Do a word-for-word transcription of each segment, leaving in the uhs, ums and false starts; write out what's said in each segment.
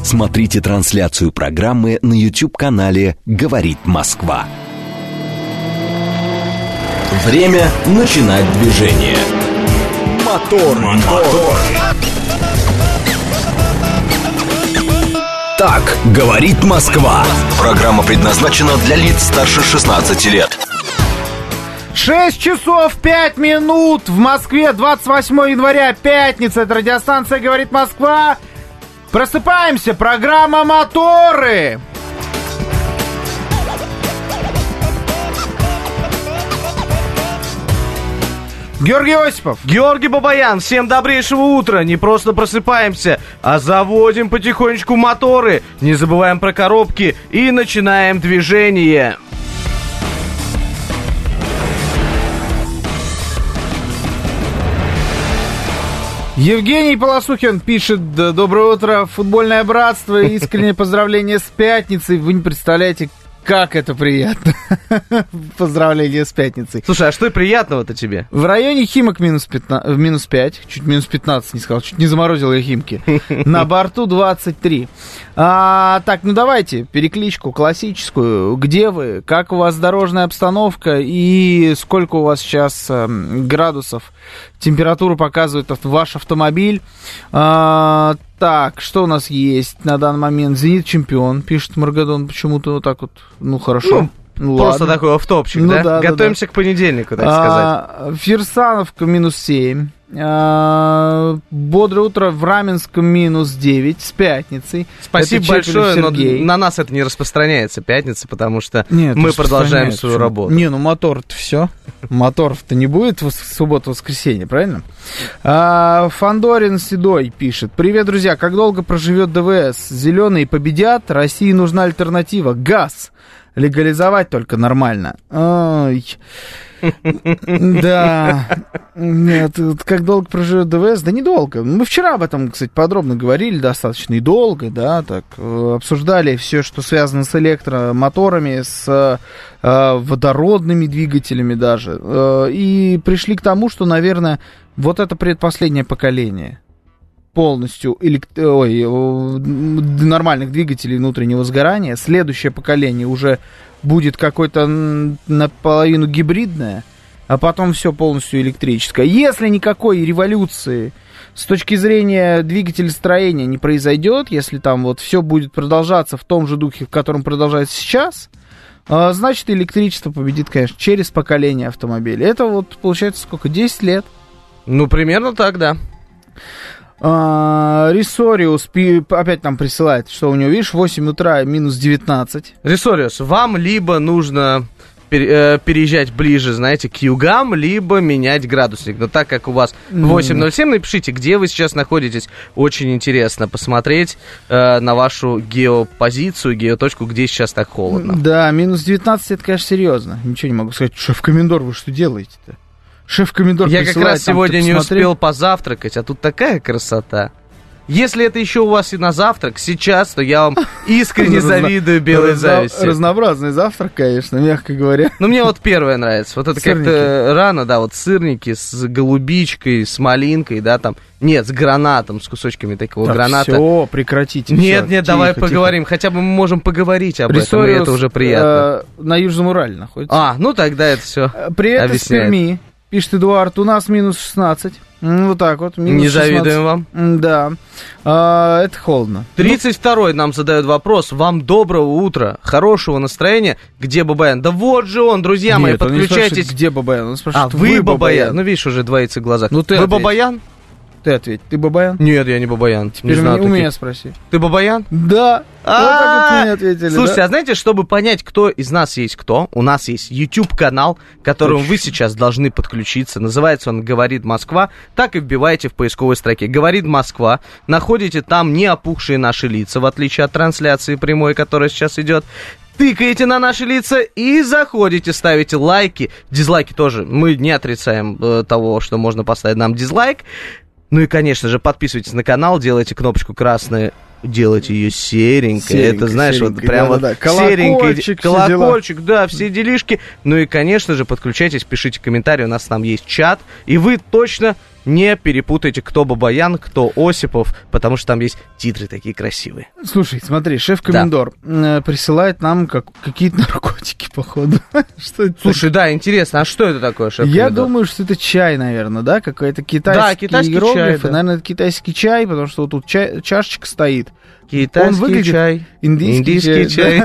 Смотрите трансляцию программы на YouTube-канале «Говорит Москва». Время начинать движение. Мотор, мотор. Так говорит Москва. Программа предназначена для лиц старше шестнадцати лет. шесть часов пять минут в Москве, двадцать восьмого января, пятница. Это радиостанция «Говорит Москва». Просыпаемся, программа «Моторы». Георгий Осипов. Георгий Бабаян. Всем добрейшего утра. Не просто просыпаемся, а заводим потихонечку моторы. Не забываем про коробки и начинаем движение. Евгений Полосухин пишет: доброе утро, футбольное братство, искреннее поздравление с пятницей. Вы не представляете, как это приятно. Поздравление с пятницей. Слушай, а что приятного-то тебе? В районе Химок минус, пятнадцать, минус пять, чуть минус пятнадцать не сказал, чуть не заморозил я Химки. На борту двадцать три. А, так, ну давайте перекличку классическую. Где вы? Как у вас дорожная обстановка? И сколько у вас сейчас э, градусов температуру показывает ваш автомобиль? А, так, что у нас есть на данный момент? «Зенит чемпион», пишет Маргадон, почему-то вот так вот, ну хорошо. Ну, ну просто ладно. Такой офф-топчик, ну, да? да? Готовимся да, да. к понедельнику, так а, сказать. Фирсановка минус семь. А, бодрое утро в Раменском минус девять с пятницей. Спасибо большое, но на нас это не распространяется, пятница, потому что Нет, мы продолжаем свою почему? работу. Не, ну мотор-то все. Моторов-то не будет в субботу-воскресенье, правильно? А, Фандорин Седой пишет: привет, друзья, как долго проживет ДВС? Зеленые победят, России нужна альтернатива. Газ. Легализовать только нормально. Ой. Да. Нет, как долго проживет ДВС? Да недолго. Мы вчера об этом, кстати, подробно говорили, достаточно и долго, да, так, обсуждали все, что связано с электромоторами, с э, водородными двигателями даже, э, и пришли к тому, что, наверное, вот это предпоследнее поколение полностью элект... Ой, нормальных двигателей внутреннего сгорания. Следующее поколение уже будет какое-то наполовину гибридное, а потом все полностью электрическое. Если никакой революции с точки зрения двигателестроения не произойдет, если там вот все будет продолжаться в том же духе, в котором продолжается сейчас, значит, электричество победит, конечно, через поколение автомобилей. Это вот получается сколько? десять лет? Ну, примерно так, да. Ресориус опять нам присылает, что у него, видишь, восемь утра минус девятнадцать. Ресориус, вам либо нужно переезжать ближе, знаете, к югам, либо менять градусник. Но так как у вас восемь ноль семь, напишите, где вы сейчас находитесь. Очень интересно посмотреть э, на вашу геопозицию, геоточку, где сейчас так холодно. Да, минус девятнадцать, это, конечно, серьезно. Ничего не могу сказать. Шеф-комендор, вы что делаете-то? Шеф-комендор Я как раз там, сегодня не успел позавтракать, а тут такая красота. Если это еще у вас и на завтрак сейчас, то я вам искренне завидую белой зависти. Разнообразный завтрак, конечно, мягко говоря. Ну, мне вот первое нравится. Вот это как-то рано, да, вот сырники с голубичкой, с малинкой, да, там. Нет, с гранатом, с кусочками такого граната. Все, прекратите. Нет, нет, давай поговорим. Хотя бы мы можем поговорить об этом, и это уже приятно. На Южном Урале находится. А, ну тогда это все Привет из Перми. Пишет Эдуард, у нас минус шестнадцать. Вот так вот. Минус Не шестнадцать. Завидуем вам. Да. А, это холодно. тридцать второй нам задает вопрос. Вам доброго утра, хорошего настроения. Где Бабаян? Да вот же он, друзья Нет, мои, он подключайтесь. Не где Бабаян? Он спрашивает, а, вы Бабаян. Бабаян. Ну, видишь, уже двоится в глазах. Ну, ты вы ответь. Бабаян? Ты ответь. Ты Бабаян? Нет, я не Бабаян. Теперь не знаю, у меня спроси. Ты Бабаян? Да. Вот так вот мне ответили. Слушайте, а знаете, чтобы понять, кто из нас есть кто, у нас есть YouTube-канал, к которому вы сейчас должны подключиться. Называется он «Говорит Москва». Так и вбивайте в поисковой строке «Говорит Москва». Находите там не опухшие наши лица, в отличие от трансляции прямой, которая сейчас идет. Тыкаете на наши лица и заходите, ставите лайки. Дизлайки тоже. Мы не отрицаем э, того, что можно поставить нам дизлайк. Ну и, конечно же, подписывайтесь на канал, делайте кнопочку красную, делайте ее серенькой. серенькой это, знаешь, вот прям вот да, да. серенький колокольчик, да, все делишки. Ну и, конечно же, подключайтесь, пишите комментарии, у нас там есть чат, и вы точно Не перепутайте, кто Бабаян, кто Осипов, потому что там есть титры такие красивые. Слушай, смотри, шеф-комендор да. присылает нам как, какие-то наркотики, походу. Что это? Слушай, да, интересно, а что это такое, шеф-комендор? Я думаю, что это чай, наверное, да? Какой-то китайский, да, китайский иероглиф. чай, да. Наверное, это китайский чай, потому что вот тут чай, чашечка стоит. Китайский Он выглядит... чай. Индийский, Индийский чай.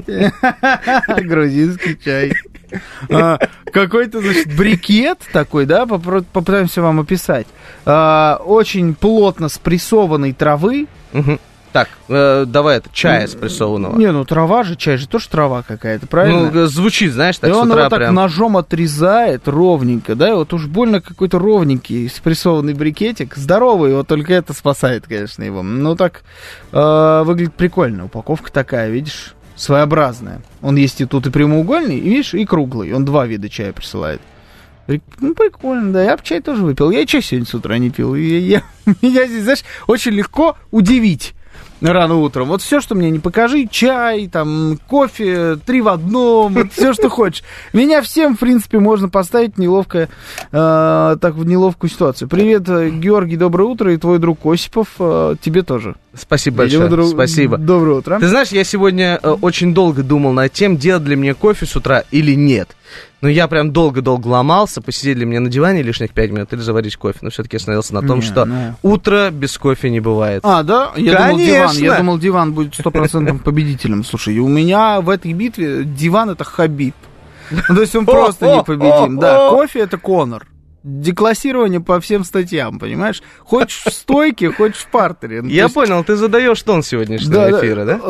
чай. Грузинский чай. А, какой-то, значит, брикет такой, да, попытаемся вам описать. А, очень плотно спрессованной травы. Угу. Так, э, давай это, чая спрессованного. Не, ну трава же, чай же тоже трава какая-то, правильно? Ну, звучит, знаешь, так и с он утра его так прям... ножом отрезает ровненько, да, и вот уж больно какой-то ровненький спрессованный брикетик. Здоровый, вот только это спасает, конечно, его. Ну, так э, выглядит прикольно. Упаковка такая, видишь, своеобразная. Он есть и тут и прямоугольный, и, видишь, и круглый. Он два вида чая присылает. Ну, прикольно, да. Я бы чай тоже выпил. Я и чай сегодня с утра не пил. И я, меня здесь, знаешь, очень легко удивить рано утром. Вот все, что мне не покажи, чай, там, кофе, три в одном, вот все, что хочешь. Меня всем, в принципе, можно поставить в неловкое, э, так, в неловкую ситуацию. Привет, Георгий, доброе утро, и твой друг Осипов, э, тебе тоже. Спасибо большое, друг... спасибо. Доброе утро. Ты знаешь, я сегодня э, очень долго думал над тем, делать ли мне кофе с утра или нет. Но я прям долго-долго ломался, посидели мне на диване лишних пять минут или заварить кофе. Но все-таки остановился на том, не, что ну... утро без кофе не бывает. А, да? Я думал, диван, я думал, диван будет стопроцентным победителем. Слушай, у меня в этой битве диван — это Хабиб. Ну, то есть он просто непобедим. Да, кофе — это Конор. Деклассирование по всем статьям, понимаешь? Хочешь в стойке, хочешь в партере. Я есть... понял, ты задаешь тон сегодняшнего да, эфира, да?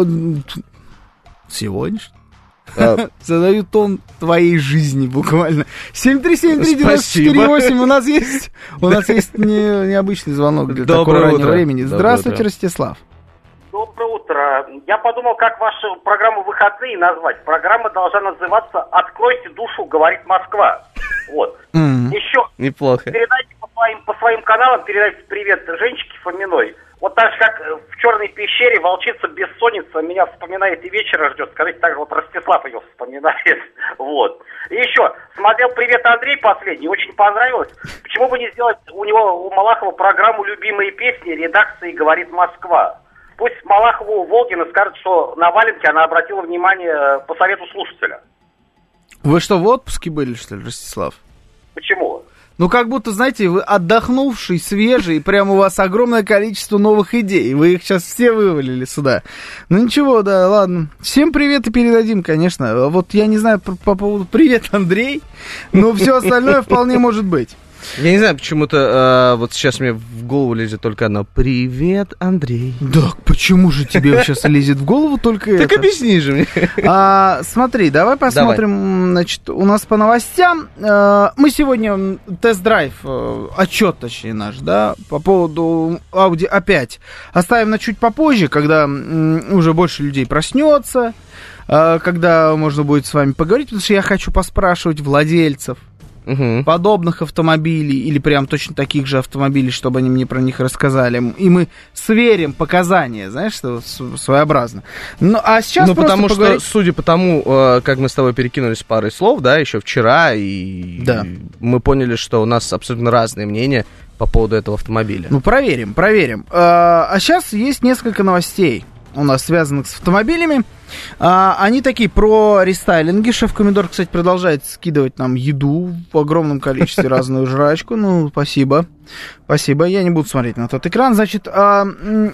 Сегодняшний? А... Задаю тон твоей жизни буквально. семь три семь три девять четыре восемь. У нас есть, у нас есть не, необычный звонок для Доброе такого раннего времени. Здравствуйте, Доброе Ростислав. Доброе утро. Я подумал, как вашу программу «Выходные» назвать. Программа должна называться «Откройте душу, говорит Москва». Вот. Mm-hmm. Еще неплохо. Передайте по своим, по своим каналам, передайте привет Женечке Фоминой. Вот так же, как в «Черной пещере» волчица бессонница меня вспоминает и вечера ждет. Скажите, так же вот Ростислав ее вспоминает. Вот. И еще, смотрел «Привет, Андрей» последний, очень понравилось. Почему бы не сделать у него, у Малахова, программу «Любимые песни» редакции «Говорит Москва». Пусть Малахову Волгина скажет, что на валенке она обратила внимание по совету слушателя. Вы что, в отпуске были, что ли, Ростислав? Почему? Ну, как будто, знаете, вы отдохнувший, свежий, прям у вас огромное количество новых идей. Вы их сейчас все вывалили сюда. Ну, ничего, да, ладно. Всем привет и передадим, конечно. Вот я не знаю по, по поводу «Привет, Андрей», но все остальное вполне может быть. Я не знаю, почему-то э, вот сейчас мне в голову лезет только одно. Привет, Андрей. Да, почему же тебе сейчас лезет в голову только это? Так объясни же мне. А, смотри, давай посмотрим, давай. Значит, у нас по новостям. Э, мы сегодня тест-драйв, э, отчет, точнее, наш, да, по поводу Audi а пять оставим на чуть попозже, когда м, уже больше людей проснется, э, когда можно будет с вами поговорить, потому что я хочу поспрашивать владельцев Угу. подобных автомобилей или прям точно таких же автомобилей, чтобы они мне про них рассказали. И мы сверим показания, знаешь, что своеобразно. Ну, а сейчас ну потому поговорить... что, судя по тому, как мы с тобой перекинулись парой слов, да, еще вчера, и да. мы поняли, что у нас абсолютно разные мнения по поводу этого автомобиля. Ну, проверим, проверим. А сейчас есть несколько новостей у нас, связанных с автомобилями. А, они такие про рестайлинги. Шеф-комендор, кстати, продолжает скидывать нам еду в огромном количестве, разную жрачку. Ну, спасибо. Спасибо. Я не буду смотреть на тот экран. Значит, а,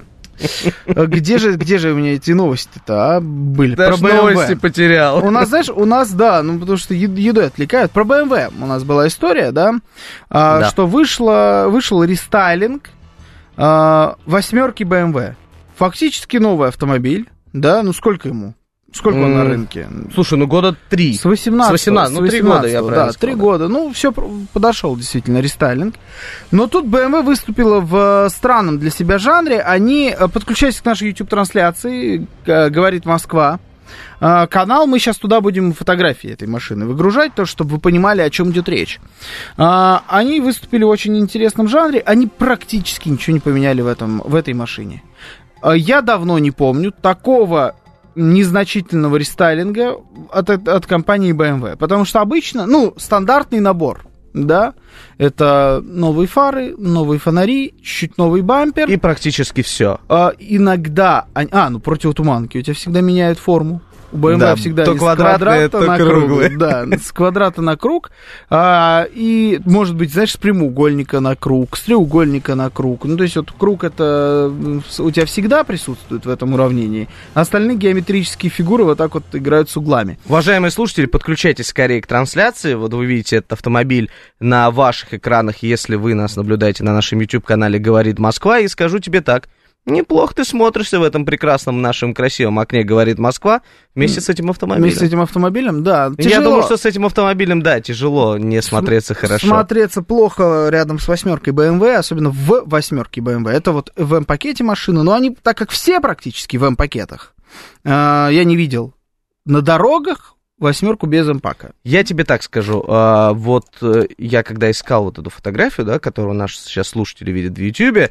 где же, где же у меня эти новости-то а, были? Даже про бэ эм вэ. Новости потерял. У нас, знаешь, у нас, да, ну, потому что едой отвлекают. Про бэ эм вэ у нас была история, да, а, да. что вышло, вышел рестайлинг а, восьмерки бэ эм вэ. Фактически новый автомобиль, да, ну сколько ему? Сколько mm. он на рынке? Слушай, ну года три. С восемнадцатого. С восемнадцатого, ну три года, я правильно Да, три года, ну все, подошел действительно рестайлинг. Но тут бэ эм вэ выступила в странном для себя жанре. Они, подключаясь к нашей YouTube-трансляции, говорит Москва, канал, мы сейчас туда будем фотографии этой машины выгружать, то, чтобы вы понимали, о чем идет речь. Они выступили в очень интересном жанре, они практически ничего не поменяли в, этом, в этой машине. Я давно не помню такого незначительного рестайлинга от, от компании бэ эм вэ, потому что обычно, ну, стандартный набор, да, это новые фары, новые фонари, чуть-чуть новый бампер. И практически все. А, иногда, а, ну противотуманки у тебя всегда меняют форму. У бэ эм вэ да, всегда то из квадратные, квадрата то на круглые. круг. Да, с квадрата на круг. А, и, может быть, знаешь, с прямоугольника на круг, с треугольника на круг. Ну, то есть, вот круг это у тебя всегда присутствует в этом уравнении. А остальные геометрические фигуры вот так вот играют с углами. Уважаемые слушатели, подключайтесь скорее к трансляции. Вот вы видите этот автомобиль на ваших экранах, если вы нас наблюдаете на нашем YouTube-канале «Говорит Москва». И скажу тебе так. Неплохо ты смотришься в этом прекрасном нашем красивом окне, говорит Москва, вместе с этим автомобилем. Вместе с этим автомобилем, да. Тяжело. Я думаю, что с этим автомобилем, да, тяжело не смотреться хорошо. Смотреться плохо рядом с восьмеркой бэ эм вэ, особенно в восьмерке бэ эм вэ. Это вот в М-пакете машины, но они, так как все практически в М-пакетах, э, я не видел на дорогах восьмерку без М-пака. Я тебе так скажу, э, вот э, я когда искал вот эту фотографию, да, которую наши сейчас слушатели видят в Ютьюбе,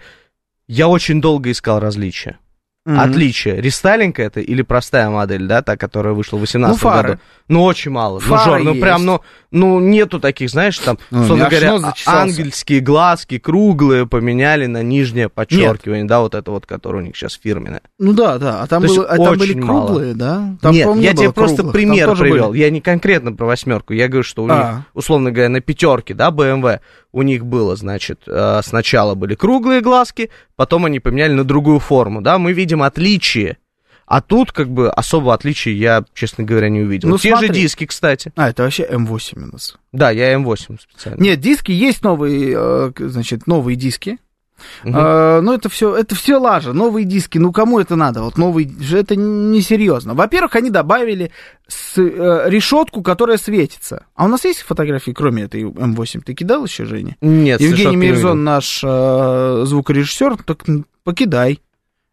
я очень долго искал различия. Mm-hmm. Отличия. Рестайлинг это или простая модель, да, та, которая вышла в восемнадцатом ну, фары. году? Ну, очень мало. Фары ну, Жор, ну, есть. прям, ну, ну, нету таких, знаешь, там, ну, условно говоря, ангельские глазки круглые поменяли на нижнее подчеркивание, Нет. да, вот это вот, которое у них сейчас фирменное. Ну, да, да, а там, было, а там были круглые, мало. да? Там, Нет, я тебе просто круглых. пример привел, были. Я не конкретно про восьмерку, я говорю, что у а. них, условно говоря, на пятерке, да, бэ эм вэ, у них было, значит, сначала были круглые глазки, потом они поменяли на другую форму, да, мы видим отличие. А тут, как бы, особого отличия я, честно говоря, не увидел. Ну, Те смотри. же диски, кстати. А, это вообще эм восемь у нас. Да, я эм восемь специально. Нет, диски, есть новые, значит, новые диски. Угу. А, но это все, это все лажа, новые диски, ну кому это надо? Вот новые, же это несерьезно. Во-первых, они добавили с, э, решетку, которая светится. А у нас есть фотографии, кроме этой эм восемь? Ты кидал еще, Женя? Нет, Евгений Мирзон, наш э, звукорежиссер, так покидай.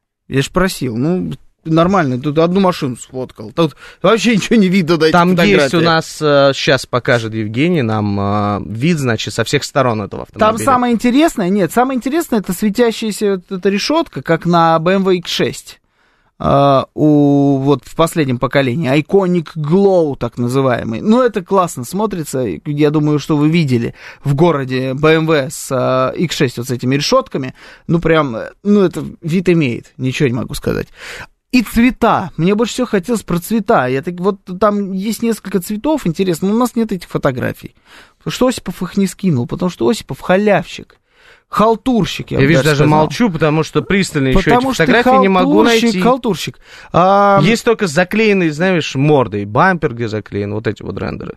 Я ж просил, ну... Нормально, тут одну машину сфоткал. Тут вообще ничего не видно. Да, там есть у нас, сейчас покажет Евгений нам вид, значит, со всех сторон этого автомобиля. Там самое интересное, нет, самое интересное, это светящаяся вот эта решетка, как на бэ эм вэ икс шесть. Uh, у, вот в последнем поколении, Iconic Glow, так называемый. Ну, это классно смотрится, я думаю, что вы видели в городе бэ эм вэ с uh, икс шесть вот с этими решетками. Ну, прям, ну, это вид имеет, ничего не могу сказать. И цвета. Мне больше всего хотелось про цвета. Я так, вот там есть несколько цветов, интересно, но у нас нет этих фотографий. Потому что Осипов их не скинул, потому что Осипов халявщик. Халтурщик, я, я вижу, даже сказал. молчу, потому что пристально еще потому эти фотографии не могу найти. Халтурщик. А... Есть только заклеенные, знаешь, мордой, бампер, где заклеен, вот эти вот рендеры.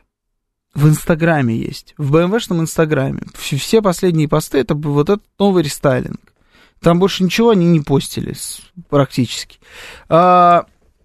В Инстаграме есть, в бэ эм вэ-шном Инстаграме. Все последние посты, это вот этот новый рестайлинг. Там больше ничего они не постили практически. А,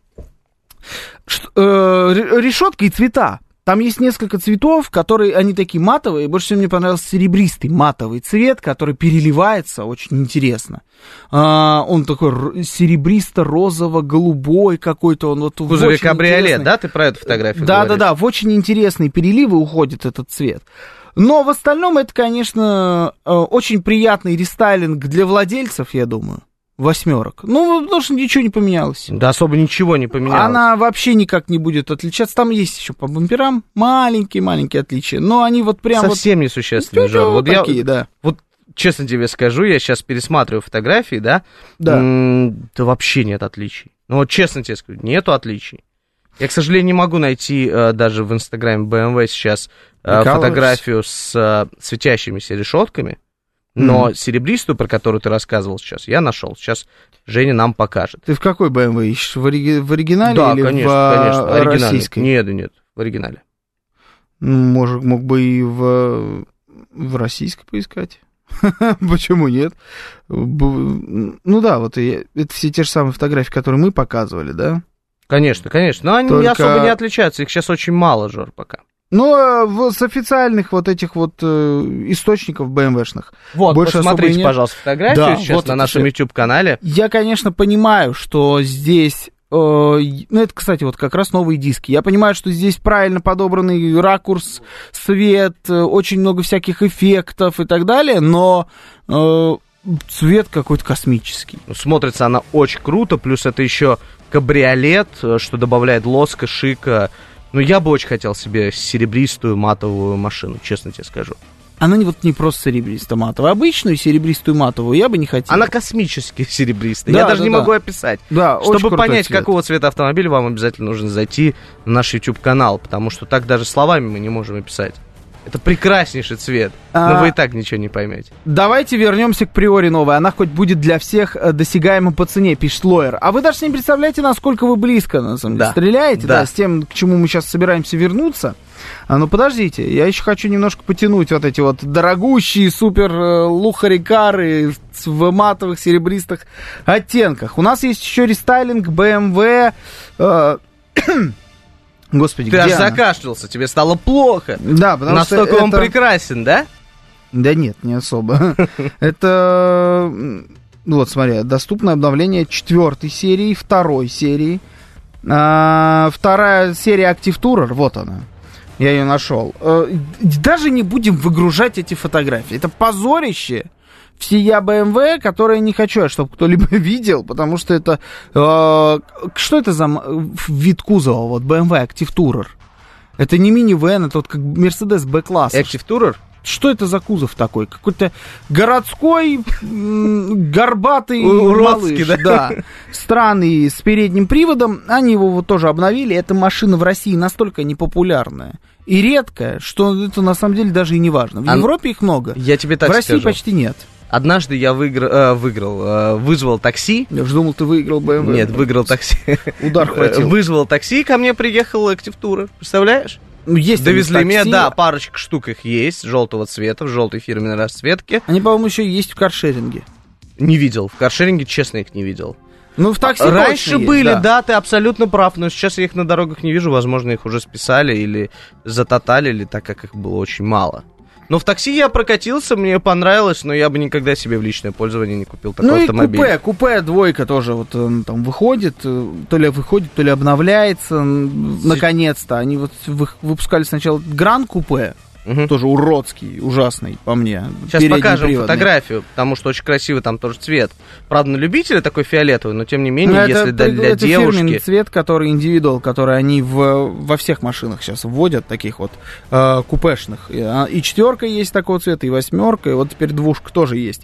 что, э, решетка и цвета. Там есть несколько цветов, которые, они такие матовые. Больше всего мне понравился серебристый матовый цвет, который переливается очень интересно. А, он такой серебристо-розово-голубой какой-то. Он вот кузове кабриолет, да? Ты про эту фотографию да, говоришь? Да, да, в очень интересные переливы уходит этот цвет. Но в остальном это, конечно, очень приятный рестайлинг для владельцев, я думаю, восьмерок. Ну, потому что ничего не поменялось. Да, особо ничего не поменялось. Она вообще никак не будет отличаться. Там есть еще по бамперам маленькие-маленькие отличия, но они вот прям совсем вот... несущественные, Жор. Вот такие, я, да. Вот честно тебе скажу, я сейчас пересматриваю фотографии, да? Да. М- да вообще нет отличий. Ну, вот честно тебе скажу, нету отличий. Я, к сожалению, не могу найти э, даже в Инстаграме бэ эм вэ сейчас э, фотографию с э, светящимися решетками, но mm-hmm. серебристую, про которую ты рассказывал сейчас, я нашел. Сейчас Женя нам покажет. Ты в какой бэ эм вэ ищешь? В, ори... в оригинале да, или конечно, в конечно, оригинальной. Российской? Нет, нет, в оригинале. Может, мог бы и в, в российской поискать. Почему нет? Ну да, вот это все те же самые фотографии, которые мы показывали, да? Конечно, конечно, но они Только... особо не отличаются, их сейчас очень мало, Жор, пока. Ну, с официальных вот этих вот э, источников бэ эм вэ-шных. Вот, больше посмотрите, пожалуйста, фотографию да, сейчас вот на нашем все. YouTube-канале. Я, конечно, понимаю, что здесь... Э, ну, это, кстати, вот как раз новые диски. Я понимаю, что здесь правильно подобранный ракурс, свет, э, очень много всяких эффектов и так далее, но... Э, цвет какой-то космический. Смотрится она очень круто, плюс это еще кабриолет, что добавляет лоска, шика. Ну, я бы очень хотел себе серебристую матовую машину, честно тебе скажу. Она не, вот, не просто серебристо-матовая. Обычную серебристую матовую я бы не хотел. Она космически серебристая. Да, я даже да, не да. могу описать. Да, Чтобы понять, цвет. какого цвета автомобиль, вам обязательно нужно зайти в наш YouTube-канал, потому что так даже словами мы не можем описать. Это прекраснейший цвет, А... но вы и так ничего не поймете. Давайте вернемся к Приоре новой. Она хоть будет для всех досягаема по цене, пишет Лоер. А вы даже не представляете, насколько вы близко, на самом деле, да. стреляете, да. да, с тем, к чему мы сейчас собираемся вернуться. А ну подождите, я еще хочу немножко потянуть вот эти вот дорогущие супер лухари-кары в матовых серебристых оттенках. У нас есть еще рестайлинг бэ эм вэ. Э, Господи, Ты где аж она? закашлялся, тебе стало плохо. Да, потому Настолько что он это... прекрасен, да? Да нет, не особо. Это, ну вот смотри, доступно обновление четвертой серии, второй серии. А, вторая серия Active Tourer, вот она. Я ее нашел. Даже не будем выгружать эти фотографии. Это позорище всея бэ эм вэ, которое не хочу, чтобы кто-либо видел, потому что это... Э, что это за вид кузова? Вот бэ эм вэ Active Tourer. Это не мини-вэн, это вот как Mercedes B-класса. Active Tourer? Что это за кузов такой? Какой-то городской, м- горбатый Уродский, малыш, да? да. Странный, с передним приводом. Они его вот тоже обновили. Эта машина в России настолько непопулярная и редкая, что это на самом деле даже и не важно. В А Европе их много. Я тебе так в России скажу. почти нет. Однажды я выиграл, э, выиграл э, вызвал такси. Я же думал, ты выиграл бэ эм вэ. Нет, выиграл такси. Удар хватил. Вызвал такси, ко мне приехал Active Tourer. Представляешь? Ну, есть Довезли меня, такси. да, парочка штук их есть, желтого цвета, в желтой фирменной расцветке. Они, по-моему, еще есть в каршеринге. Не видел. В каршеринге, честно, их не видел. Ну, в такси Раньше точно есть, были, да. да, ты абсолютно прав, но сейчас я их на дорогах не вижу. Возможно, их уже списали или затоталили, так как их было очень мало. Но в такси я прокатился, мне понравилось, но я бы никогда себе в личное пользование не купил такой ну автомобиль. Ну и купе, купе двойка тоже вот он там выходит, то ли выходит, то ли обновляется, наконец-то. Они вот выпускали сначала Гран-купе, угу. тоже уродский, ужасный, по мне. Сейчас покажем фотографию, потому что очень красивый там тоже цвет. Правда, на любителя такой фиолетовый, но тем не менее, ну, если это, для, для это девушки... фирменный цвет, который индивидуал, который они в, во всех машинах сейчас вводят, таких вот э, купешных. И, и четверка есть такого цвета, и восьмерка, и вот теперь двушка тоже есть.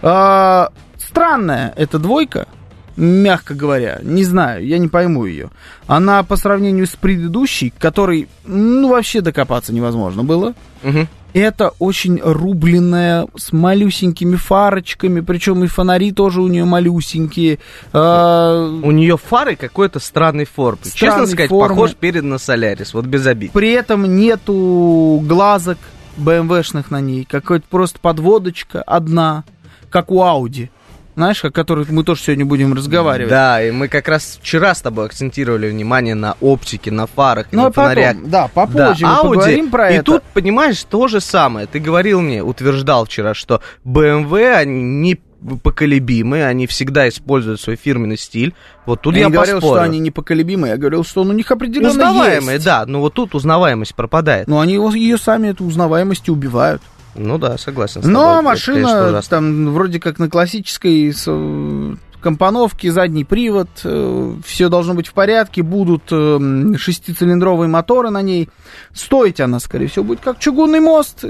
Э, странная эта двойка, мягко говоря, не знаю, я не пойму ее. Она по сравнению с предыдущей, которой, ну, вообще докопаться невозможно было. Угу. Это очень рубленная, с малюсенькими фарочками, причем и фонари тоже у нее малюсенькие. А... У нее фары какой-то странной формы. Странной Честно сказать, формы. похож перед на Солярис, вот без обид. При этом нету глазок бэ эм вэ-шных на ней, какая-то просто подводочка одна, как у Audi. Знаешь, о которой мы тоже сегодня будем разговаривать. Да, и мы как раз вчера с тобой акцентировали внимание на оптике, на фарах, ну, на а фонарях. Потом, да, попозже да, мы Audi, поговорим про и это. И тут, понимаешь, то же самое. Ты говорил мне, утверждал вчера, что бэ эм вэ, они непоколебимы, они всегда используют свой фирменный стиль. Вот тут я, я я не говорил, поспорю. что они непоколебимы, я говорил, что он у них определенно узнаваемые, есть. да, но вот тут узнаваемость пропадает. Но они ее сами, эту узнаваемость, убивают. Ну да, согласен с Но тобой. машина Это, там вроде как на классической с, компоновке, задний привод, э, все должно быть в порядке, будут э, шестицилиндровые моторы на ней. Стоить она, скорее всего, будет как чугунный мост,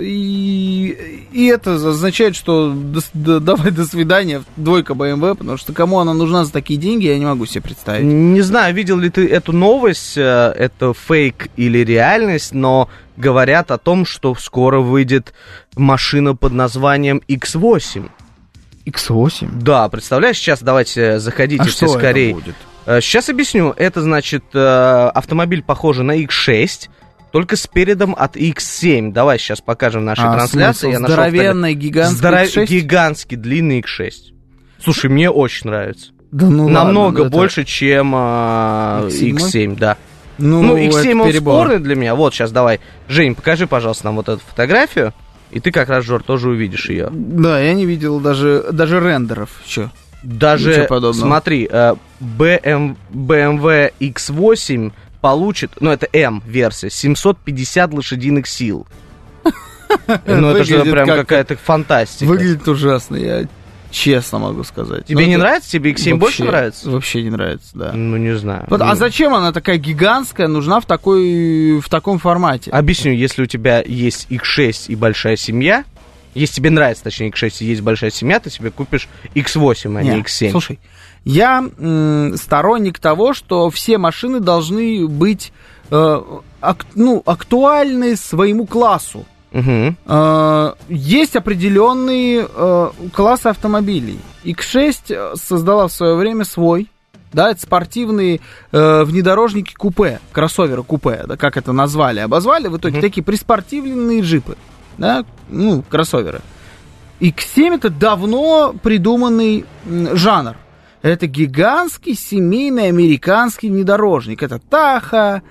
и, и это означает, что до, до, давай до свидания, двойка бэ эм вэ, потому что кому она нужна за такие деньги, я не могу себе представить. Не знаю, видел ли ты эту новость, это фейк или реальность, но говорят о том, что скоро выйдет машина под названием икс восемь. икс восемь? Да, представляешь, сейчас давайте заходите а все что скорее. Это будет? Сейчас объясню. Это значит автомобиль похожий на икс шесть, только с передом от икс семь. Давай сейчас покажем в нашей а, трансляции. Я здоровенный, гигантский Здоров... икс шесть? Гигантский, длинный икс шесть. Слушай, мне очень нравится. Да ну Намного ладно, больше, это... чем а, икс семь, да. Ну, ну икс семь он перебор. спорный для меня. Вот, сейчас давай. Жень, покажи, пожалуйста, нам вот эту фотографию. И ты как раз, Жор, тоже увидишь ее. Да, я не видел даже, даже рендеров еще. Даже, смотри, бэ эм вэ икс восемь получит, ну это М-версия, семьсот пятьдесят лошадиных сил. Ну это же прям какая-то фантастика. Выглядит ужасно, я Честно могу сказать. Тебе Ну, не это нравится? Тебе икс семь вообще- больше нравится? Вообще не нравится, да. Ну, не знаю. Вот, Ну, а зачем она такая гигантская, нужна в, такой, в таком формате? Объясню, если у тебя есть икс шесть и большая семья, если тебе нравится, точнее, икс шесть и есть большая семья, ты себе купишь икс восемь, а не, Не, икс семь. Слушай, я м, сторонник того, что все машины должны быть э, ак- ну, актуальны своему классу. Угу. Э, есть определенные э, классы автомобилей. икс шесть создала в свое время свой. Да, это спортивные э, внедорожники купе, кроссоверы купе, да, как это назвали, обозвали, в итоге Мгм. такие приспортивленные джипы, да, ну, кроссоверы. икс семь это давно придуманный м, жанр. Это гигантский семейный американский внедорожник. Это Таха,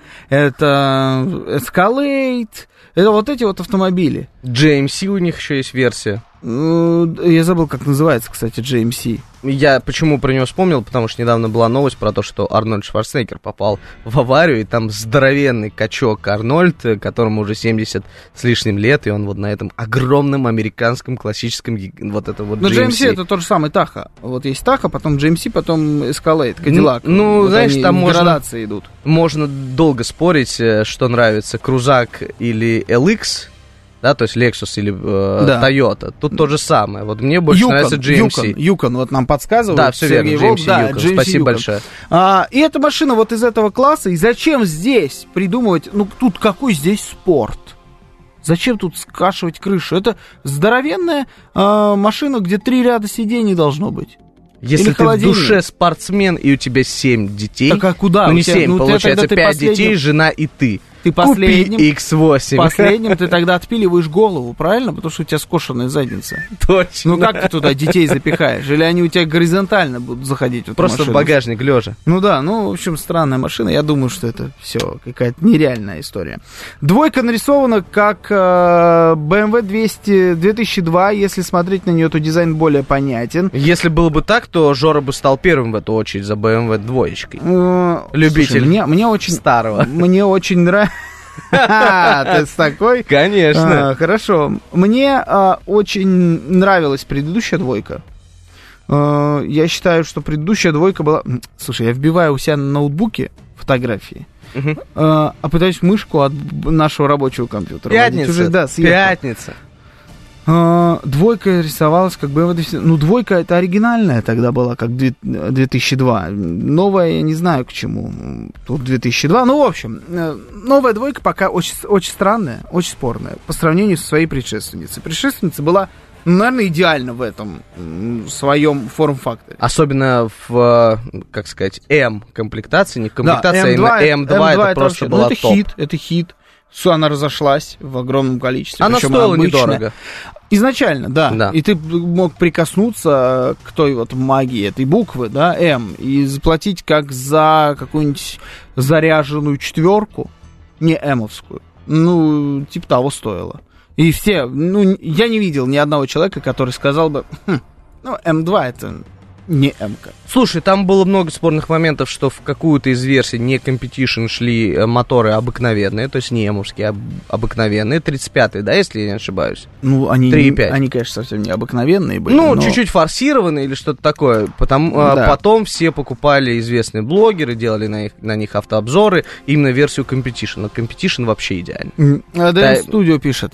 это Escalade, это вот эти вот автомобили. джей эм си у них еще есть версия. Ну, я забыл, как называется, кстати, джей эм си. Я почему про него вспомнил, потому что недавно была новость про то, что Арнольд Шварценеггер попал в аварию, и там здоровенный качок Арнольд, которому уже семьдесят с лишним лет, и он вот на этом огромном американском классическом ги- вот это вот Но джей эм си. джей эм си это тот же самый Таха. Вот есть Таха, потом джей эм си, потом Escalade, Cadillac. ну, Вот знаешь, они там в можно- градации идут. Можно долго спорить, э, что нравится, Крузак или эл икс, да, то есть Lexus или э, Да. Toyota. Тут то же самое. Вот мне больше нравится джей эм си. Юкон, Юкон, вот нам подсказывают. Да, все верно, Сергей джей эм Волк, си да, Юкон. джей эм си Спасибо Юкон. большое. А, и эта машина вот из этого класса, и зачем здесь придумывать, ну тут какой здесь спорт? Зачем тут скашивать крышу? Это здоровенная а, машина, где три ряда сидений должно быть. Если Или ты в холодильник. душе спортсмен, и у тебя семь детей, Так а куда? ну У не тебя- семь, ну, ты получается тогда ты пять последним- детей, жена и ты. Ты последним, Купи икс восемь. последним ты тогда отпиливаешь голову, правильно? Потому что у тебя скошенная задница. Точно. Ну как ты туда детей запихаешь? Или они у тебя горизонтально будут заходить в эту Просто в машину? багажник лежа. Ну да, ну, в общем, странная машина. Я думаю, что это все какая-то нереальная история. Двойка нарисована как э, бэ эм вэ двести две тысячи два. Если смотреть на нее, то дизайн более понятен. Если было бы так, то Жора бы стал первым в эту очередь за бэ эм вэ двоечкой. Э, Любитель слушай, мне, мне очень... старого. Мне очень нравится... Ты с такой? Конечно. А, Хорошо. Мне а, очень нравилась предыдущая двойка. А, Я считаю, что предыдущая двойка была... М, Слушай, я вбиваю у себя на ноутбуке фотографии, Мгм. а а пытаюсь мышку от б- нашего рабочего компьютера. водить. Пятница. Уже, да, съехал. Пятница. А, Двойка рисовалась как бы... Ну, двойка это оригинальная тогда была, как две- две тысячи два. Новая я не знаю к чему. Тут две тысячи два. Ну, в общем, э, новая двойка пока очень, очень странная, очень спорная по сравнению со своей предшественницей. Предшественница была, ну, наверное, идеально в этом м, своем форм-факторе. Особенно в, э, как сказать, М-комплектации, не в комплектации, а именно эм два, это, просто вообще- ну, была это топ. хит, это хит. Всё, она разошлась в огромном количестве. Она причем стоила обычная. недорого. Изначально, да. Да. И ты мог прикоснуться к той вот магии этой буквы, да, М, и заплатить как за какую-нибудь заряженную четверку, не эмовскую. Ну, типа того стоило. И все, ну, я не видел ни одного человека, который сказал бы, хм, ну, эм два это не М-ка. Слушай, там было много спорных моментов, что в какую-то из версий не competition шли э, моторы обыкновенные, то есть не эмовские, а обыкновенные, тридцать пятые, да, если я не ошибаюсь? Ну, они, три и не- пять. они, конечно, совсем не обыкновенные были. Ну, но- чуть-чуть форсированные или что-то такое. Потом, а, Да. потом все покупали известные блогеры, делали на, их, на них автообзоры, именно версию Competition. Но Competition вообще идеальный. М, а Да. ДМ Studio пишет,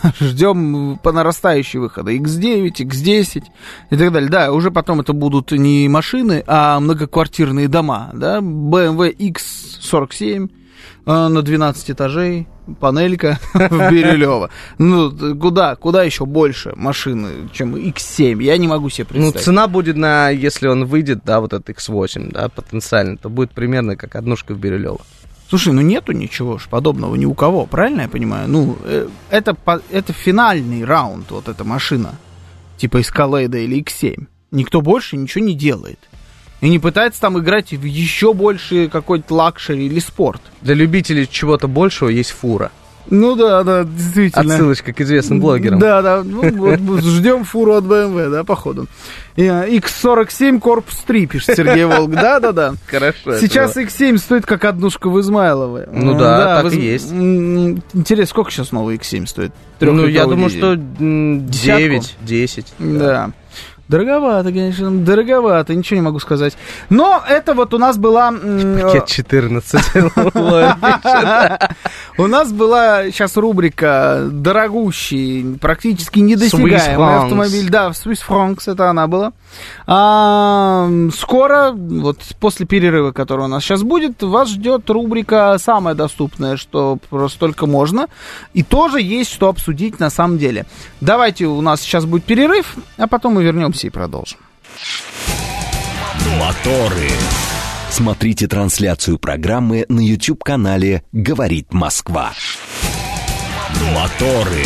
ждем по нарастающей выхода икс девять, икс десять и так далее. Да, уже потом это будут не машины, а многоквартирные дома, да, бэ эм вэ икс сорок семь э, на двенадцать этажей, панелька в Бирюлево. Ну, т- куда, куда еще больше машины, чем икс семь? Я не могу себе Ну, представить. цена будет на, если он выйдет, да, вот этот икс восемь, да, потенциально, то будет примерно как однушка в Бирюлево. Слушай, ну нету ничего ж подобного ни у кого, правильно я понимаю? Ну, э, это, по- это финальный раунд, вот эта машина, типа Escalade или икс семь. Никто больше ничего не делает. И не пытается там играть в еще больше какой-то лакшери или спорт. Для любителей чего-то большего есть фура. Ну да, да, действительно. Отсылочка к известным блогерам. Да, да, ну, вот, вот ждем фуру от бэ эм вэ, да, походу. И, а, икс сорок семь корпус три, пишет Сергей Волк. Да, да, да. Хорошо. Сейчас икс семь стоит как однушка в Измайлово. Ну да, так и есть. м, Интересно, сколько сейчас новый икс семь стоит? Ну, я Трёхлитровый думаю, дизель. что м, Десятку? девять, десять. Да. Дороговато, конечно, дороговато, ничего не могу сказать. Но это вот у нас была... Пакет четырнадцать. У нас была сейчас рубрика «Дорогущий», практически недосягаемый автомобиль. Да, в Swiss Francs это она была. А, скоро, вот после перерыва, который у нас сейчас будет, вас ждет рубрика «Самая доступная», что просто только можно. И тоже есть что обсудить на самом деле. Давайте, у нас сейчас будет перерыв, а потом мы вернемся и продолжим. Моторы. Смотрите трансляцию программы на YouTube-канале «Говорит Москва». Моторы.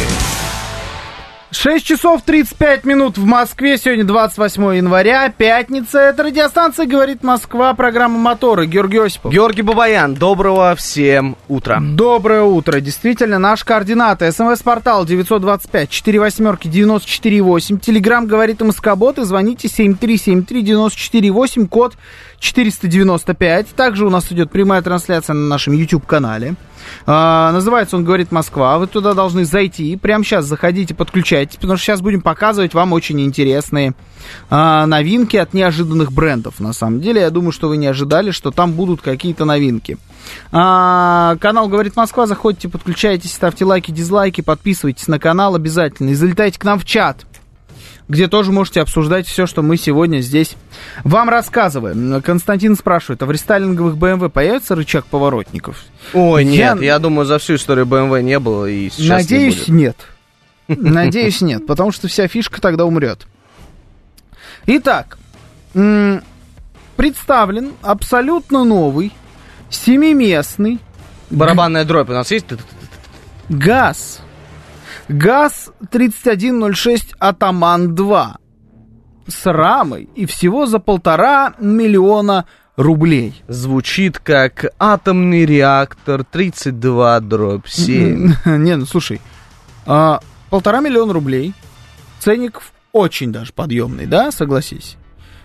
шесть часов тридцать пять минут в Москве. Сегодня двадцать восьмое января, пятница. Это радиостанция «Говорит Москва», программа «Моторы». Георгий Осипов. Георгий Бабаян. Доброго всем утра. Доброе утро. Действительно, наши координаты. СМС-портал девятьсот двадцать пять четыре восьмерки девяносто четыре восемь. Телеграм «Говорит МСК-бот» и звоните семь три семь три девяносто четыре восемь, код четыреста девяносто пять. Также у нас идет прямая трансляция на нашем YouTube-канале. А, называется он «Говорит Москва». Вы туда должны зайти. Прямо сейчас заходите, подключайтесь, потому что сейчас будем показывать вам очень интересные а, новинки от неожиданных брендов. На самом деле, я думаю, что вы не ожидали, что там будут какие-то новинки. А, канал «Говорит Москва». Заходите, подключайтесь, ставьте лайки, дизлайки, подписывайтесь на канал обязательно и залетайте к нам в чат, где тоже можете обсуждать все, что мы сегодня здесь вам рассказываем. Константин спрашивает, а в рестайлинговых бэ эм вэ появится рычаг поворотников? Ой, нет, я, я думаю, за всю историю бэ эм вэ не было и сейчас надеюсь, не будет. нет. Надеюсь, нет, потому что вся фишка тогда умрет. Итак, представлен абсолютно новый, семиместный... Барабанная дробь у нас есть? ГАЗ. ГАЗ тридцать один ноль шесть Атаман два с рамой и всего за полтора миллиона рублей. Звучит как атомный реактор тридцать два дробь семь. Не, ну слушай, а, полтора миллиона рублей, ценник очень даже подъемный, да, согласись?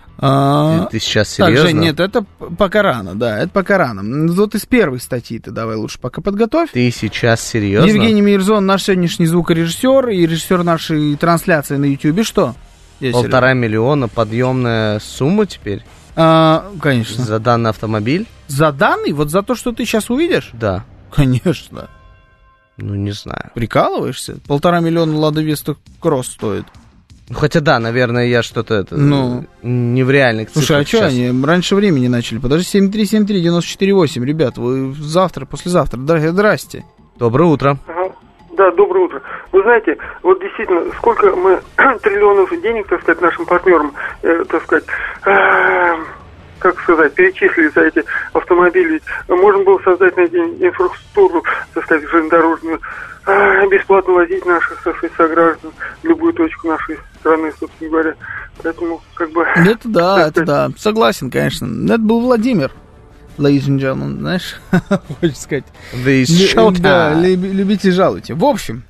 А, ты сейчас серьезно? Так же, нет, это пока рано, да, это пока рано. Вот из первой статьи ты давай лучше пока подготовь. Ты сейчас серьезно? Евгений Мирзон, наш сегодняшний звукорежиссер и режиссер нашей трансляции на Ютьюбе, что? Я Полтора серьезно. миллиона подъемная сумма теперь? А, конечно. За данный автомобиль? За данный? Вот за то, что ты сейчас увидишь? Да. Конечно. Ну, не знаю. Прикалываешься? Полтора миллиона Лада Веста Кросс стоит. Ну, хотя да, наверное, я что-то это, ну, не в реальных цифрах. Слушай, а что сейчас. они раньше времени начали? Подожди, семь три семь три девяносто четыре восемь. Ребят, вы завтра, послезавтра. Здрасте. Доброе утро. Ага. Да, доброе утро. Вы знаете, вот действительно, сколько мы триллионов денег, так сказать, нашим партнерам, э, так сказать, э, как сказать, перечислили за эти автомобили. Можно было создать на день инфраструктуру, так сказать, железнодорожную, э, бесплатно возить наших, так сказать, сограждан в любую точку нашей страны, собственно говоря. Поэтому, как бы... Это да, это да. Согласен, конечно. Это был Владимир. Ladies and gentlemen, знаешь, хочется сказать. Лю- да, любите и жалуйте. В общем,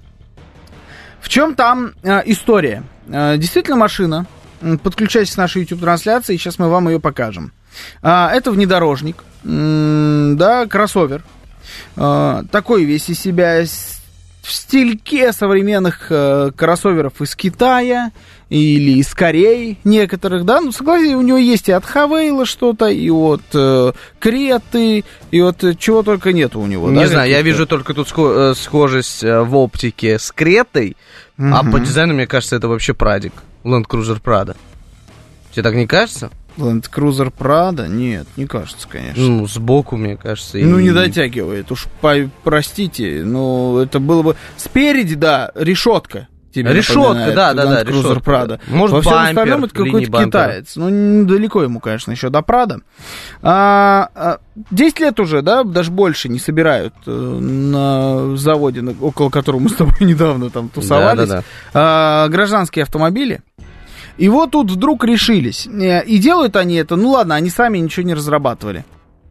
в чем там э, история? Э, действительно машина. Подключайтесь к нашей YouTube-трансляции, сейчас мы вам ее покажем. Э, это внедорожник, э, да, кроссовер. Э, такой весь из себя в стильке современных э, кроссоверов из Китая или из Кореи некоторых, да, ну, согласитесь, у него есть и от Хавейла что-то, и от э, Креты, и от э, чего только нету у него. Не да, знаю, каких-то. я вижу только тут схо- э, схожесть э, в оптике с Кретой, угу. А по дизайну, мне кажется, это вообще Прадик, Land Cruiser Prado. Тебе так не кажется? Land Cruiser Prado? Нет, не кажется, конечно. Ну, сбоку, мне кажется. Ну, и... не дотягивает, уж по- простите, но это было бы... Спереди, да, решетка. Решетка, да, да, да, Cruiser решетка. Prado. Может, во всем бампер, остальном это какой-то китаец. Ну, недалеко ему, конечно, еще до Prado. А, а, десять лет уже, да, даже больше не собирают э, на заводе, на, около которого мы с тобой недавно там тусовались. Да, да, да. А, гражданские автомобили. И вот тут вдруг решились. И делают они это, ну ладно, они сами ничего не разрабатывали.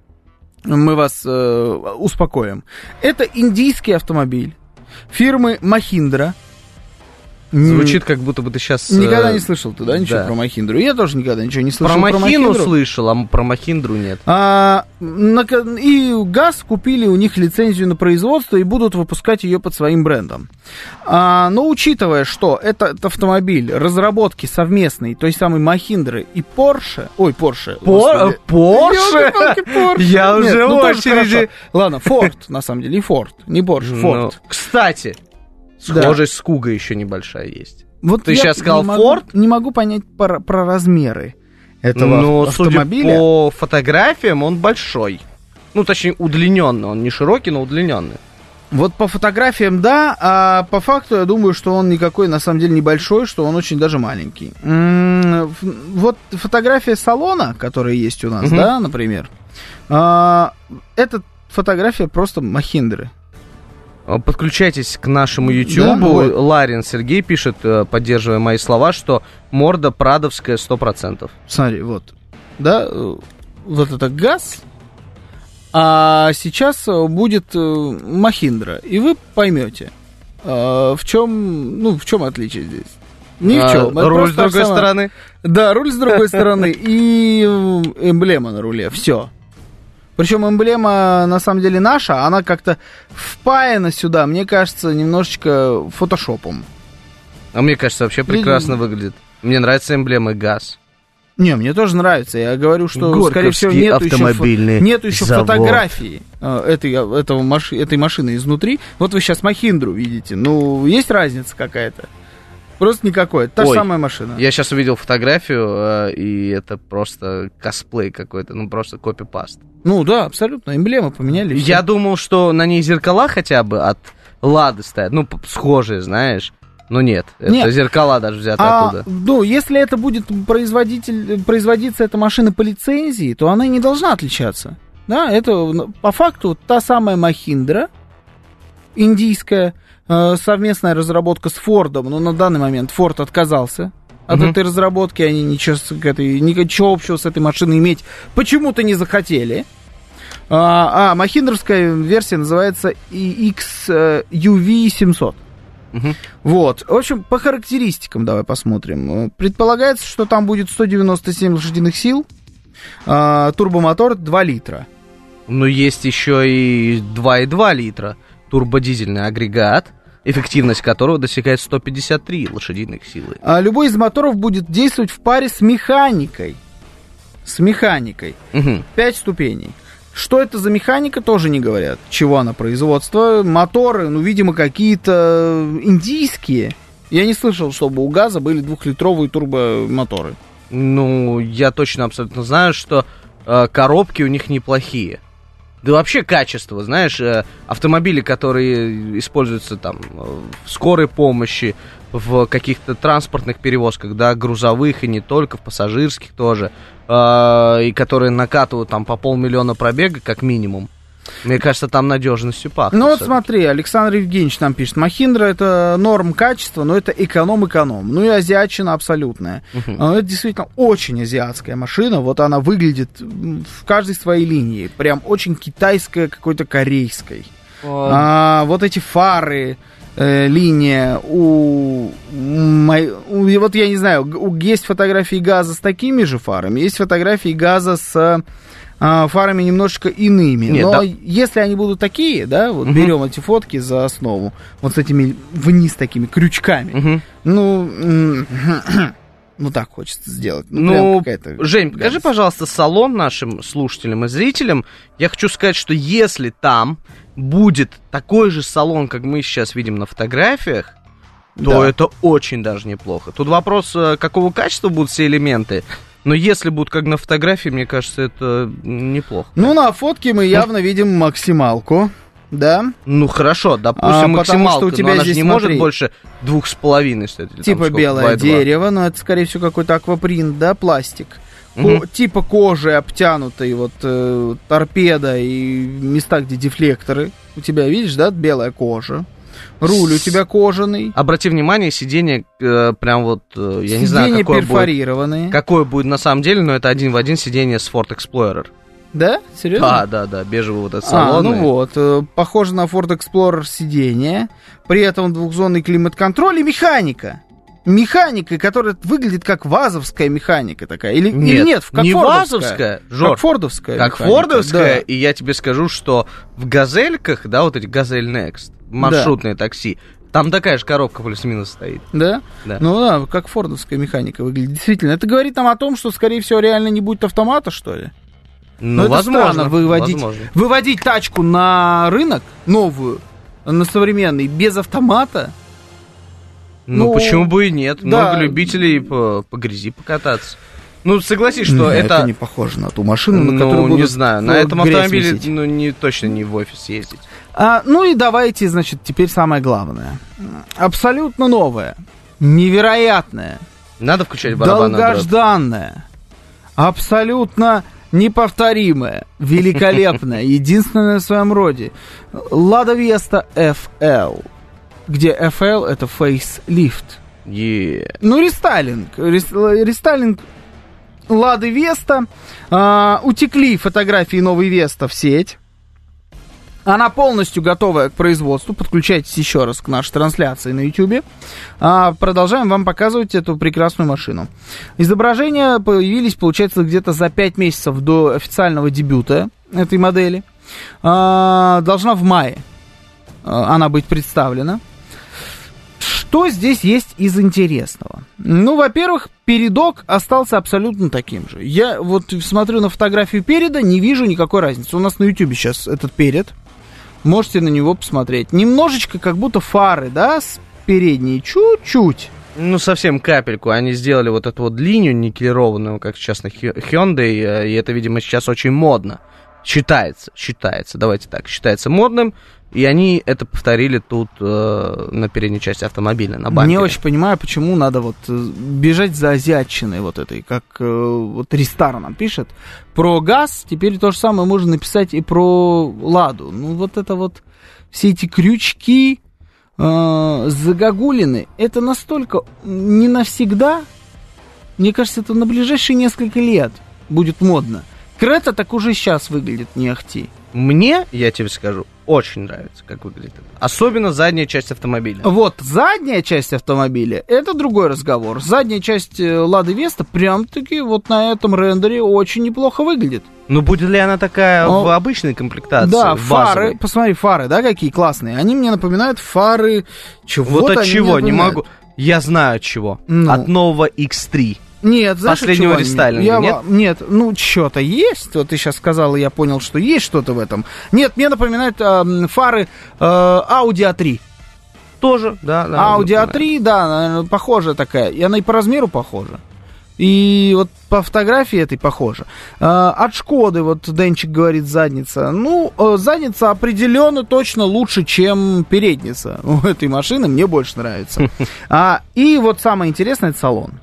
Мы вас э, успокоим. Это индийский автомобиль фирмы Mahindra. Звучит, как будто бы ты сейчас... Никогда не слышал ты, да, ничего да. про Махиндру? Я тоже никогда ничего не слышал про про Махину Махиндру. слышал, а про Махиндру нет. А, на, и ГАЗ купили у них лицензию на производство и будут выпускать ее под своим брендом. А, но учитывая, что этот автомобиль разработки совместной той самой Махиндры и Porsche... Ой, Porsche. Пор- Porsche? Porsche. Я Нет, уже ну, в тоже очереди. хорошо. Ладно, Ford, на самом деле, и Ford. Не Porsche, Ford. Ну, кстати, Да. схожесть с Кугой еще небольшая есть. Вот Ты я сейчас сказал не могу- Ford? Не могу понять про, про размеры этого Но, автомобиля. судя по фотографиям, он большой. Ну, точнее, удлиненный. Он не широкий, но удлиненный. Вот по фотографиям, да, а по факту я думаю, что он никакой, на самом деле, небольшой, что он очень даже маленький. М-м, ф- вот фотография салона, которая есть у нас, Мгм. да, например, а, это фотография просто Махиндры. Подключайтесь к нашему Да, ютубу. ну вот. Ларин Сергей пишет, э, поддерживая мои слова, что морда прадовская сто процентов. Смотри, вот, да, э, вот это ГАЗ, а сейчас э, будет э, Махиндра, и вы поймете, э, в чем, ну, в чем отличие здесь. Ни в А, чем. Это руль просто с другой та самая- стороны. Да, руль с другой стороны и э, эмблема на руле, все. Причем эмблема, на самом деле, наша, она как-то впаяна сюда, мне кажется, немножечко фотошопом. А мне кажется, вообще прекрасно выглядит. Мне нравится эмблема ГАЗ. Не, мне тоже нравится. Я говорю, что, скорее всего, Горьковский нету еще, автомобильный фо- нету еще завод. фотографии э, этой, этого маши- этой машины изнутри. Вот вы сейчас Махиндру видите. Ну, есть разница какая-то? Просто никакой. Это та же Ой, самая машина. Я сейчас увидел фотографию, э, и это просто косплей какой-то, ну просто копипаст. Ну да, абсолютно. Эмблемы поменяли. и всё. Я думал, что на ней зеркала хотя бы от Лады стоят, ну, п- схожие, знаешь. Но нет, это Нет. зеркала даже взяты А, оттуда. ну, если это будет производитель, производиться эта машина по лицензии, то она и не должна отличаться. Да, это ну, по факту та самая Махиндра, индийская, э, совместная разработка с Фордом, но на данный момент Форд отказался от Мгм. этой разработки, они ничего, с этой, ничего общего с этой машиной иметь почему-то не захотели. А, а махиндровская версия называется и икс ю ви семьсот. Мгм. Вот. В общем, по характеристикам давай посмотрим. Предполагается, что там будет сто девяносто семь лошадиных сил, а, турбомотор два литра. Но есть еще и два и два литра турбодизельный агрегат, эффективность которого достигает сто пятьдесят три лошадиных силы. А любой из моторов будет действовать в паре с механикой. С механикой. Мгм. Пять ступеней. Что это за механика, тоже не говорят. Чего она производство. Моторы, ну, видимо, какие-то индийские. Я не слышал, чтобы у ГАЗа были двухлитровые турбомоторы. Ну, я точно абсолютно знаю, что э, коробки у них неплохие. Да вообще качество, знаешь, э, автомобили, которые используются там э, в скорой помощи, в каких-то транспортных перевозках, да, грузовых и не только, в пассажирских тоже, э, и которые накатывают там по полмиллиона пробега как минимум. Мне кажется, там надежностью пахнет. Ну вот всё-таки. смотри, Александр Евгеньевич нам пишет, Махиндра это норм качества, но это эконом-эконом. Ну и азиатчина абсолютная. Мгм. А, Это действительно очень азиатская машина. Вот она выглядит м, в каждой своей линии. Прям очень китайская, какой-то корейской. А, вот эти фары, э, линия у, мой- у- и вот я не знаю, г- у- есть фотографии ГАЗа с такими же фарами, есть фотографии ГАЗа с а, фарами немножечко иными. Нет, Но да. если они будут такие, да, вот Мгм. берем эти фотки за основу, вот с этими вниз такими крючками, Мгм. ну, м, ну так хочется сделать. Ну, Ну, прям какая-то Жень, покажи, гадость. пожалуйста, салон нашим слушателям и зрителям. Я хочу сказать, что если там будет такой же салон, как мы сейчас видим на фотографиях, то Да. это очень даже неплохо. Тут вопрос, э, какого качества будут все элементы, но если будут как на фотографии, мне кажется, это неплохо. Ну, на фотке мы явно видим максималку, да? Ну хорошо, допустим, А, потому максималка, что у тебя но она же здесь, не смотри, может больше двух с половиной стоить. или там Типа сколько, белое два и два. дерево, но это, скорее всего, какой-то аквапринт, да, пластик. Мгм. Ко- типа кожи обтянутой, вот э, торпеда и места, где дефлекторы. У тебя, видишь, да, белая кожа. Руль у тебя кожаный. Обрати внимание, сиденье э, прям вот, э, я не знаю, Сиденья какое будет, перфорированные. какое будет на самом деле, но это один в один сиденье с Ford Explorer. Да? Серьезно? Да, да, да, бежевый вот этот А, салон. ну и- вот, э, похоже на Ford Explorer сиденье. При этом двухзонный климат-контроль и механика. механикой, которая выглядит как вазовская механика такая. Или нет, или нет как не фордовская. вазовская, Жор, как фордовская. Как механика, фордовская, да. и я тебе скажу, что в «Газельках», да, вот эти «Газель Next», маршрутные да. такси, там такая же коробка плюс-минус стоит. Да? Да. Ну да, как фордовская механика выглядит. Действительно, это говорит нам о том, что, скорее всего, реально не будет автомата, что ли? Ну, Но возможно. Это странно, выводить, возможно. выводить тачку на рынок, новую, на современный, без автомата. Ну, Ну, почему бы и нет? да. Много любителей по, по грязи покататься. Ну, согласись, что Нет, это... это не похоже на ту машину, на Ну, которую не будут знаю, на в этом грязь автомобиле, месить. ну, не, точно не в офис ездить. А, ну и давайте, значит, теперь самое главное. Абсолютно новое, невероятное, Надо включать барабанную дробь. долгожданное, абсолютно неповторимое, великолепное, единственное в своем роде. Lada Vesta эф эл, где эф эл это facelift. Yeah. Ну, рестайлинг. Рес- Рестайлинг Лады Веста. А, утекли фотографии новой Веста в сеть. Она полностью готова к производству. Подключайтесь еще раз к нашей трансляции на YouTube. А, продолжаем вам показывать эту прекрасную машину. Изображения появились, получается, где-то за пять месяцев до официального дебюта этой модели. А, должна в мае а, она быть представлена. Что здесь есть из интересного? Ну, во-первых, передок остался абсолютно таким же. Я вот смотрю на фотографию переда, не вижу никакой разницы. У нас на YouTube сейчас этот перед. Можете на него посмотреть. Немножечко как будто фары, да, с передней, чуть-чуть. Ну, совсем капельку. Они сделали вот эту вот линию никелированную, как сейчас на Hyundai, и это, видимо, сейчас очень модно. Считается, считается, давайте так, считается модным. И они это повторили тут э, на передней части автомобиля, на бампере. Не очень понимаю, почему надо вот бежать за азиатчиной вот этой, как э, вот Ристар нам пишет. Про ГАЗ теперь то же самое можно написать и про Ладу. Ну вот это вот, все эти крючки, э, загогулины, это настолько не навсегда, мне кажется, это на ближайшие несколько лет будет модно. Крета так уже сейчас выглядит не ахти. Мне, я тебе скажу, очень нравится, как выглядит это. Особенно задняя часть автомобиля. Вот, задняя часть автомобиля, это другой разговор. Задняя часть Лады Веста прям-таки вот на этом рендере очень неплохо выглядит. Ну, будет ли она такая О, в обычной комплектации? Да, в фары, базовой? посмотри, фары, да, какие классные. Они мне напоминают фары... Чего Вот от чего, не могу... Я знаю от чего. Ну. От нового икс три. Нет, знаешь, Последнего от чего они? рестайлинга, Я нет? во- Нет, ну, что-то есть. Вот ты сейчас сказал, и я понял, что есть что-то в этом. Нет, мне напоминают э, фары э, Audi а три. Тоже, да. да Audi а напоминаю. три, да, наверное, похожая такая. И она и по размеру похожа. И вот по фотографии этой похожа. Э, от Шкоды, вот Денчик говорит, задница. Ну, э, задница определенно точно лучше, чем передница у этой машины. Мне больше нравится. А, и вот самое интересное, это салон.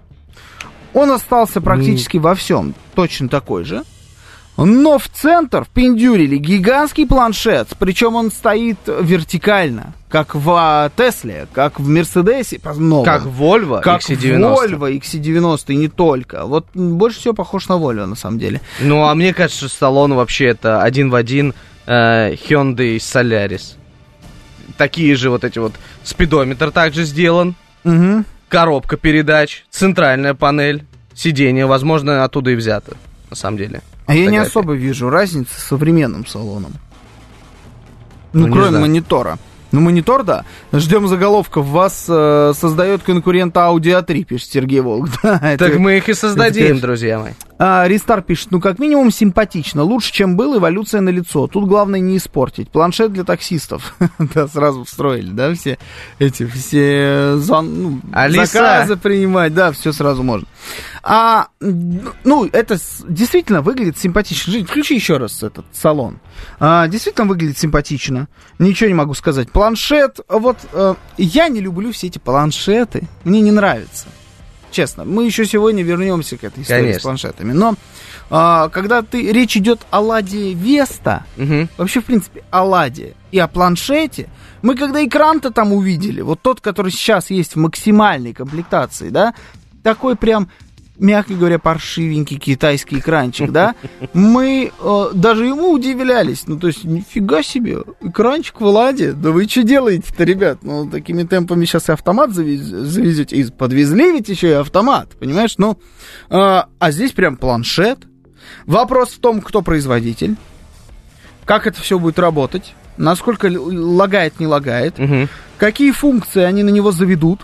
Он остался практически во всем точно такой же. Но в центр впендюрили гигантский планшет. Причем он стоит вертикально. Как в Тесле, как в Мерседесе. Как в Volvo Как икс си девяносто. в Volvo икс си девяносто, и не только. Вот больше всего похож на Volvo, на самом деле. Ну, а мне кажется, что салон вообще это один в один э, Hyundai Solaris. Такие же вот эти вот. Спидометр также сделан. Угу. Коробка передач, центральная панель, сиденье, возможно, оттуда и взято, на самом деле. А я не Фотографии. особо вижу разницы с современным салоном. Ну, Ну, не кроме знаю. монитора. Ну, монитор, да. Ждем заголовков. Вас э, создает конкурент Audi а три, пишет Сергей Волк. Да, это- Так мы их и создадим, конечно. друзья мои. А, Ристар пишет, ну, как минимум, симпатично. Лучше, чем был, эволюция на лицо. Тут главное не испортить. Планшет для таксистов. Да, сразу встроили, да, все эти, все зан- ну, Алиса. заказы принимать. Да, все сразу можно. А, ну, это с- действительно выглядит симпатично. Жень, включи еще раз этот салон. А, действительно выглядит симпатично. Ничего не могу сказать. Планшет, вот, э, я не люблю все эти планшеты. Мне не нравится. Честно, мы еще сегодня вернемся к этой истории Конечно. с планшетами. Но а, когда ты, речь идет о Ладе Веста, Мгм. вообще, в принципе, о Ладе и о планшете, мы когда экран-то там увидели, вот тот, который сейчас есть в максимальной комплектации, да, такой прям мягко говоря, паршивенький китайский экранчик, да, мы э, даже ему удивлялись. Ну, то есть, нифига себе, экранчик в Ладе, да вы что делаете-то, ребят? Ну, такими темпами сейчас и автомат завез, завезете, и подвезли ведь еще и автомат, понимаешь? Ну, э, а здесь прям планшет. Вопрос в том, кто производитель, как это все будет работать, насколько лагает, не лагает, угу. какие функции они на него заведут.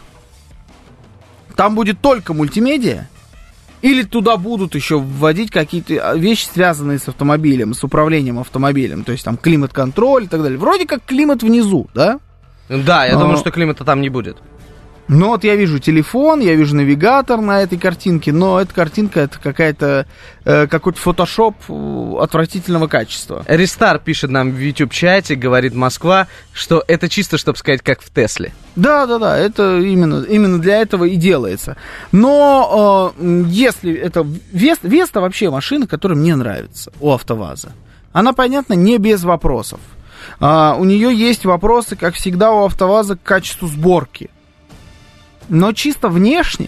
Там будет только мультимедиа, или туда будут еще вводить какие-то вещи, связанные с автомобилем, с управлением автомобилем, то есть там климат-контроль и так далее. Вроде как климат внизу, да? Да, я Но... думаю, что климата там не будет. Ну вот я вижу телефон, я вижу навигатор на этой картинке, но эта картинка это какая-то, э, какой-то фотошоп отвратительного качества. Рестар пишет нам в YouTube-чате, говорит Москва, что это чисто, чтобы сказать, как в Тесле. Да-да-да, это именно, именно для этого и делается. Но э, если это... Веста, Веста вообще машина, которая мне нравится у АвтоВАЗа. Она, понятно, не без вопросов. А, у нее есть вопросы, как всегда у АвтоВАЗа, к качеству сборки. Но чисто внешне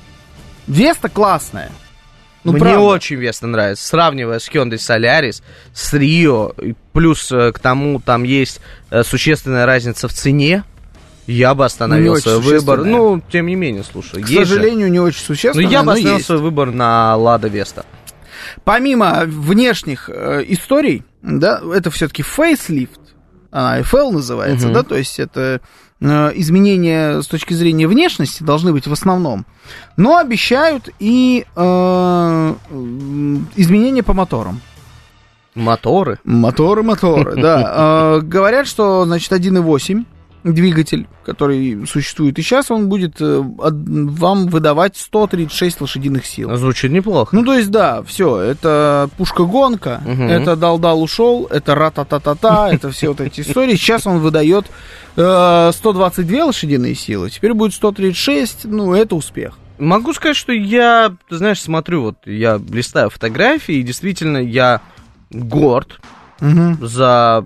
Веста классная. Ну, Мне правда. очень Веста нравится. Сравнивая с Hyundai Solaris, с Rio, плюс к тому там есть существенная разница в цене, я бы остановил ну, свой выбор. Ну, тем не менее, слушай. К сожалению, же. не очень существенная. Но я бы остановил есть. свой выбор на Lada Vesta. Помимо внешних э, историй, да, это все-таки фейслифт, она эф эл называется, угу. да, то есть это... изменения с точки зрения внешности должны быть в основном, но обещают и э, изменения по моторам. Моторы? Моторы, моторы, да. Говорят, что, значит, один и восемь двигатель, который существует и сейчас, он будет вам выдавать сто тридцать шесть лошадиных сил. Звучит неплохо. Ну, то есть, да, все, это пушка-гонка, угу. это дал-дал ушел, это ра-та-та-та-та, это все вот эти истории. Сейчас он выдает э, сто двадцать две лошадиные силы, теперь будет сто тридцать шесть, ну, это успех. Могу сказать, что я, ты знаешь, смотрю, вот я листаю фотографии, и действительно я горд угу. за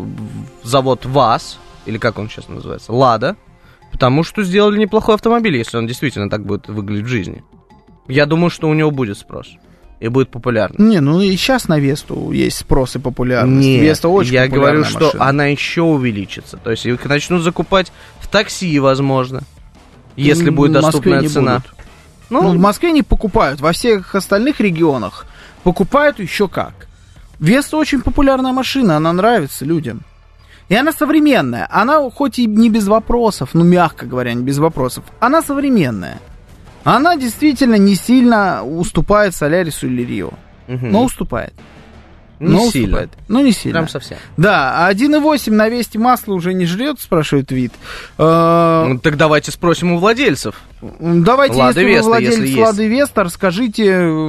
завод ВАЗ, или как он сейчас называется, Лада, потому что сделали неплохой автомобиль, если он действительно так будет выглядеть в жизни. Я думаю, что у него будет спрос и будет популярным. Не, ну и сейчас на Весту есть спрос и популярность. Нет, Веста очень я говорю, машина. что она еще увеличится. То есть их начнут закупать в такси, возможно, если будет доступная цена. Ну, ну, в Москве не покупают, во всех остальных регионах покупают еще как. Веста очень популярная машина, она нравится людям. И она современная. Она хоть и не без вопросов, ну, мягко говоря, не без вопросов, она современная. Она действительно не сильно уступает Солярису или Рио. Угу. Но уступает. Не но сильно. Уступает. Но не сильно. Прям совсем. Да, а один и восемь на Весте масло уже не жрет, спрашивает Вит. Ну, так давайте спросим у владельцев. Давайте, Лады если Веста, вы владелец если Лады Веста, расскажите,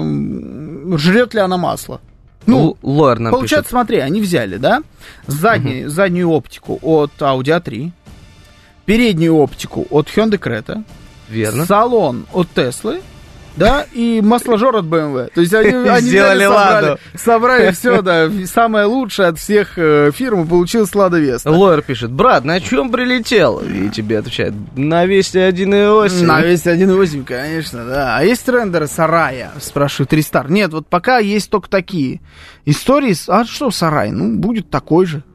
жрет ли она масло. Ну, Лор нам получается, пишет. смотри, они взяли, да, задний, угу. заднюю оптику от Audi а три, переднюю оптику от Hyundai Creta, верно. Салон от Теслы, да, и масложор от бэ эм вэ. То есть они, они сделали собрали, собрали все, да, самое лучшее от всех э, фирм, и получилась Лада Веста. Лойер пишет: брат, на чем прилетел? И тебе отвечает: на Весте один и восемь. На Весте один и восемь, конечно, да. А есть трендеры Сарая, спрашивает Ристар. Нет, вот пока есть только такие истории. А что Сарай? Ну, будет такой же.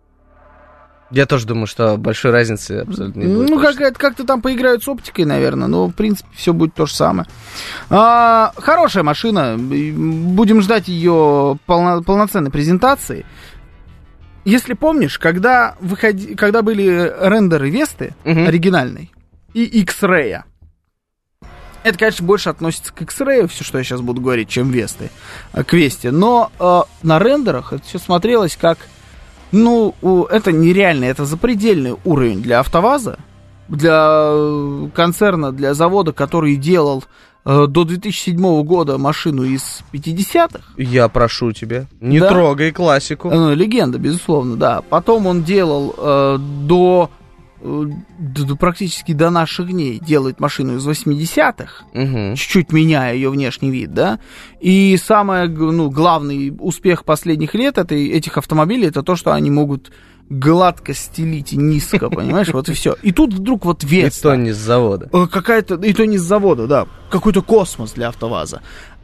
Я тоже думаю, что большой разницы абсолютно не будет. Ну, как, как-то там поиграют с оптикой, наверное, но, в принципе, все будет то же самое. А, хорошая машина. Будем ждать ее полно, полноценной презентации. Если помнишь, когда, выходи, когда были рендеры Весты uh-huh. оригинальной и X-Ray, это, конечно, больше относится к X-Ray, все, что я сейчас буду говорить, чем Весты, к Весте. Но э, на рендерах это все смотрелось как... Ну, это нереально, это запредельный уровень для АвтоВАЗа, для концерна, для завода, который делал э, до две тысячи седьмого года машину из пятидесятых. Я прошу тебя, не да? трогай классику. Ну, легенда, безусловно, да. Потом он делал э, до, э, до практически до наших дней, делает машину из восьмидесятых, угу. чуть-чуть меняя ее внешний вид, да. И самый, ну, главный успех последних лет этой, этих автомобилей, это то, что они могут гладко стелите, низко, понимаешь, вот и все. И тут вдруг вот Веста. И то не с завода. Какая-то, и то не с завода, да. Какой-то космос для АвтоВАЗа.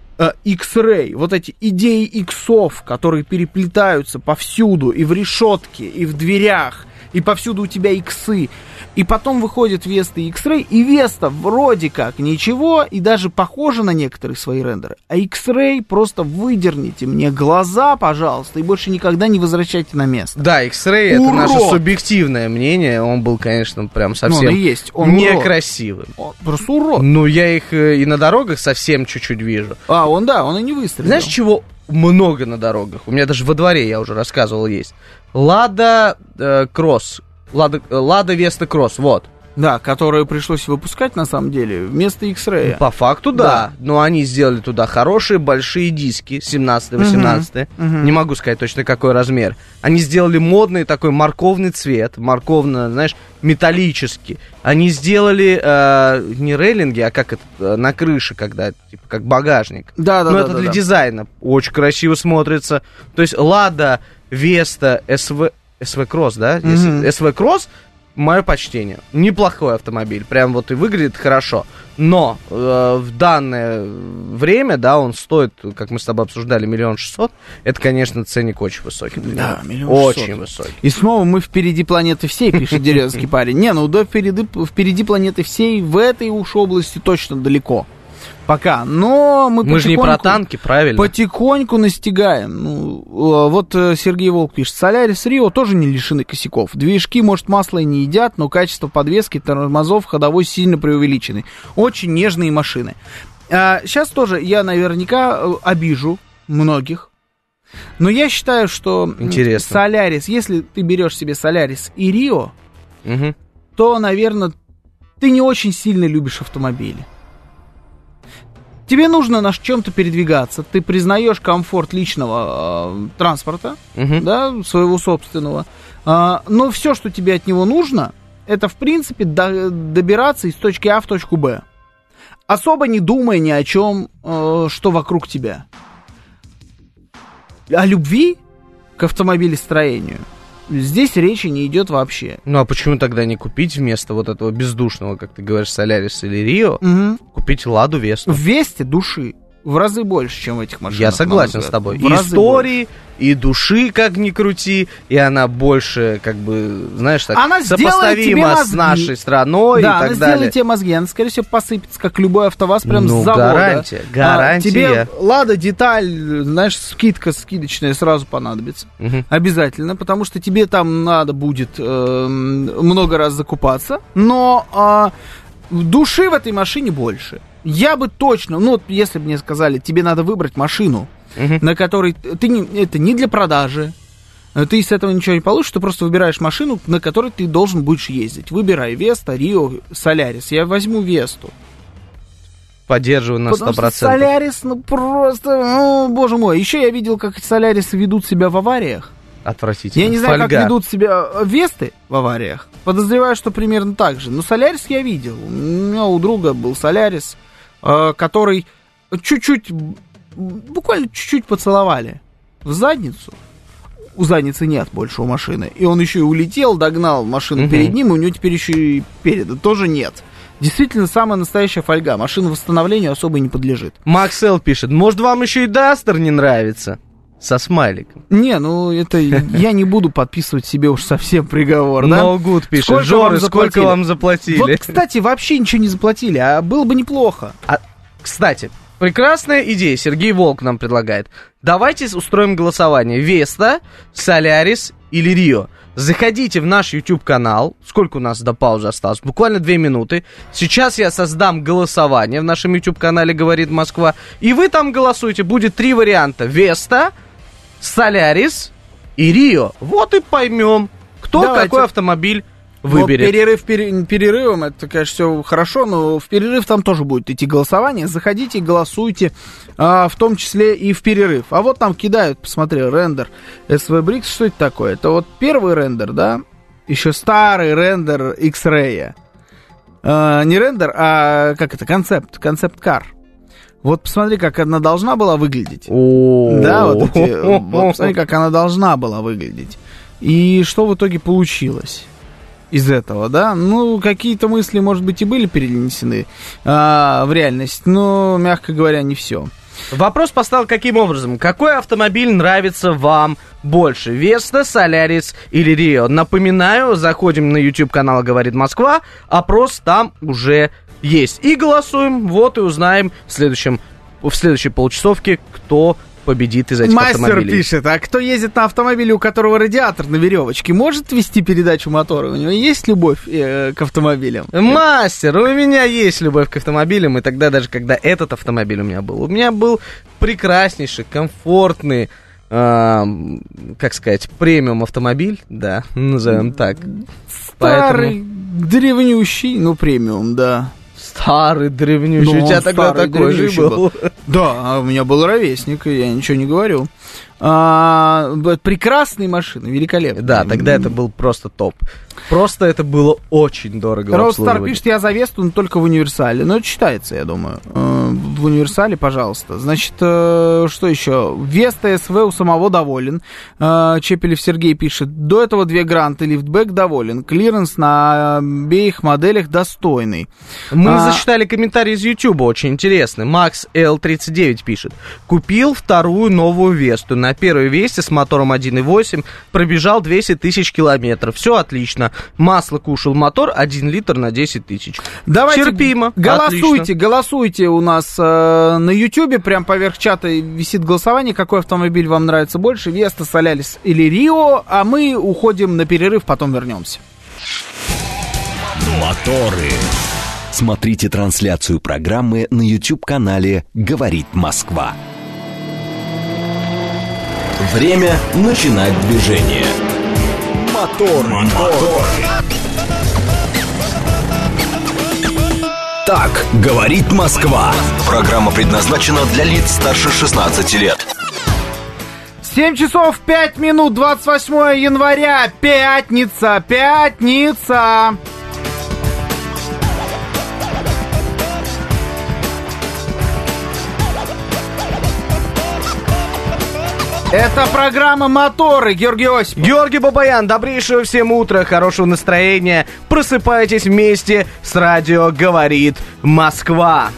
X-Ray, вот эти идеи иксов, которые переплетаются повсюду, и в решетке, и в дверях, и повсюду у тебя иксы. И потом выходит Веста и X-Ray, и Веста вроде как ничего, и даже похожа на некоторые свои рендеры. А X-Ray просто выдерните мне глаза, пожалуйста, и больше никогда не возвращайте на место. Да, X-Ray это наше субъективное мнение, он был, конечно, прям совсем ну, он есть. Он некрасивым. Он просто урод. Ну, я их и на дорогах совсем чуть-чуть вижу. А, он, да, он и не выстрелил. Знаешь, чего много на дорогах? У меня даже во дворе, я уже рассказывал, есть. Лада э, Кросс. Лада, Лада Веста Кросс, вот. Да, которую пришлось выпускать, на самом деле, вместо X-Ray. Ну, по факту, да. да. Но они сделали туда хорошие большие диски, семнадцатый-восемнадцатый. Uh-huh. Uh-huh. Не могу сказать точно, какой размер. Они сделали модный такой морковный цвет, морковно, знаешь, металлический. Они сделали э, не рейлинги, а как это, на крыше, когда, типа, как багажник. Да, да, Но да. это да, для да. дизайна. Очень красиво смотрится. То есть Лада Веста эс ви... эс ви Кросс, да? Mm-hmm. эс ви Кросс, мое почтение. Неплохой автомобиль. Прям вот и выглядит хорошо. Но э, в данное время, да, он стоит, как мы с тобой обсуждали, миллион шестьсот. Это, конечно, ценник очень высокий. Да, миллион очень шестьсот. высокий. И снова мы впереди планеты всей, пишет деревенский парень. Не, ну да, впереди, впереди планеты всей в этой уж области точно далеко. Пока, но мы, мы же не про танки, правильно? Потихоньку настигаем. Ну, вот Сергей Волк пишет, Солярис Рио тоже не лишены косяков. Движки, может, масло и не едят, но качество подвески, тормозов, ходовой сильно преувеличены. Очень нежные машины. А, сейчас тоже я наверняка обижу многих, но я считаю, что интересно. Солярис, если ты берешь себе Солярис и Рио, угу. то, наверное, ты не очень сильно любишь автомобили. Тебе нужно на чем-то передвигаться, ты признаешь комфорт личного э, транспорта, uh-huh. да, своего собственного, э, но все, что тебе от него нужно, это, в принципе, до, добираться из точки А в точку Б, особо не думая ни о чем, э, что вокруг тебя. О любви к автомобилестроению здесь речи не идет вообще. Ну а почему тогда не купить вместо вот этого бездушного, как ты говоришь, Солярис или Рио, угу. купить Ладу Весту? В Весте души в разы больше, чем в этих машинах. Я согласен с тобой. В и истории, больше. И души, как ни крути, и она больше, как бы, знаешь, так, она сопоставима с нашей страной, да, и так она далее. Сделает тебе мозги, она, скорее всего, посыпется, как любой АвтоВАЗ, прям ну, с завода. гарантия, гарантия. А, тебе Лада деталь, знаешь, скидка скидочная сразу понадобится. Угу. Обязательно, потому что тебе там надо будет э, много раз закупаться, но э, души в этой машине больше. Я бы точно, ну, если бы мне сказали, тебе надо выбрать машину, uh-huh. на которой ты не, это не для продажи, ты с этого ничего не получишь, ты просто выбираешь машину, на которой ты должен будешь ездить. Выбирай Веста, Рио, Солярис. Я возьму Весту. Поддерживаю на сто процентов. Потому что Солярис, ну, просто, ну, боже мой. Еще я видел, как Солярисы ведут себя в авариях. Отвратительно. Я не знаю, Фольга. как ведут себя Весты в авариях. Подозреваю, что примерно так же. Но Солярис я видел. У меня у друга был Солярис, который чуть-чуть, буквально чуть-чуть поцеловали в задницу. У задницы нет больше у машины. И он еще и улетел, догнал машину угу. перед ним, и у него теперь еще и переда тоже нет. Действительно, самая настоящая фольга. Машина восстановлению особо не подлежит. Максел пишет, может, вам еще и Дастер не нравится? Со смайликом. Не, ну это я не буду подписывать себе уж совсем приговор, да? No good пишет. Сколько Жоры, вам сколько вам заплатили? Вот, кстати, вообще ничего не заплатили, а было бы неплохо. А, кстати, прекрасная идея, Сергей Волк нам предлагает. Давайте устроим голосование. Веста, Солярис или Рио. Заходите в наш YouTube-канал. Сколько у нас до паузы осталось? Буквально две минуты. Сейчас я создам голосование в нашем YouTube-канале «Говорит Москва». И вы там голосуете. Будет три варианта. Веста, Солярис и Рио. Вот и поймем, кто Давайте. какой автомобиль выберет. Вот перерыв пер, перерывом, это, конечно, все хорошо, но в перерыв там тоже будет идти голосование. Заходите, голосуйте, а, в том числе и в перерыв. А вот там кидают, посмотри, рендер эс ви Bricks, что это такое? Это вот первый рендер, да? Еще старый рендер X-Ray. А, не рендер, а как это, концепт, концепт-кар. Вот посмотри, как она должна была выглядеть. О-о-о. Да, вот эти, вот посмотри, как она должна была выглядеть. И что в итоге получилось из этого, да? Ну, какие-то мысли, может быть, и были перенесены а, в реальность, но, мягко говоря, не все. Вопрос поставил каким образом? Какой автомобиль нравится вам больше? Веста, Солярис или Рио? Напоминаю, заходим на YouTube-канал «Говорит Москва», опрос там уже есть. И голосуем, вот и узнаем в следующем, в следующей получасовке, кто победит из этих Мастер автомобилей. пишет, а кто ездит на автомобиле, у которого радиатор на веревочке, может вести передачу мотора? У него есть любовь э, к автомобилям? Мастер, у меня есть любовь к автомобилям, и тогда даже, когда этот автомобиль у меня был, у меня был прекраснейший, комфортный, э, как сказать, премиум автомобиль, да, назовем так. Старый, Поэтому... древнющий, ну, премиум, да. Старый, древнющий, Ну, у тебя тогда старый, такой же древнющий был. Да, а у меня был ровесник, и я ничего не говорю. А, прекрасные машины, великолепные. Да, тогда это был просто топ. Просто это было очень дорого в Роустар обслуживании. пишет, я за Весту, но только в универсале. Ну, это читается, я думаю. Э, В универсале, пожалуйста. Значит, э, что еще? Веста СВ у самого доволен. Э, Чепелев Сергей пишет, до этого две гранты, лифтбэк доволен. Клиренс на обеих моделях достойный. Мы А, зачитали комментарий из Ютуба, очень интересный. Макс Эл тридцать девять пишет. Купил вторую новую Весту. На первой Весте с мотором один и восемь пробежал двести тысяч километров. Все отлично. Масло кушал мотор один литр на десять тысяч. Давайте Терпимо. голосуйте, Отлично. голосуйте у нас э, на Ютубе, прям поверх чата висит голосование, какой автомобиль вам нравится больше, Веста, Солярис или Рио, а мы уходим на перерыв, потом вернемся. Моторы. Смотрите трансляцию программы на YouTube-канале «Говорит Москва». Время начинать движение. Мотор, мотор. Так говорит Москва. Программа предназначена для лиц старше шестнадцати лет. семь часов пять минут, двадцать восьмое января, пятница, пятница. Это программа «Моторы», Георгий Осипов. Георгий Бабаян, добрейшего всем утра, хорошего настроения. Просыпайтесь вместе с радио «Говорит Москва».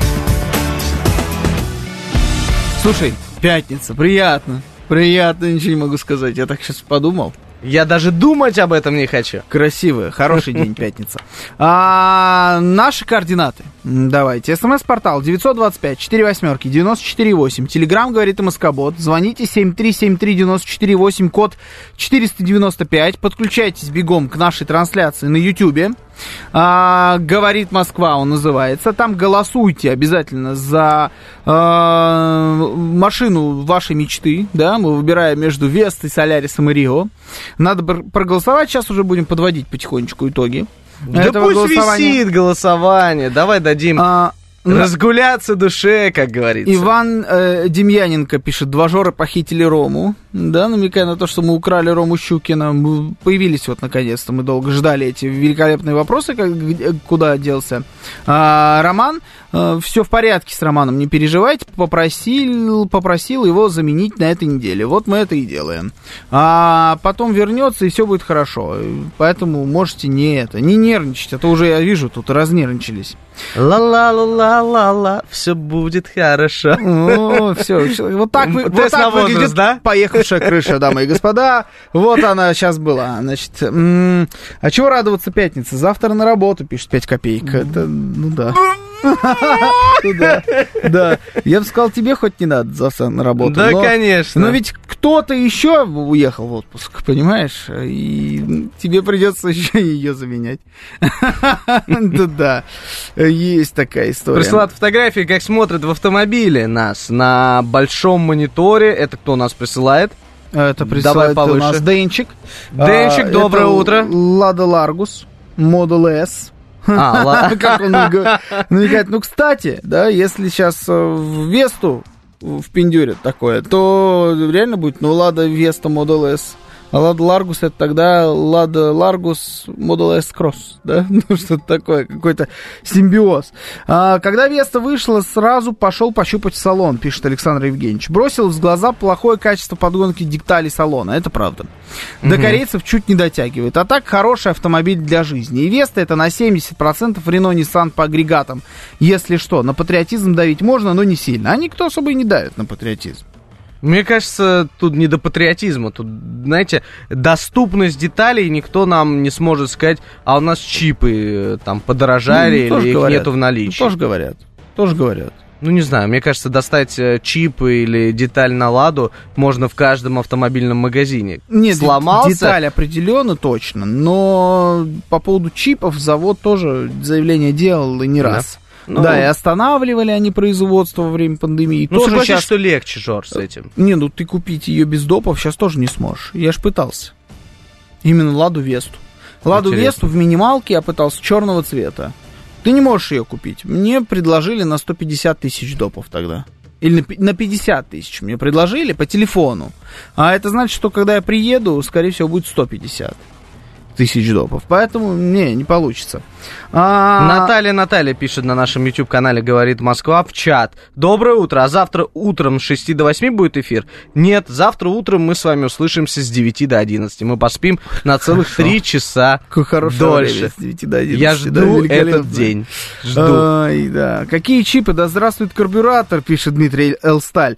Слушай, пятница, приятно. Приятно, ничего не могу сказать. Я так сейчас подумал. Я даже думать об этом не хочу. Красивая, хороший день, пятница. А, наши координаты. Давайте. СМС-портал девятьсот двадцать пять четыре восьмерки девяносто четыре восемь. Телеграм говорит МСК-бот. Звоните семь три семь три девяносто четыре восемь, код четыреста девяносто пять. Подключайтесь бегом к нашей трансляции на Ютубе. А, говорит Москва, он называется. Там голосуйте обязательно за а, машину вашей мечты. Да, мы выбираем между Вестой, Солярисом и Рио. Надо проголосовать. Сейчас уже будем подводить потихонечку итоги. Да пусть голосования. Висит голосование. Давай дадим а, разгуляться душе, как говорится. Иван э, Демьяненко пишет, два Жоры похитили Рому. Да, намекая на то, что мы украли Рому Щукина. Мы появились вот наконец-то. Мы долго ждали эти великолепные вопросы, как, куда делся а, Роман. А, все в порядке с Романом, не переживайте. Попросил, попросил его заменить на этой неделе. Вот мы это и делаем. А потом вернется, и все будет хорошо. Поэтому можете не это, не нервничать. А то уже я вижу, тут разнервничались. Ла-ла-ла-ла-ла-ла, все будет хорошо. О, все, вот так, вы, вот так выглядит, да? Поехавшая крыша, дамы и господа. Вот она сейчас была. Значит, м- а чего радоваться пятнице? Завтра на работу, пишет пять копеек. Это, ну да. Да, да. Я бы сказал, тебе хоть не надо завтра на работу. Да, конечно. Но ведь кто-то еще уехал в отпуск, понимаешь? И тебе придется еще ее заменять. Да, есть такая история. Присылают фотографии, как смотрят в автомобиле нас на большом мониторе. Это кто у нас присылает? Это присылает у нас Денчик. Денчик, доброе утро. Лада Ларгус, Model S. А, ладно. Как он намекает. Ну, кстати, да, если сейчас в Весту впендюрят такое, то реально будет, ну, Лада Веста Model S. А Лада Ларгус это тогда Лада Ларгус Model S Cross, да? Ну, что-то такое, какой-то симбиоз. А, когда Веста вышла, сразу пошел пощупать салон, пишет Александр Евгеньевич. Бросил в глаза плохое качество подгонки деталей салона, это правда. До угу. корейцев чуть не дотягивает. А так, хороший автомобиль для жизни. И Веста это на семьдесят процентов Рено Ниссан по агрегатам. Если что, на патриотизм давить можно, но не сильно. А никто особо и не давит на патриотизм. Мне кажется, тут не до патриотизма. Тут, знаете, доступность деталей никто нам не сможет сказать, а у нас чипы там подорожали, ну, или их говорят. Нету в наличии. Ну, тоже говорят, тоже говорят. Ну, не знаю, мне кажется, достать чипы или деталь на Ладу можно в каждом автомобильном магазине. Нет, сломался. Деталь определенно точно, но по поводу чипов завод тоже заявление делал и не да. раз. Ну, да, и останавливали они производство во время пандемии. Ну, тоже согласись, сейчас... что легче, Жор, с этим. Не, ну ты купить ее без допов сейчас тоже не сможешь. Я ж пытался. Именно Ладу Весту. Ладу Интересно. Весту в минималке я пытался черного цвета. Ты не можешь ее купить. Мне предложили на сто пятьдесят тысяч допов тогда. Или на пятьдесят тысяч мне предложили по телефону. А это значит, что когда я приеду, скорее всего, будет сто пятьдесят тысяч допов. Поэтому, не, не получится. А... Наталья Наталья пишет на нашем YouTube-канале «Говорит Москва» в чат. Доброе утро. А завтра утром с шести до восьми будет эфир? Нет, завтра утром мы с вами услышимся с девяти до одиннадцати. Мы поспим на целых три часа дольше. С девяти до одиннадцати. Я жду да, этот день. Жду. Ай, да. Какие чипы? Да здравствует карбюратор, пишет Дмитрий Элсталь.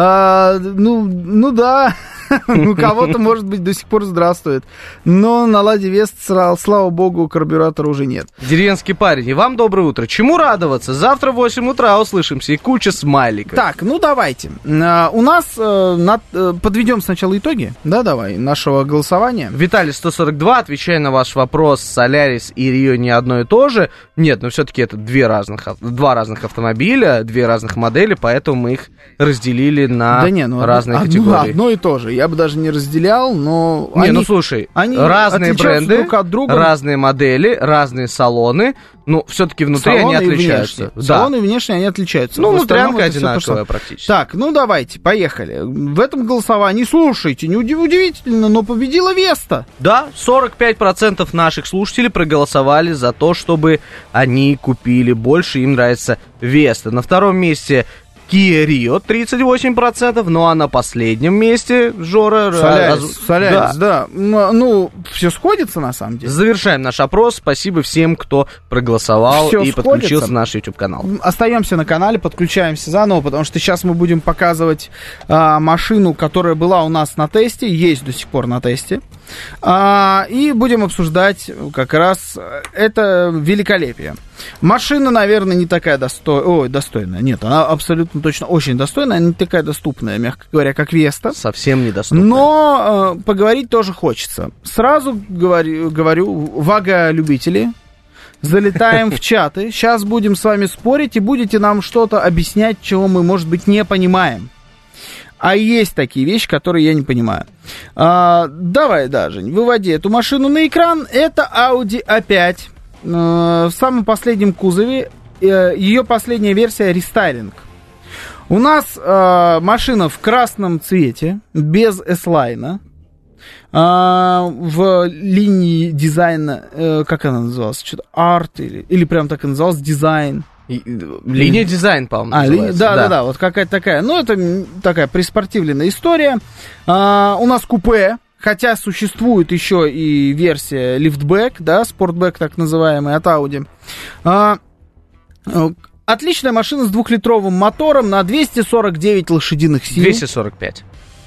А, ну, ну да. У кого-то, может быть, до сих пор здравствует. Но на Ладе Веста, слава богу, карбюратора уже нет. Деревенский парень, и вам доброе утро. Чему радоваться? Завтра в восемь утра услышимся, и куча смайликов. Так, ну давайте. Uh, у нас uh, над, uh, подведем сначала итоги, да, давай, нашего голосования. Виталий сто сорок два, отвечая на ваш вопрос, Солярис и Рио не одно и то же. Нет, но все-таки это две разных, два разных автомобиля, две разных модели, поэтому мы их разделили на да не, ну, разные одно, категории. Одно и то же. Я бы даже не разделял, но... Не, они, ну слушай, они разные бренды, друг от друга. Разные модели, разные салоны, но все-таки внутри салоны они отличаются. Да. Салоны и внешне они отличаются. Ну, внутрянка одинаковая практически. Так, ну давайте, поехали. В этом голосовании, слушайте, не удивительно, но победила Веста. Да, сорок пять процентов наших слушателей проголосовали за то, чтобы они купили больше, им нравится Веста. На втором месте... Kia Rio тридцать восемь процентов, ну а на последнем месте, Жора... Солярис, раз... Солярис, да. да. Ну, все сходится на самом деле. Завершаем наш опрос. Спасибо всем, кто проголосовал всё и сходится. Подключился в наш YouTube-канал. Остаемся на канале, подключаемся заново, потому что сейчас мы будем показывать а, машину, которая была у нас на тесте, есть до сих пор на тесте. А, и будем обсуждать как раз это великолепие. Машина, наверное, не такая достойная. Ой, достойная. Нет, она абсолютно точно очень достойная. Она не такая доступная, мягко говоря, как Веста. Совсем недоступная. Но э, поговорить тоже хочется. Сразу говорю, говорю вага-любители, залетаем в чаты. Сейчас будем с вами спорить и будете нам что-то объяснять, чего мы, может быть, не понимаем. А есть такие вещи, которые я не понимаю. А, давай, даже выводи эту машину на экран. Это Audi а пять. В самом последнем кузове. Ее последняя версия рестайлинг. У нас э, машина в красном цвете, без S-лайна. Э, в линии дизайна, э, как она называлась? Что-то арт или, или прям так и называлась, дизайн. И, линия дизайн, по-моему, а, называется. Ли, да, да, да, да, вот какая-то такая. Ну, это такая приспортивленная история. Э, у нас купе. Хотя существует еще и версия лифтбэк, да, спортбэк так называемый, от Audi. А, отличная машина с двухлитровым мотором на двести сорок девять лошадиных сил. двести сорок пять.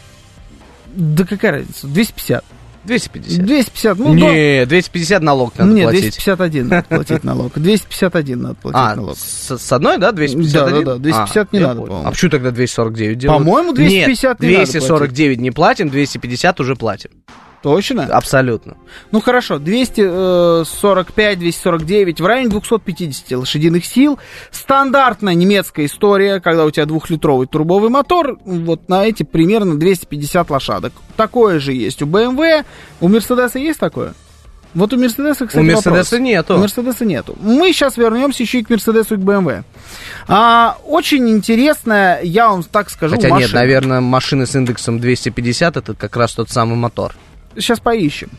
Да какая разница? двести пятьдесят. двести пятьдесят. двести пятьдесят. Ну, не, двести пятьдесят налог надо не, платить. двести пятьдесят один надо платить налог. двести пятьдесят один надо платить а, налог. С, с одной, да, двести пятьдесят один? Да, да, да, двести пятьдесят а, не надо, по-моему. А почему тогда двести сорок девять делают? По-моему, двести пятьдесят Нет, не двести сорок девять надо не платим, двести пятьдесят уже платим. Точно? Абсолютно. Ну хорошо, двести сорок пять, двести сорок девять, в районе двести пятьдесят лошадиных сил. Стандартная немецкая история, когда у тебя двухлитровый турбовый мотор, вот на эти примерно двести пятьдесят лошадок. Такое же есть у бэ эм вэ, у Мерседеса есть такое? Вот у Мерседеса, кстати, У Мерседеса вопрос. нету. У Мерседеса нету. Мы сейчас вернемся еще и к Мерседесу и к бэ эм вэ. А, очень интересная, я вам так скажу, Хотя машина. нет, наверное, машины с индексом двести пятьдесят это как раз тот самый мотор. сейчас поищем.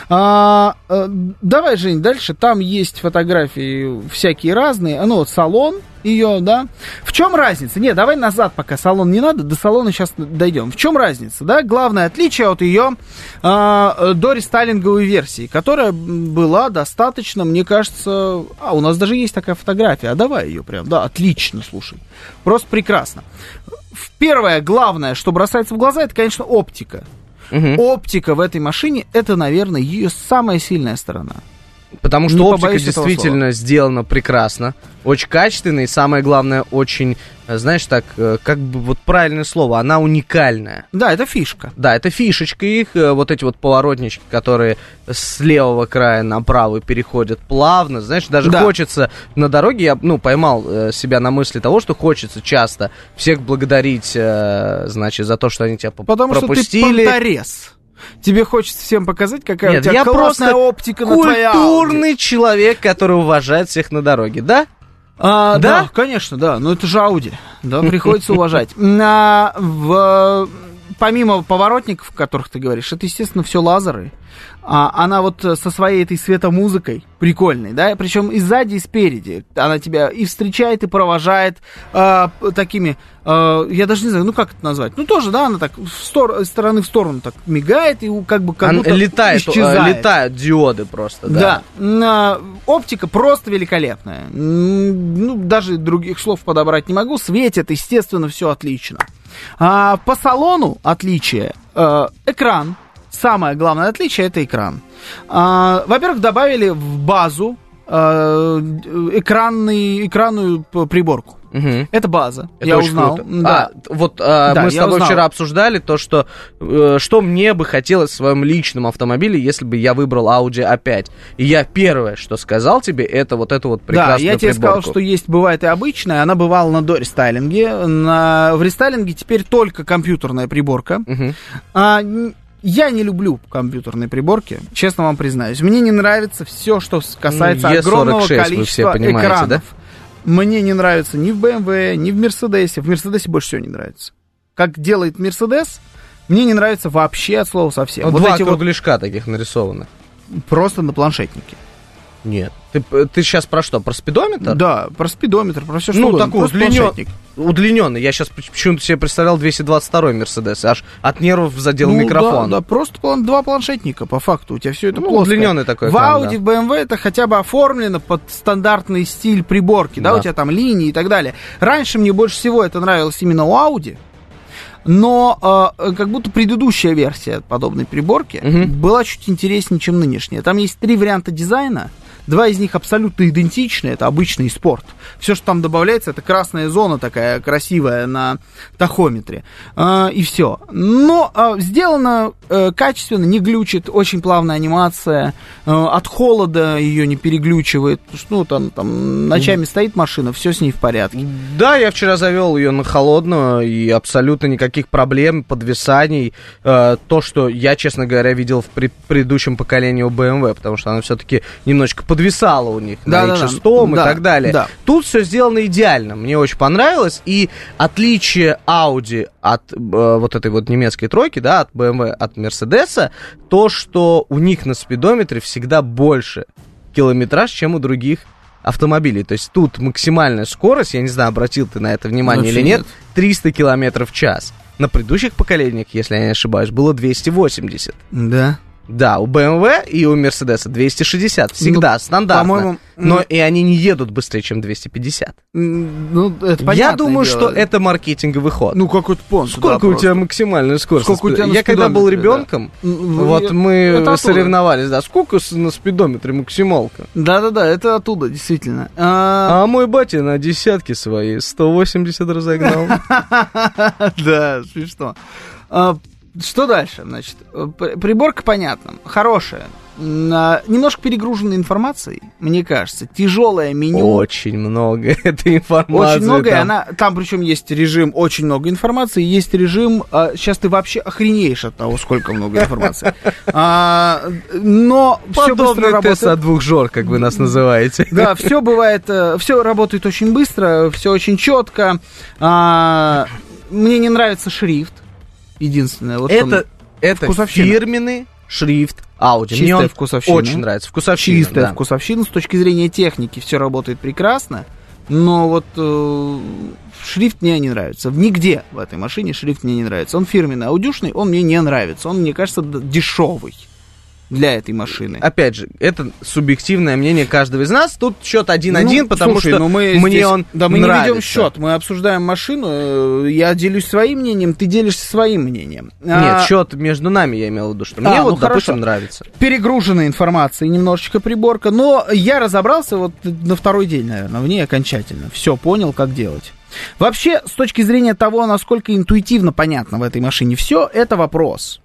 А, а, давай, Жень, дальше. Там есть фотографии всякие разные. Ну, вот салон ее, да. В чем разница? Не, давай назад пока салон не надо, до салона сейчас дойдем. В чем разница, да? Главное отличие от ее а, дорестайлинговой версии, которая была достаточно, мне кажется... А, у нас даже есть такая фотография. А давай ее прям. Да, отлично, слушай. Просто прекрасно. Первое, главное, что бросается в глаза, это, конечно, оптика. Угу. Оптика в этой машине, это, наверное, ее самая сильная сторона. Потому что не оптика действительно сделана прекрасно, очень качественно и, самое главное, очень, знаешь, так, как бы вот правильное слово, она уникальная. Да, это фишка. Да, это фишечка их, вот эти вот поворотнички, которые с левого края на правый переходят плавно, знаешь, даже да. хочется на дороге, я, ну, поймал себя на мысли того, что хочется часто всех благодарить, значит, за то, что они тебя Потому пропустили. Потому что ты понторез. Тебе хочется всем показать, какая Нет, у тебя я классная оптика на твоей Ауди. Культурный человек, который уважает всех на дороге, да? А, да? Да, конечно, да. Но это же Ауди. Да, приходится уважать. А, в, помимо поворотников, о которых ты говоришь, это, естественно, все лазеры. А, она вот со своей этой светомузыкой прикольной, да, причем и сзади, и спереди. Она тебя и встречает, и провожает а, такими, а, я даже не знаю, ну как это назвать. Ну тоже, да, она так в стор- из стороны в сторону так мигает, и как бы как она будто летает, исчезает. Летают диоды просто, да. Да, оптика просто великолепная. Ну, даже других слов подобрать не могу. Светит, естественно, все отлично. А, по салону отличие. А, экран. Самое главное отличие — это экран. А, во-первых, добавили в базу а, экранный, экранную приборку. Угу. Это база, это я узнал. Да. А, вот а, да, мы с тобой узнал. Вчера обсуждали то, что, э, что мне бы хотелось в своем личном автомобиле, если бы я выбрал Audi а пять. И я первое, что сказал тебе, это вот эту вот прекрасную Да, я тебе приборку. сказал, что есть, бывает и обычная, она бывала на дорестайлинге. На, в рестайлинге теперь только компьютерная приборка. Угу. А, Я не люблю компьютерные приборки, честно вам признаюсь. Мне не нравится все, что касается ну, огромного количества экранов. Да? Мне не нравится ни в бэ эм вэ, ни в Мерседесе. В Мерседесе больше всего не нравится. Как делает Мерседес, мне не нравится вообще от слова совсем. Ну, вот два эти кругляшка вот... таких нарисованы. Просто на планшетнике. Нет. Ты, ты сейчас про что? Про спидометр? Да, про спидометр, про все что ну, угодно. такой удлиненный. Удлиненный. Я сейчас почему-то себе представлял двести двадцать второй Мерседес. Аж от нервов задел ну, микрофон. Да, да, просто план, два планшетника, по факту. У тебя все это ну, плоское. Удлиненный такой. В Audi, да. В бэ эм вэ это хотя бы оформлено под стандартный стиль приборки. Да. Да, у тебя там линии и так далее. Раньше мне больше всего это нравилось именно у Audi. Но э, как будто предыдущая версия подобной приборки угу. была чуть интереснее, чем нынешняя. Там есть три варианта дизайна. Два из них абсолютно идентичны, это обычный спорт. Все, что там добавляется, это красная зона такая красивая на тахометре. Э, и все. Но э, сделано э, качественно, не глючит, очень плавная анимация. Э, от холода ее не переглючивает. Ну, там, там ночами стоит машина, все с ней в порядке. Да, я вчера завел ее на холодную, и абсолютно никаких проблем, подвисаний. Э, то, что я, честно говоря, видел в пред- предыдущем поколении у бэ эм вэ, потому что она все-таки немножечко подвисала у них да, на икс шесть да, и да, так далее. Да. Тут все сделано идеально. Мне очень понравилось. И отличие Audi от э, вот этой вот немецкой тройки, да, от бэ эм вэ, от Мерседеса, то, что у них на спидометре всегда больше километраж, чем у других автомобилей. То есть тут максимальная скорость, я не знаю, обратил ты на это внимание Вообще или нет, нет, триста километров в час. На предыдущих поколениях, если я не ошибаюсь, было двести восемьдесят. Да. Да, у бэ эм вэ и у Мерседеса двести шестьдесят, всегда, ну, стандартно. По-моему, но и они не едут быстрее, чем двести пятьдесят. Ну, это Я думаю, дело. что это маркетинговый ход. Ну, какой-то понт. Сколько да, у просто. тебя максимальная скорость? Сколько у тебя Я когда был ребенком, да. вот это, мы это соревновались, да, сколько на спидометре максималка? Да-да-да, это оттуда, действительно. А, а мой батя на десятке своей сто восемьдесят разогнал. Да, смешно. Что дальше? Значит, приборка, понятно, хорошая. Немножко перегруженной информацией, мне кажется. Тяжелое меню. Очень много этой информации. Очень много, там. И она, там причем есть режим очень много информации, есть режим, а, сейчас ты вообще охренеешь от того, сколько много информации. А, но все быстро работает. Тест от двух жор, как вы нас называете. Да, все бывает, все работает очень быстро, все очень четко. А, мне не нравится шрифт. Единственное. Вот это это фирменный шрифт Audi. Чистая Мне он вкусовщина. очень нравится. Вкусовщина, Чистая да. вкусовщина. С точки зрения техники все работает прекрасно, но вот э, шрифт мне не нравится. Нигде в этой машине шрифт мне не нравится. Он фирменный, аудюшный, он мне не нравится. Он, мне кажется, дешевый для этой машины. Опять же, это субъективное мнение каждого из нас. Тут счет один-один, Ну, потому слушай, что ну мы мне здесь, он Да, мы нравится. не ведем счет, мы обсуждаем машину, я делюсь своим мнением, ты делишься своим мнением. Нет, А, счет между нами, я имел в виду, что А, мне ну вот, допустим, хорошо. нравится. Перегруженная информация, немножечко приборка, но я разобрался вот на второй день, наверное, в ней окончательно. Все, понял, как делать. Вообще, с точки зрения того, насколько интуитивно понятно в этой машине все, это вопрос.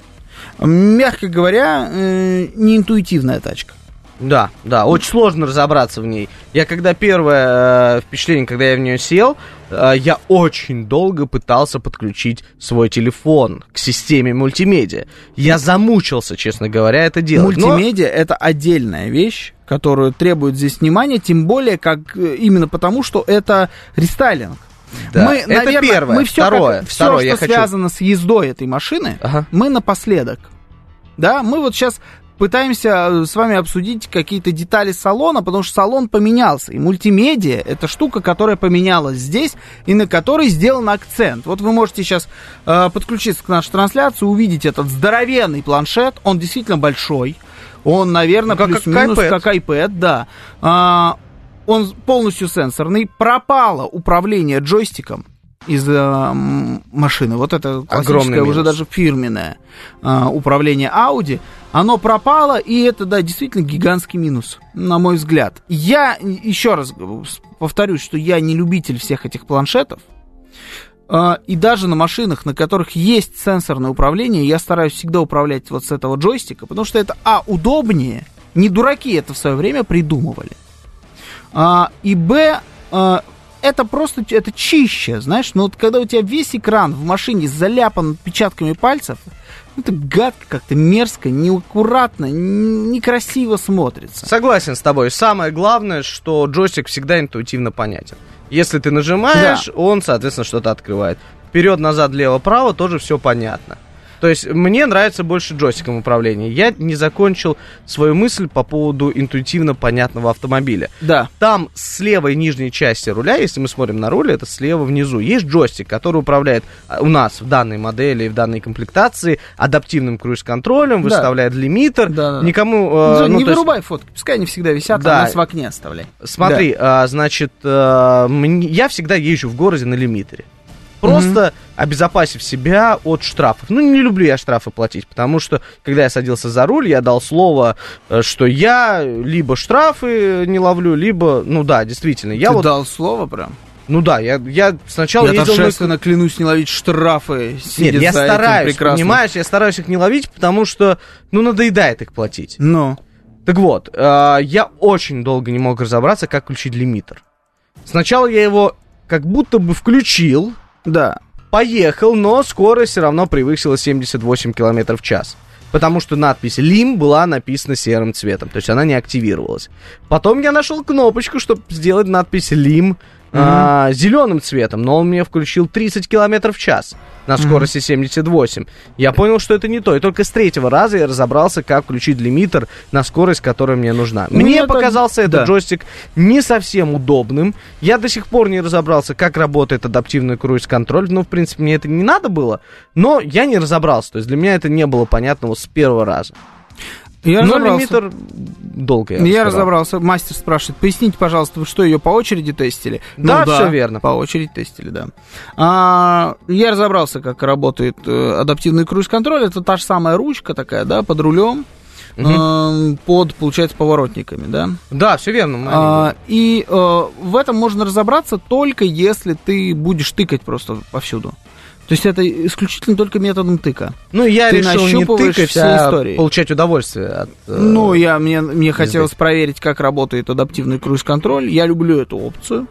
Мягко говоря, э, неинтуитивная тачка. Да, да, очень сложно разобраться в ней. Я когда первое э, впечатление, когда я в нее сел, э, я очень долго пытался подключить свой телефон к системе мультимедиа. Я замучился, честно говоря, это делать. Но- Мультимедиа — это отдельная вещь, которую требует здесь внимания, тем более как э, именно потому, что это рестайлинг. Да, Мы, это наверное, первое. мы все, Второе, как, второе, все, я что хочу- связано с ездой этой машины, Ага. мы напоследок. Да, мы вот сейчас пытаемся с вами обсудить какие-то детали салона, потому что салон поменялся. И мультимедиа — это штука, которая поменялась здесь и на которой сделан акцент. Вот вы можете сейчас э, подключиться к нашей трансляции, увидеть этот здоровенный планшет. Он действительно большой. Он, наверное, Ну, как- плюс-минус как iPad. как iPad, да. А, он полностью сенсорный. Пропало управление джойстиком из э, м, машины. Вот это классическое, Огромный уже минус. даже фирменное э, управление Audi. Оно пропало, и это, да, действительно гигантский минус, на мой взгляд. Я еще раз повторюсь, что я не любитель всех этих планшетов. Э, и даже на машинах, на которых есть сенсорное управление, я стараюсь всегда управлять вот с этого джойстика, потому что это, а, удобнее. Не дураки это в свое время придумывали. А, и, б, а, это просто, это чище, знаешь, но вот когда у тебя весь экран в машине заляпан отпечатками пальцев, это гадко как-то, мерзко, неаккуратно, н- некрасиво смотрится. Согласен с тобой. Самое главное, что джойстик всегда интуитивно понятен. Если ты нажимаешь, Да. он, соответственно, что-то открывает. Вперед, назад, лево, право, тоже все понятно. То есть мне нравится больше джойстиком управления. Я не закончил свою мысль по поводу интуитивно понятного автомобиля. Да. Там с левой нижней части руля, если мы смотрим на руль, это слева внизу, есть джойстик, который управляет а, у нас в данной модели и в данной комплектации адаптивным круиз-контролем, Да. выставляет лимитер. Да, да. Никому... э, не ну, то есть- вырубай фотки, пускай они всегда висят, Да. а нас в окне оставляй. Смотри, а, значит, а, мне- я всегда езжу в городе на лимитере. Просто обезопасив себя от штрафов. Ну, не люблю я штрафы платить, потому что, когда я садился за руль, я дал слово, э, что я либо штрафы не ловлю, либо, ну да, действительно, я Ты вот, дал слово прям? ну да, я, я сначала Я ездил на- торжественно клянусь не ловить штрафы, сидя Нет, я за этим стараюсь, прекрасным. понимаешь, я стараюсь их не ловить, потому что, ну, надоедает их платить. Ну, Так вот, э, я очень долго не мог разобраться, как включить лимитер. Сначала я его как будто бы включил, да. поехал, но скорость все равно превысила семьдесят восемь километров в час. Потому что надпись «Лим» была написана серым цветом, то есть она не активировалась. Потом я нашел кнопочку, чтобы сделать надпись «Лим» а, зеленым цветом, но он мне включил тридцать километров в час на скорости семьдесят восемь. Я понял, что это не то, и только с третьего раза я разобрался, как включить лимитер на скорость, которая мне нужна. Ну, Мне это- показался этот да. джойстик не совсем удобным. Я до сих пор не разобрался, как работает адаптивный круиз-контроль. Ну, в принципе, мне это не надо было, но я не разобрался. То есть для меня это не было понятного с первого раза. Я но разобрался. лимитер долго я Я разбирал. разобрался. Мастер спрашивает, поясните, пожалуйста, вы что, ее по очереди тестили? Да, Ну всё верно. По очереди тестили, да. А, я разобрался, как работает э, адаптивный круиз-контроль. Это та же самая ручка такая, да, под рулем, э, под, получается, поворотниками, да. Да, все верно. мы А, и э, в этом можно разобраться только если ты будешь тыкать просто повсюду. То есть это исключительно только методом тыка. Ну, я Ты решил не нащупываешь тыкать, все а истории. получать удовольствие от... э, Ну, я, мне, мне хотелось проверить, как работает адаптивный круиз-контроль. Я люблю эту опцию.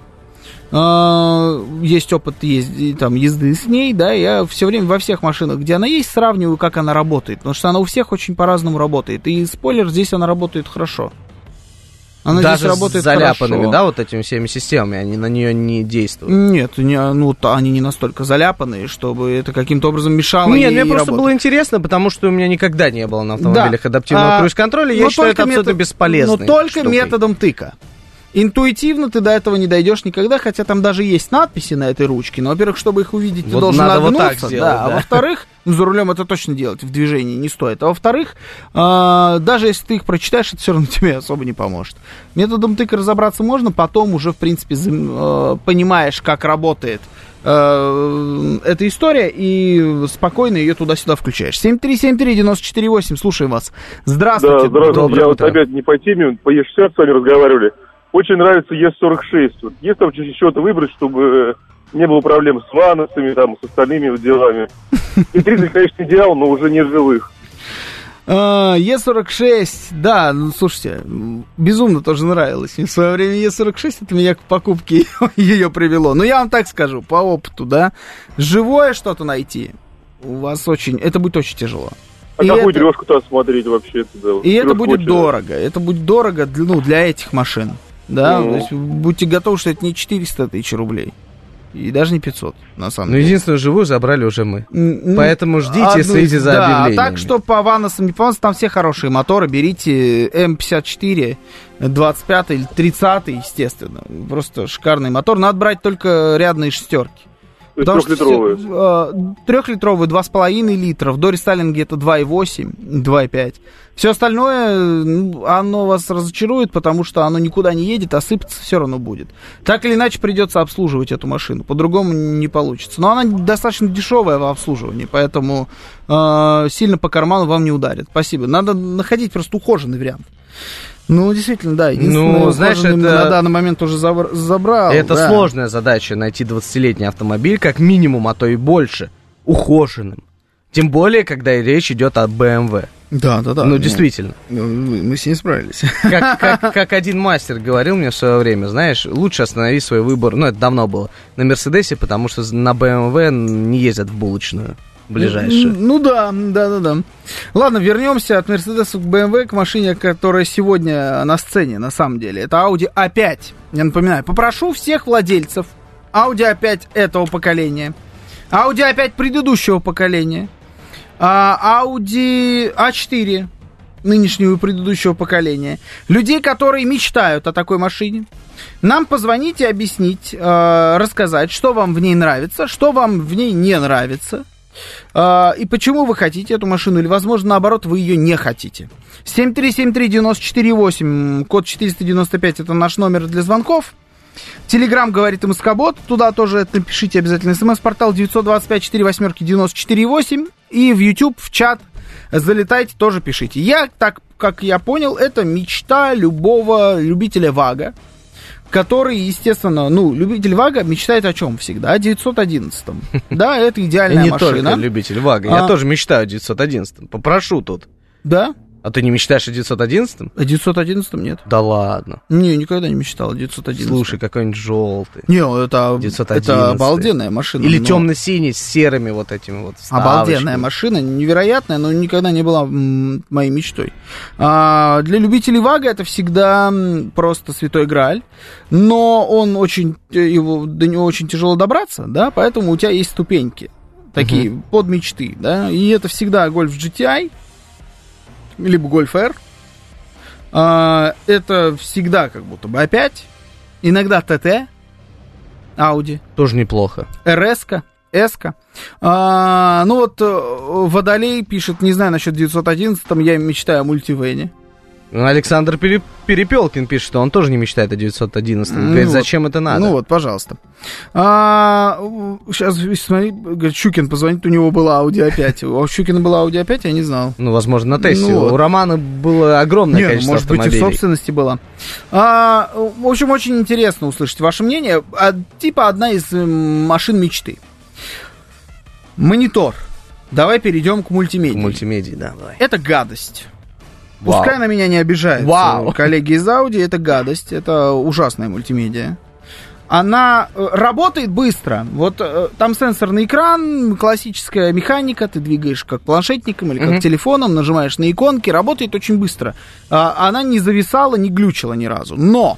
А, Есть опыт езды, там, езды с ней, да, я все время во всех машинах, где она есть, сравниваю, как она работает. Потому что она у всех очень по-разному работает. И спойлер, здесь она работает хорошо. Она Даже здесь работает с заляпанными, хорошо. да, вот этими всеми системами, они на нее не действуют? Нет, не, ну, то они не настолько заляпанные, чтобы это каким-то образом мешало Нет, ей мне просто работать. было интересно, потому что у меня никогда не было на автомобилях Да. адаптивного А, круиз-контроля, я но считаю, это только абсолютно метод- бесполезно. Но только методом тыка. Интуитивно ты до этого не дойдешь никогда, хотя там даже есть надписи на этой ручке. Но, во-первых, чтобы их увидеть, ты Вот должен надо вот нагнуться. так сделать, да. да. А во-вторых, ну, за рулем это точно делать в движении не стоит. А во-вторых, э, даже если ты их прочитаешь, это все равно тебе особо не поможет. Методом тыка разобраться можно, потом уже, в принципе, зам- э, понимаешь, как работает э, эта история, и спокойно ее туда-сюда включаешь. семь три семь три девять четыре восемь, слушаем вас. Здравствуйте. Да, здравствуйте. Доброе Я утро. вот опять не по теме, по Е шестьдесят с вами разговаривали. Очень нравится Е сорок шесть. Вот есть там что-то выбрать, чтобы не было проблем с ванусами, там, с остальными вот делами. И тридцать, конечно, идеал, но уже не живых. Е сорок шесть, да, ну, слушайте, безумно тоже нравилось. В свое время Е сорок шесть, это меня к покупке ее привело. Но я вам так скажу, по опыту, да, живое что-то найти у вас очень, это будет очень тяжело. А И какую это- трешку-то смотреть вообще? Да, вот И это трёшка будет очень- дорого, это будет дорого для, ну, для этих машин, да, Ну. то есть будьте готовы, что это не четыреста тысяч рублей. И даже не пятьсот, на самом Но деле. единственную живую забрали уже мы. М, Поэтому ждите, одну- следите за да, объявлениями. А так что по ваносам, не по ваносам, там все хорошие моторы. Берите эм пятьдесят четыре, двадцать пять или тридцать, естественно. Просто шикарный мотор. Надо брать только рядные шестерки. То есть трехлитровые. Трехлитровые, два с половиной литров. До рестайлинга это два и восемь, два и пять. Все остальное, ну, оно вас разочарует, потому что оно никуда не едет, а сыпаться все равно будет. Так или иначе придется обслуживать эту машину. По-другому не получится. Но она достаточно дешевая в обслуживании, поэтому э, сильно по карману вам не ударит. Спасибо. Надо находить просто ухоженный вариант. Ну, действительно, да. Единственное, Ну, знаешь, ухоженный это- на данный момент уже забр- забрал. Это да. сложная задача найти двадцатилетний автомобиль, как минимум, а то и больше, ухоженным. Тем более, когда речь идет о бэ эм вэ. Да, да, да. Ну, действительно. Ну, мы мы с ней справились. Как, как- как один мастер говорил мне в свое время, знаешь, лучше останови свой выбор, ну, это давно было, на Мерседесе, потому что на бэ эм вэ не ездят в булочную ближайшую. Ну, ну да, да, да, да. Ладно, вернемся от Мерседеса к бэ эм вэ, к машине, которая сегодня на сцене, на самом деле. Это Audi а пять. Я напоминаю, попрошу всех владельцев Audi а пять этого поколения, Audi а пять предыдущего поколения, а, Audi а четыре нынешнего и предыдущего поколения, людей, которые мечтают о такой машине, нам позвонить и объяснить, э, рассказать, что вам в ней нравится, что вам в ней не нравится, э, и почему вы хотите эту машину, или, возможно, наоборот, вы ее не хотите. семь три семь три девять четыре восемь, код четыреста девяносто пять, это наш номер для звонков. Телеграм говорит МСК-бот, туда тоже напишите обязательно. СМС-портал девять два пять четыре восемь девять четыре восемь. И в YouTube, в чат залетайте, тоже пишите. Я, так как я понял, это мечта любого любителя ВАГа, который, естественно, ну, любитель ВАГа мечтает о чем всегда? О девятьсот одиннадцатом. Да, это И идеальная не машина. только любитель ВАГа, я А. тоже мечтаю о девятьсот одиннадцатом. Попрошу тут. Да? А ты не мечтаешь о девятьсот одиннадцатом? О девятьсот одиннадцатом нет. Да ладно. Не, никогда не мечтал о девятьсот одиннадцатом. Слушай, какой-нибудь желтый. Не, это, девятьсот это одиннадцатый. обалденная машина. Или но- темно-синий с серыми вот этими вот Обалденная вставочками. машина, невероятная, но никогда не была м, моей мечтой. А, для любителей ВАГа это всегда м, просто святой Грааль, но он очень, его, до него очень тяжело добраться, да, поэтому у тебя есть ступеньки, такие, Мгм. под мечты, да, и это всегда Golf джи ти ай, либо Golf R. А, это всегда как будто бы опять, иногда тэ тэ, Audi, Тоже неплохо. эр эс-ка, S-ка. А, ну вот, э, Водолей пишет, не знаю насчет девятьсот одиннадцатом, я мечтаю о мультивене. Ну, Александр Пере- Перепелкин пишет, что он тоже не мечтает о девятьсот одиннадцатом. Ну Говорит, вот. зачем это надо? Ну вот, пожалуйста. А, сейчас, смотри, говорит, Щукин позвонит, у него была Audi а пять. У Щукина была Audi а пять, я не знал. Ну, возможно, на тесте. Ну вот. У Романа было огромное Не, ну, количество может быть, и в автомобилей. собственности была. А, в общем, очень интересно услышать ваше мнение. А, типа одна из м, машин мечты. Монитор. Давай перейдем к мультимедии. К мультимедии, да, давай. Это гадость. Вау. Пускай на меня не обижаются Вау. коллеги из Audi, это гадость, это ужасная мультимедиа. Она работает быстро. Вот там сенсорный экран, классическая механика, ты двигаешь как планшетником или как uh-huh. телефоном, нажимаешь на иконки, работает очень быстро. Она не зависала, не глючила ни разу. Но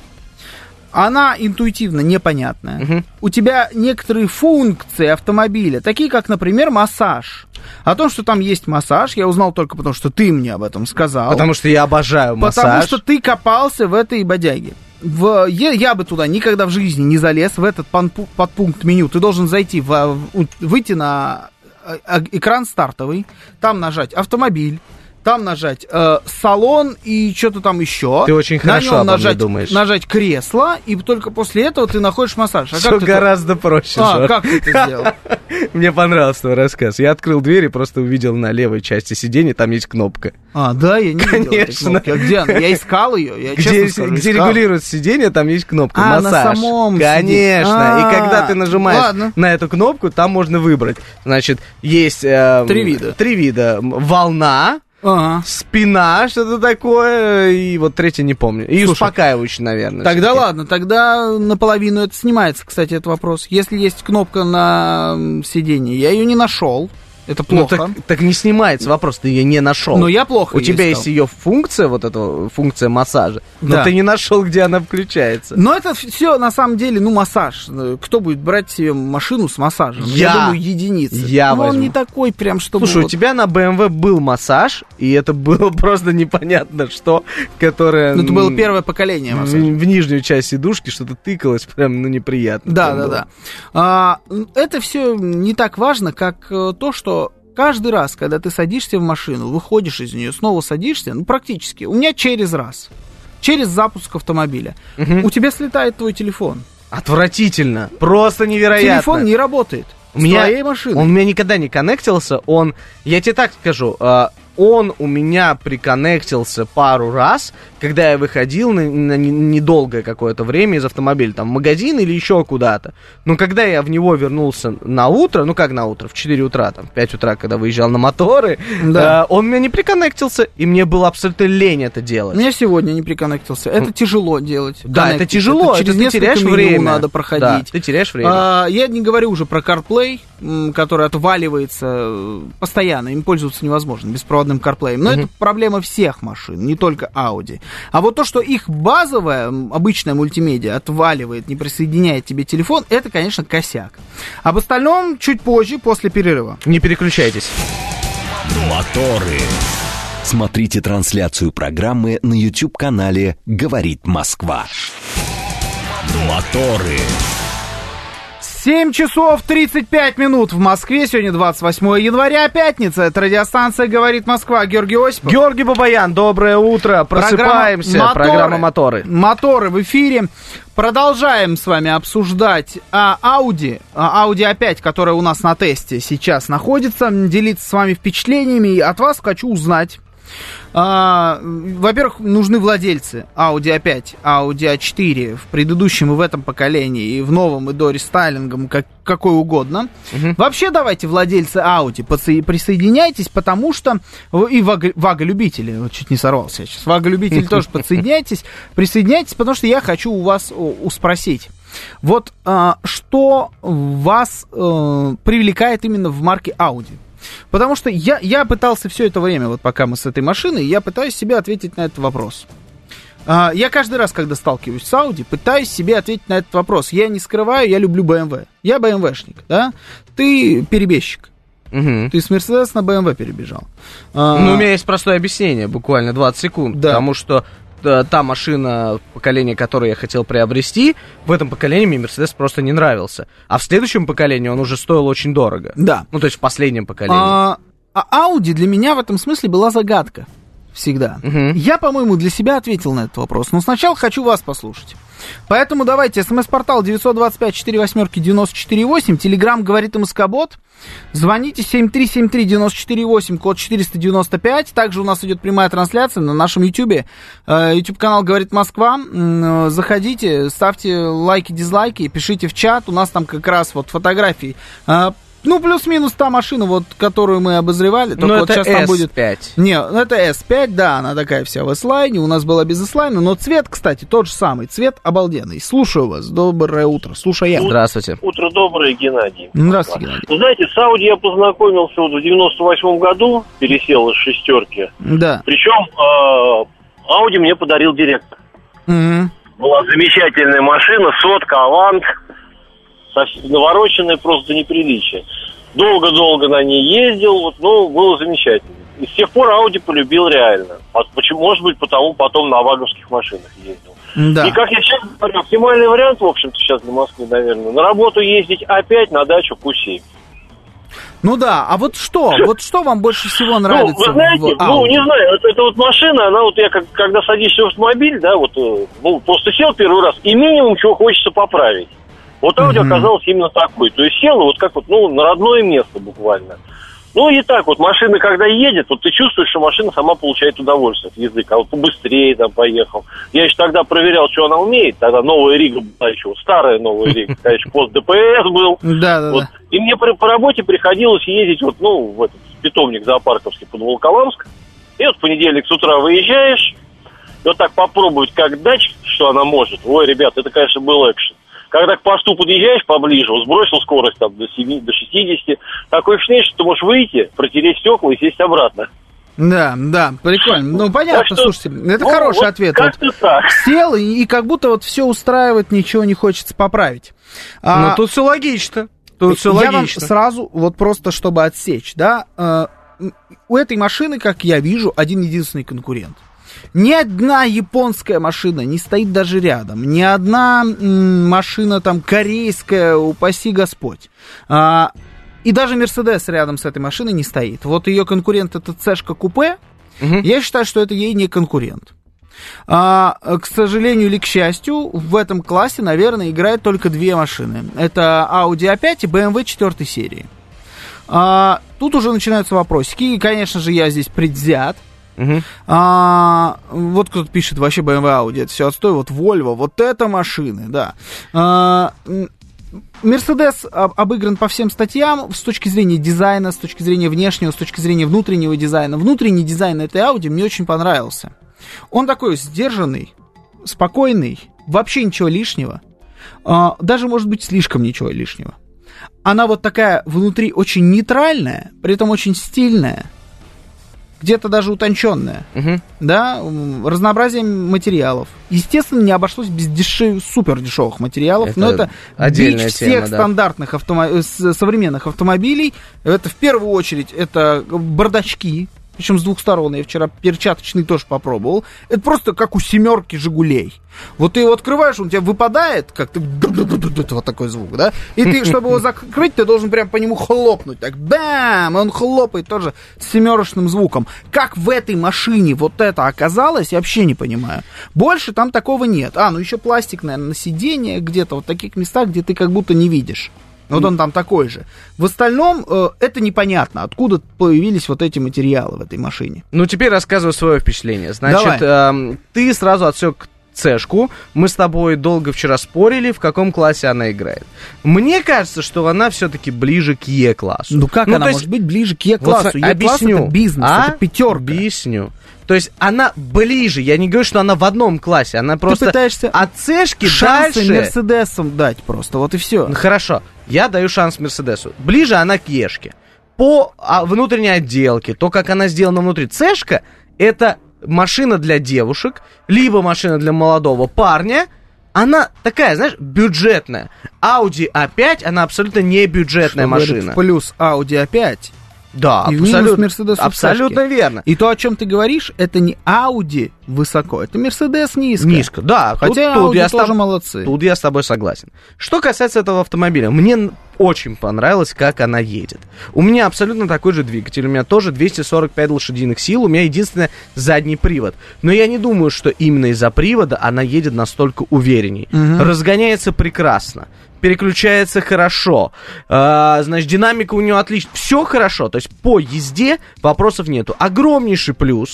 она интуитивно непонятная. Uh-huh. У тебя некоторые функции автомобиля, такие как, например, массаж. О том, что там есть массаж, я узнал только потому, что ты мне об этом сказал. Потому что я обожаю массаж. Потому что ты копался в этой бодяге. В, я, я бы туда никогда в жизни не залез, в этот подпункт меню. Ты должен зайти, в, выйти на экран стартовый, там нажать «Автомобиль», там нажать э, «Салон» и что-то там еще. Ты очень на хорошо обо нажать, мне думаешь. Нажать «Кресло», и только после этого ты находишь массаж. А Все как гораздо ты... проще. А, Жор. как ты это сделал? Мне понравился твой рассказ. Я открыл дверь и просто увидел на левой части сиденья, там есть кнопка. А, да, я не видел этой кнопки. А где она? Я искал ее. Я, где скажу, где искал. регулируется сиденье, там есть кнопка а, массаж. На самом Конечно. А-а-а. И когда ты нажимаешь Ладно. на эту кнопку, там можно выбрать. Значит, есть... Э, три вида. Три вида. Волна. Ага. Спина, что-то такое, и вот третье не помню. И Слушай, успокаивающий, наверное. Тогда все-таки. ладно, тогда наполовину это снимается, кстати, этот вопрос. Если есть кнопка на сиденье, я ее не нашел. Это плохо. Ну, так, так не снимается вопрос, ты ее не нашел. Но я плохо У тебя искал. есть ее функция, вот эта функция массажа, но да. ты не нашел, где она включается. Но это все на самом деле, ну, массаж. Кто будет брать себе машину с массажем? Я. Я думаю, единицы. Я Но возьму. он не такой прям, чтобы... Слушай, вот... у тебя на бэ эм вэ был массаж, и это было просто непонятно что, которое... Ну, это было первое поколение массажа. В, в нижнюю часть сидушки что-то тыкалось, прям, ну, неприятно. Да, да, было. да. А, это все не так важно, как то, что каждый раз, когда ты садишься в машину, выходишь из нее, снова садишься, ну, практически, у меня через раз, через запуск автомобиля, угу. у тебя слетает твой телефон. Отвратительно, просто невероятно. Телефон не работает у меня, с твоей машиной. Он у меня никогда не коннектился, он, я тебе так скажу, он у меня приконнектился пару раз, когда я выходил на, на недолгое какое-то время из автомобиля, там, в магазин или еще куда-то. Но когда я в него вернулся на утро, ну как на утро, в четыре утра, там, в пять утра, когда выезжал на моторы, да. э, он у меня не приконнектился, и мне было абсолютно лень это делать. У меня сегодня не приконнектился. Это ну, тяжело делать. Да, это тяжело, это через это ты теряешь время. Надо проходить. Да, ты теряешь время. А, я не говорю уже про CarPlay, который отваливается постоянно, им пользоваться невозможно, беспроводным CarPlay. Но mm-hmm. это проблема всех машин, не только Audi. А вот то, что их базовая, обычная мультимедиа отваливает, не присоединяет тебе телефон, это, конечно, косяк. Об остальном чуть позже, после перерыва. Не переключайтесь. Моторы. Смотрите трансляцию программы на YouTube-канале «Говорит Москва». Моторы. семь часов тридцать пять минут в Москве. Сегодня двадцать восьмое января, пятница. Это радиостанция «Говорит Москва». Георгий Осипов. Георгий Бабаян, доброе утро. Просыпаемся. Программа «Моторы». Программа «Моторы». Моторы в эфире. Продолжаем с вами обсуждать а, Audi. А, Audi а пять, которая у нас на тесте сейчас находится. Делиться с вами впечатлениями. И от вас хочу узнать. А, во-первых, нужны владельцы Audi а пять, Audi а четыре в предыдущем и в этом поколении, и в новом, и до рестайлингом, как, какой угодно. Uh-huh. Вообще, давайте, владельцы Audi, подсо- присоединяйтесь, потому что... И вага, вага-любители, вот чуть не сорвался я сейчас, вага-любители тоже подсоединяйтесь, присоединяйтесь, потому что я хочу у вас у, у спросить. Вот а, что вас а, привлекает именно в марке Audi? Потому что я, я пытался все это время, вот пока мы с этой машиной, я пытаюсь себе ответить на этот вопрос. А, я каждый раз, когда сталкиваюсь с Audi, пытаюсь себе ответить на этот вопрос. Я не скрываю, я люблю бэ эм вэ. Я бэ эм вэ-шник, да? Ты перебежчик. Угу. Ты с Mercedes на бэ эм вэ перебежал. А, ну, у меня есть простое объяснение, буквально двадцать секунд. Да. Потому что та машина, поколение, которое я хотел приобрести, в этом поколении мне Mercedes просто не нравился. А в следующем поколении он уже стоил очень дорого. Да. Ну, то есть в последнем поколении. А, а Audi для меня в этом смысле была загадка. Всегда. Угу. Я, по-моему, для себя ответил на этот вопрос. Но сначала хочу вас послушать. Поэтому давайте, смс-портал девять два пять четыре восемь девять четыре восемь, телеграм «Говорит МСК-бот». Звоните семь три семь три девять четыре восемь, код четыреста девяносто пять. Также у нас идет прямая трансляция на нашем ютубе. YouTube-канал «Говорит Москва». Заходите, ставьте лайки, дизлайки, пишите в чат. У нас там как раз вот фотографии Ну, плюс-минус та машина, вот, которую мы обозревали. Только Ну, вот это сейчас там будет... эс пять. Не, это эс пять, да, она такая вся в эс-лайне. У нас была без эс-лайна, но цвет, кстати, тот же самый. Цвет обалденный. Слушаю вас. Доброе утро. Слушаю я. Здравствуйте. Утро доброе, Геннадий. Здравствуйте, Геннадий. Вы знаете, с Audi я познакомился вот в девяносто восьмом году, пересел из шестерки. Да. Причем э, Audi мне подарил директор. Угу. Была замечательная машина, сотка, авант, совсем навороченная просто до неприличия. Долго-долго на ней ездил, вот, ну, было замечательно. И с тех пор Audi полюбил реально. А почему, может быть, потому потом на ваговских машинах ездил. Да. И как я сейчас говорю, оптимальный вариант, в общем-то, сейчас для Москвы, наверное, на работу ездить А пять, на дачу Q семь. Ну да, а вот что? Вот что вам больше всего нравится? Ну, вы знаете, в Audi? ну, не знаю, это, это вот машина, она вот, я как, когда садишься в автомобиль, да, вот, э, ну, просто сел первый раз, и минимум чего хочется поправить. Вот Audi Мгм. оказалась именно такой. То есть села вот как вот, ну, на родное место буквально. Ну и так вот, машина когда едет, вот ты чувствуешь, что машина сама получает удовольствие от езды. А вот побыстрее там поехал. Я еще тогда проверял, что она умеет. Тогда новая Рига была еще, вот старая новая Рига, конечно, пост ДПС был. Да, да, Вот. да. И мне по, по работе приходилось ездить вот, ну, в этот питомник зоопарковский под Волоколамск. И вот в понедельник с утра выезжаешь, и вот так попробовать, как датчик, что она может. Ой, ребят, это, конечно, был экшен. Когда к посту подъезжаешь поближе, вот сбросил скорость там до семидесяти, до шестидесяти, такое впечатление, что ты можешь выйти, протереть стекла и сесть обратно. Да, да, прикольно. Ну, понятно, Так что, слушайте, это ну, хороший вот ответ. как-то Вот так. сел, и, и как будто вот все устраивает, ничего не хочется поправить. А, Ну, тут все логично. Тут все я логично. вам сразу, вот просто чтобы отсечь, да, э, у этой машины, как я вижу, один единственный конкурент. Ни одна японская машина не стоит даже рядом. Ни одна м, машина там корейская, упаси Господь. А, и даже Мерседес рядом с этой машиной не стоит. Вот ее конкурент это Цешка Купе. Мгм. Я считаю, что это ей не конкурент. А, к сожалению или к счастью, в этом классе, наверное, играют только две машины. Это Audi а пять и бэ эм вэ четвёртой серии. А, тут уже начинаются вопросики. И, конечно же, я здесь предвзят. Мгм. А, вот кто-то пишет, вообще бэ эм вэ Audi, это все отстой, вот Volvo, вот это машины, да. А, м, Мерседес об- обыгран по всем статьям с точки зрения дизайна, с точки зрения внешнего, с точки зрения внутреннего дизайна. Внутренний дизайн этой Audi мне очень понравился. Он такой сдержанный, спокойный, вообще ничего лишнего. А, даже, может быть, слишком ничего лишнего. Она вот такая внутри очень нейтральная, при этом очень стильная. Где-то даже утонченная, Мгм. да, м, разнообразие материалов. Естественно, не обошлось без дешев... супер дешевых материалов, Это но это отдельная бич тема, всех да. стандартных автомо... с- современных автомобилей. Это в первую очередь это бардачки, причем с двух сторон. Я вчера перчаточный тоже попробовал. Это просто как у семерки Жигулей. Вот ты его открываешь, он у тебя выпадает, как-то вот такой звук, да? И ты, чтобы его закрыть, ты должен прям по нему хлопнуть. Так, бам! И он хлопает тоже с семерочным звуком. Как в этой машине вот это оказалось, я вообще не понимаю. Больше там такого нет. А, ну еще пластик, наверное, на сиденье где-то, вот в таких местах, где ты как будто не видишь. Вот он там такой же. В остальном э, это непонятно, откуда появились вот эти материалы в этой машине. Ну, теперь рассказываю свое впечатление. Значит, эм, ты сразу отсек Цешку. Мы с тобой долго вчера спорили, в каком классе она играет. Мне кажется, что она все-таки ближе к Е-классу. Ну как Ну, она то есть- может быть ближе к Е-классу? Вот, Е-класс объясню. это бизнес, А? это пятерка. Объясню. То есть она ближе. Я не говорю, что она в одном классе. Она просто пытаешься от Цешки Шансы дальше. Мерседесам дать просто, вот и все. Ну, хорошо, я даю шанс Мерседесу. Ближе она к Ешке. По а, внутренней отделке, то, как она сделана внутри. Цешка — это машина для девушек, либо машина для молодого парня. Она такая, знаешь, бюджетная. Audi а пять, она абсолютно не бюджетная Что говорит машина. в плюс Audi а пять. Да, И в минус абсолютно, Мерседесу в абсолютно Цешке. верно. И то, о чем ты говоришь, это не Audi высоко, это Мерседес низко. Низко, да. Хотя тут, тут Audi я с тоже тоб- молодцы. Тут я с тобой согласен. Что касается этого автомобиля, мне н- очень понравилось, как она едет. У меня абсолютно такой же двигатель, у меня тоже двести сорок пять лошадиных сил, у меня единственное задний привод. Но я не думаю, что именно из-за привода она едет настолько уверенней. Мгм. Разгоняется прекрасно. Переключается хорошо, а, значит, динамика у нее отличная, все хорошо, то есть по езде вопросов нету. Огромнейший плюс,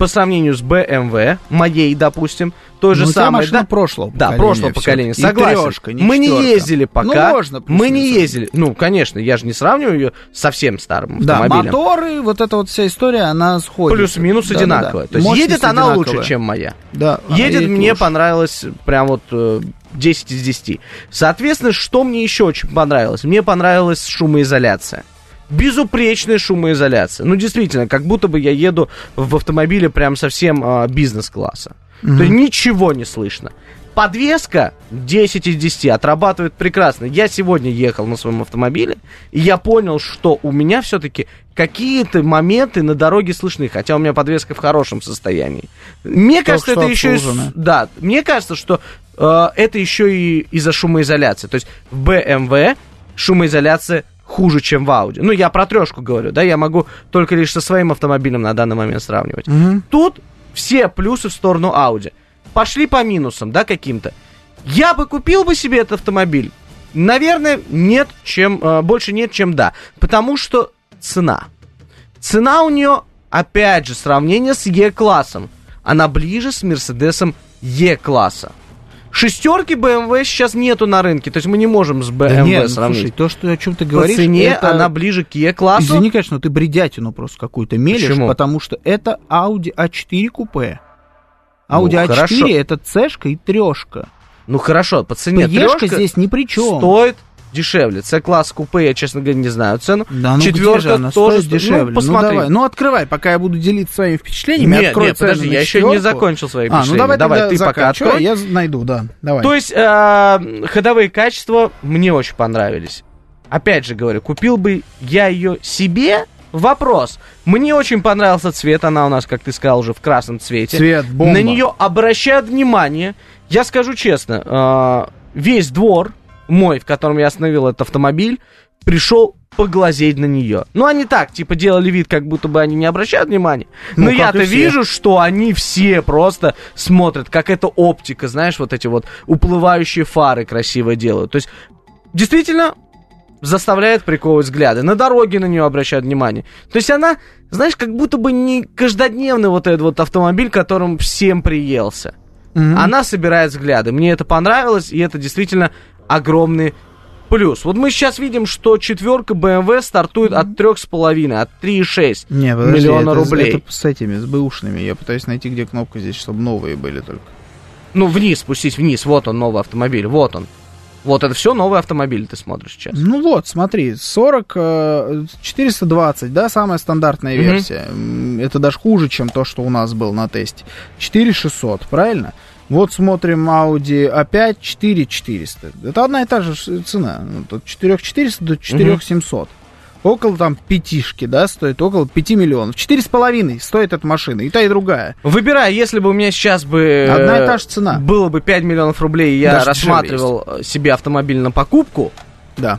по сравнению с бэ эм вэ, моей, допустим, той же Ну, у тебя самой, машина да? прошлого Да, поколения прошлого всё-таки. поколения, И согласен. трёшка, не Мы не четвёрка. ездили пока. Ну, можно Мы не плюс-минус. ездили. Ну, конечно, я же не сравниваю ее с совсем старым Да, автомобилем. моторы, вот эта вот вся история, она сходит. Плюс-минус Да, да, да. одинаковая. То есть Мощность едет она одинаковая. лучше, чем моя. Да, она Едет мне лучше. понравилось прям вот э, десять из десяти. Соответственно, что мне еще очень понравилось? Мне понравилась шумоизоляция. Безупречная шумоизоляция. Ну, действительно, как будто бы я еду в автомобиле прям совсем э, бизнес-класса. Мгм. То есть ничего не слышно. Подвеска десять из десяти отрабатывает прекрасно. Я сегодня ехал на своем автомобиле, и я понял, что у меня все-таки какие-то моменты на дороге слышны, хотя у меня подвеска в хорошем состоянии. Мне Только кажется, что это еще и... с- обслужена. Да, мне кажется, что э, это еще и из-за шумоизоляции. То есть в бэ эм вэ шумоизоляция хуже, чем в Audi. Ну, я про трешку говорю, да, я могу только лишь со своим автомобилем на данный момент сравнивать. Мгм. Тут все плюсы в сторону Audi. Пошли по минусам, да, каким-то. Я бы купил бы себе этот автомобиль? Наверное, нет, чем, э, больше нет, чем да. Потому что цена. Цена у нее, опять же, сравнение с Е-классом. Она ближе с Мерседесом Е-класса. Шестерки бэ эм вэ сейчас нету на рынке, то есть мы не можем с бэ эм вэ Да нет, ну, сравнить. слушай, то, что, о чем ты По говоришь, цене это... она ближе к Е-классу. Извини, конечно, но ты бредятину просто какую-то мелешь, Почему? потому что это Audi а четыре купе. Audi Ну, а четыре хорошо. это цешка и трешка. Ну хорошо, по цене Трешка трешка здесь ни при чем. стоит дешевле. С-класс купе, я, честно говоря, не знаю цену. Да, ну Четвёрка где же она тоже стоит сто- дешевле? Ну, посмотри. давай, ну открывай, пока я буду делиться своими впечатлениями. Нет, открой нет, цены подожди, на я еще не четвёрку. закончил свои А, ну впечатления. давай, Давай, тогда ты пока заканчивай, открой. я найду, да, давай. То есть э, ходовые качества мне очень понравились. Опять же говорю, купил бы я ее себе? Вопрос. Мне очень понравился цвет, она у нас, как ты сказал, уже в красном цвете. Цвет бомба. На нее обращают внимание. Я скажу честно, э, весь двор мой, в котором я остановил этот автомобиль, пришел поглазеть на нее. Ну, они так, типа, делали вид, как будто бы они не обращают внимания. Ну, Но как я-то и все. вижу, что они все просто смотрят, как эта оптика, знаешь, вот эти вот уплывающие фары красиво делают. То есть, действительно, заставляет приковывать взгляды. На дороге на нее обращают внимание. То есть она, знаешь, как будто бы не каждодневный вот этот вот автомобиль, которым всем приелся. Мгм. Она собирает взгляды. Мне это понравилось, и это действительно огромный плюс. Вот мы сейчас видим, что четверка бэ эм вэ стартует от трех с половиной, от три и шесть Не, подожди, миллиона это, рублей. это с этими, с бэушными. Я пытаюсь найти, где кнопка здесь, чтобы новые были только. Ну, вниз, спустить вниз. Вот он, новый автомобиль. Вот он. Вот это все новый автомобиль, ты смотришь сейчас. Ну вот, смотри, сорок, э, четыреста двадцать, да, самая стандартная Мгм. версия. М, Это даже хуже, чем то, что у нас было на тесте. четыре тысячи шестьсот, правильно? Вот смотрим Audi а пять, четыре тысячи четыреста. Это одна и та же ш- цена. Ну, От четыре тысячи четыреста до четыре тысячи семьсот. Около там пятишки, да, стоит около пяти миллионов. Четыре с половиной стоит эта машина, и та, и другая. Выбирай, если бы у меня сейчас бы... Одна и э, та же цена. Было бы пять миллионов рублей, и я Даже рассматривал э, себе автомобиль на покупку, Да.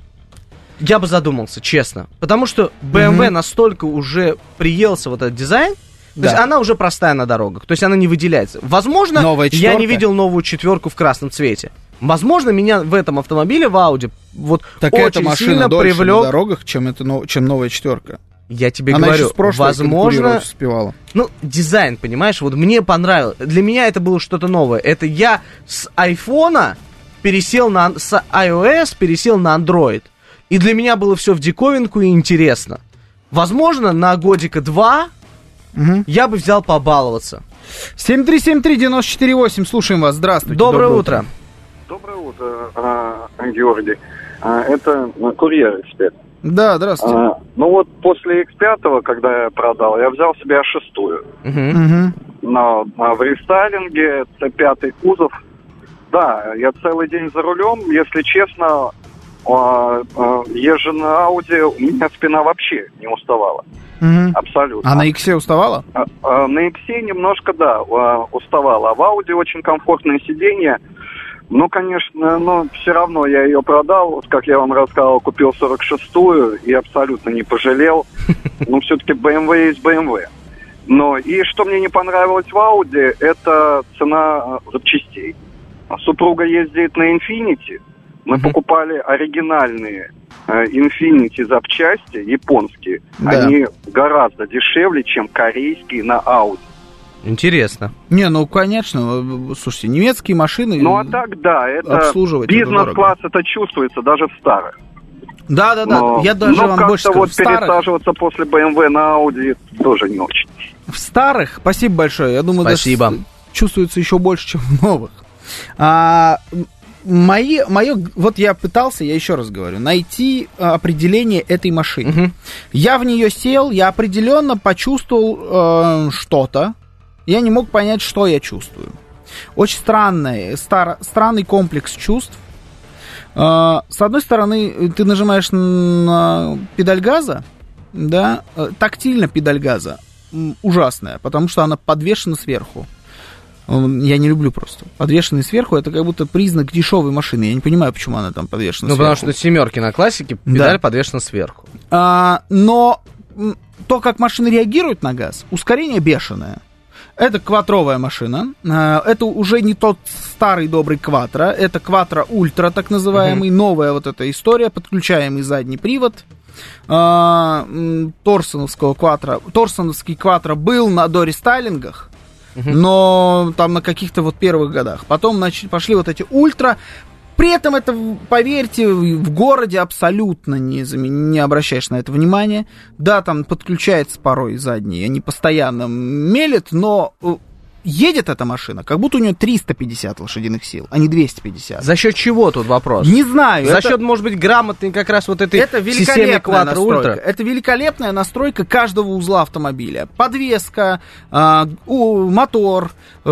я бы задумался, честно. Потому что бэ эм вэ Мгм. настолько уже приелся вот этот дизайн, то Да. есть она уже простая на дорогах, то есть она не выделяется. Возможно, Новая я четвёрка? не видел новую четверку в красном цвете. Возможно, меня в этом автомобиле, в Audi, вот Так очень эта машина сильно дольше на привлек... дорогах, чем, это, но- чем новая четверка. Я тебе Она говорю, еще с прошлой возможно... конкурировать успевала. Ну, дизайн, понимаешь, вот мне понравилось. Для меня это было что-то новое. Это я с айфона пересел на... с iOS пересел на Android. И для меня было все в диковинку и интересно. Возможно, на годика два Мгм. я бы взял побаловаться. семь три семь три девять четыре восемь, слушаем вас, здравствуйте. Доброе, утро. Доброе утро, а, Георгий. А, Это а, курьер икс пять. Да, здравствуйте. А, Ну вот после икс пять, когда я продал, я взял себе а шесть. Мгм. Мгм. Но а, в рестайлинге це пятый кузов. Да, я целый день за рулем. Если честно, а, а, езжу на Ауди, у меня спина вообще не уставала. Мгм. Абсолютно. А на Иксе уставала? А, а, на Иксе немножко, да, а, уставала. А в Ауди очень комфортное сиденье. Ну, конечно, но все равно я ее продал. Вот, как я вам рассказывал, купил сорок шестую и абсолютно не пожалел. Но все-таки бэ эм вэ есть бэ эм вэ. Но и что мне не понравилось в Ауди, это цена а, запчастей. Супруга ездит на Infiniti. Мы Мгм. покупали оригинальные э, Infiniti запчасти, японские. Да. Они гораздо дешевле, чем корейские на Audi. Интересно. Не, ну, конечно, слушайте, немецкие машины Ну, а так, да, это обслуживать бизнес-класс, это чувствуется даже в старых. Да-да-да, Но, я даже но вам больше как-то скажу, вот в старых, пересаживаться после бэ эм вэ на Audi тоже не очень. в старых, спасибо большое, я думаю, Спасибо. даже чувствуется еще больше, чем в новых. А, мои, мое, вот я пытался, я еще раз говорю, найти определение этой машины. Угу. Я в нее сел, я определенно почувствовал э, что-то, я не мог понять, что я чувствую. Очень странный, стар, странный комплекс чувств. С одной стороны, ты нажимаешь на педаль газа, да, тактильно педаль газа ужасная, потому что она подвешена сверху. Я не люблю просто. Подвешенный сверху, это как будто признак дешевой машины. Я не понимаю, почему она там подвешена ну, сверху. Ну, потому что семерки на классике, педаль да. подвешена сверху. А, но то, как машина реагирует на газ, ускорение бешеное. Это кватровая машина, это уже не тот старый добрый кватро, это кватро ультра, так называемый, mm-hmm. новая вот эта история, подключаемый задний привод торсоновского кватро. Торсоновский кватро был на дорестайлингах, mm-hmm. но там на каких-то вот первых годах. Потом начали, пошли вот эти ультра. При этом это, поверьте, в городе абсолютно не, не обращаешь на это внимания. Да, там подключается порой задний, они постоянно мелят, но едет эта машина, как будто у нее триста пятьдесят лошадиных сил, а не двести пятьдесят. За счет чего тут вопрос? Не знаю. За это... счет, может быть, грамотной как раз вот этой это системы Quattro Ultra? Это великолепная настройка каждого узла автомобиля. Подвеска, э, у, мотор,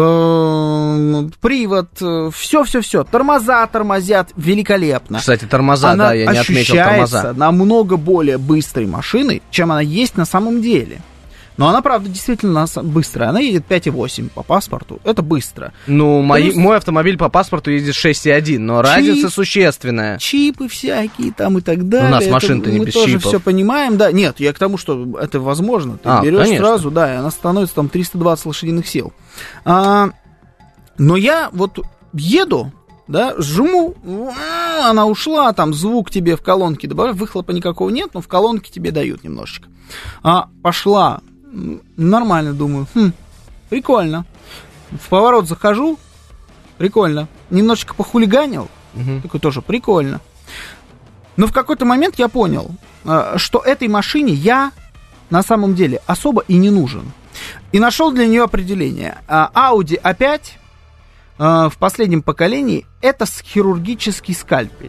э, привод, все-все-все. Тормоза тормозят великолепно. Кстати, тормоза, она да, я не отметил тормоза. Она намного более быстрой машиной, чем она есть на самом деле. Но она, правда, действительно быстрая. Она едет пять и восемь по паспорту. Это быстро. Ну, мои, Плюс... мой автомобиль по паспорту ездит шесть и один, но Чип, разница существенная. Чипы всякие там и так далее. У нас машина-то не мы без тоже чипов. Все понимаем, да. Нет, я к тому, что это возможно. Ты а, берешь конечно. сразу, да, и она становится там триста двадцать лошадиных сил. А, но я вот еду, да, жму, она ушла, там звук тебе в колонке добавляют, выхлопа никакого нет, но в колонке тебе дают немножечко. А, пошла. Нормально, думаю. Хм, прикольно. В поворот захожу. Прикольно. Немножечко похулиганил. Угу. Такой тоже прикольно. Но в какой-то момент я понял, что этой машине я на самом деле особо и не нужен. И нашел для нее определение. Audi а пять в последнем поколении это хирургический скальпель.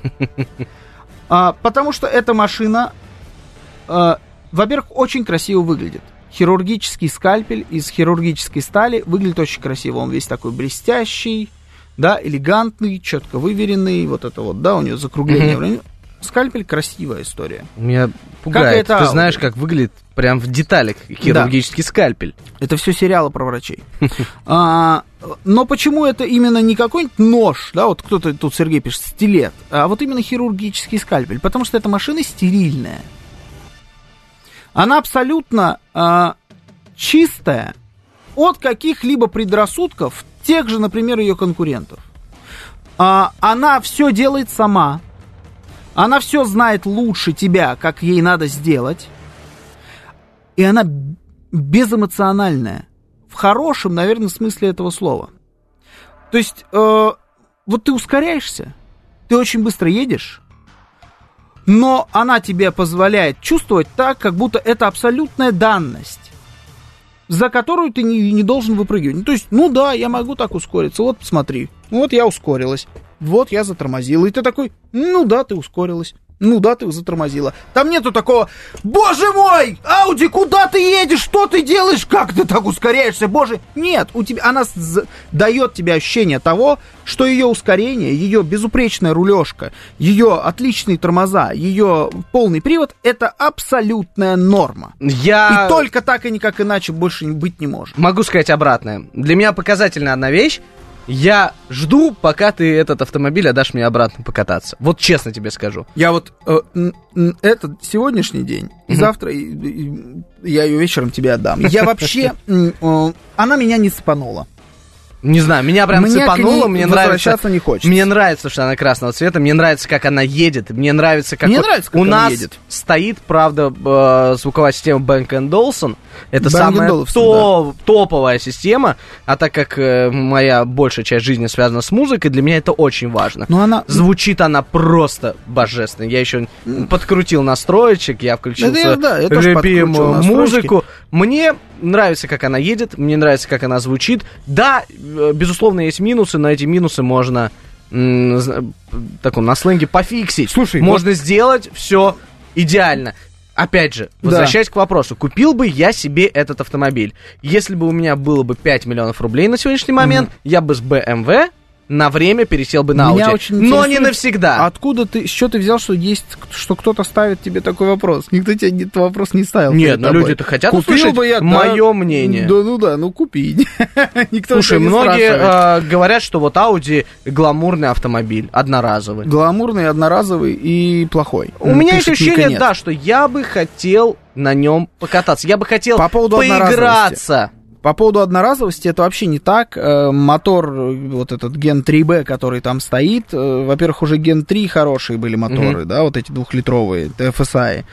Потому что эта машина, во-первых, очень красиво выглядит. Хирургический скальпель из хирургической стали выглядит очень красиво. Он весь такой блестящий, да, элегантный, четко выверенный. Вот это вот, да, у него закругление. Mm-hmm. Скальпель — красивая история. Меня пугает. Ты знаешь, как выглядит прям в деталях хирургический да. скальпель. Это все сериалы про врачей. а, но почему это именно не какой-нибудь нож, да, вот кто-то тут, Сергей пишет, стилет, а вот именно хирургический скальпель? Потому что эта машина стерильная. Она абсолютно э, чистая от каких-либо предрассудков тех же, например, ее конкурентов. А, она все делает сама. Она все знает лучше тебя, как ей надо сделать. И она безэмоциональная. В хорошем, наверное, смысле этого слова. То есть, э, вот ты ускоряешься, ты очень быстро едешь, но она тебе позволяет чувствовать так, как будто это абсолютная данность, за которую ты не, не должен выпрыгивать. Ну, то есть, ну да, я могу так ускориться. Вот, посмотри. Вот я ускорилась. Вот я затормозила. И ты такой, ну да, ты ускорилась. Ну да, ты затормозила. Там нету такого, боже мой, Ауди, куда ты едешь? Что ты делаешь? Как ты так ускоряешься? Боже, нет, у тебя, она з- дает тебе ощущение того, что ее ускорение, ее безупречная рулежка, ее отличные тормоза, ее полный привод — это абсолютная норма. Я... И только так и никак иначе больше быть не может. Могу сказать обратное. Для меня показательная одна вещь. Я жду, пока ты этот автомобиль отдашь мне обратно покататься. Вот честно тебе скажу. Я вот э, этот сегодняшний день, и mm-hmm. завтра и, и, я ее вечером тебе отдам. Я вообще... Э, она меня не цепанула. Не знаю, меня прям Мне цепануло, к ней мне нравится... возвращаться не хочется. Мне нравится, что она красного цвета, мне нравится, как она едет, мне нравится, как... Мне вот нравится, как у она нас едет. стоит, правда, э, звуковая система Bang энд Olufsen. Это Bang самая and Olufsen, топ, топовая система, а так как э, моя большая часть жизни связана с музыкой, для меня это очень важно. Но она... Звучит она просто божественно. Я еще подкрутил настроечек, я включил Это я, да, я тоже любимую подкручивал музыку. Мне нравится, как она едет, мне нравится, как она звучит. Да, э, безусловно, есть минусы, но эти минусы можно м, з- так, на сленге пофиксить. Слушай, можно сделать все идеально. Опять же, возвращаясь к вопросу, купил бы я себе этот автомобиль? Если бы у меня было бы пять миллионов рублей на сегодняшний момент, mm-hmm. я бы с бэ эм вэ на время пересел бы на Меня Audi. очень Но не интересует, навсегда. Откуда ты, с чего ты взял, что есть, что кто-то ставит тебе такой вопрос? Никто тебе этот вопрос не ставил. Нет, ну люди-то хотят Купил услышать бы я, мое да, мнение. Да, ну да, ну купи. Никто Слушай, тебя не многие спрашивает. э, говорят, что вот Audi гламурный автомобиль, одноразовый. Гламурный, одноразовый и плохой. У меня есть Пишет ощущение, Ника, да, что я бы хотел на нем покататься. Я бы хотел По поводу поиграться. По поводу одноразовости это вообще не так. Э, Мотор, вот этот Ген три бэ, который там стоит, э, во-первых, уже Ген три хорошие были моторы, Мгм. да, вот эти двухлитровые, тэ эф эс ай.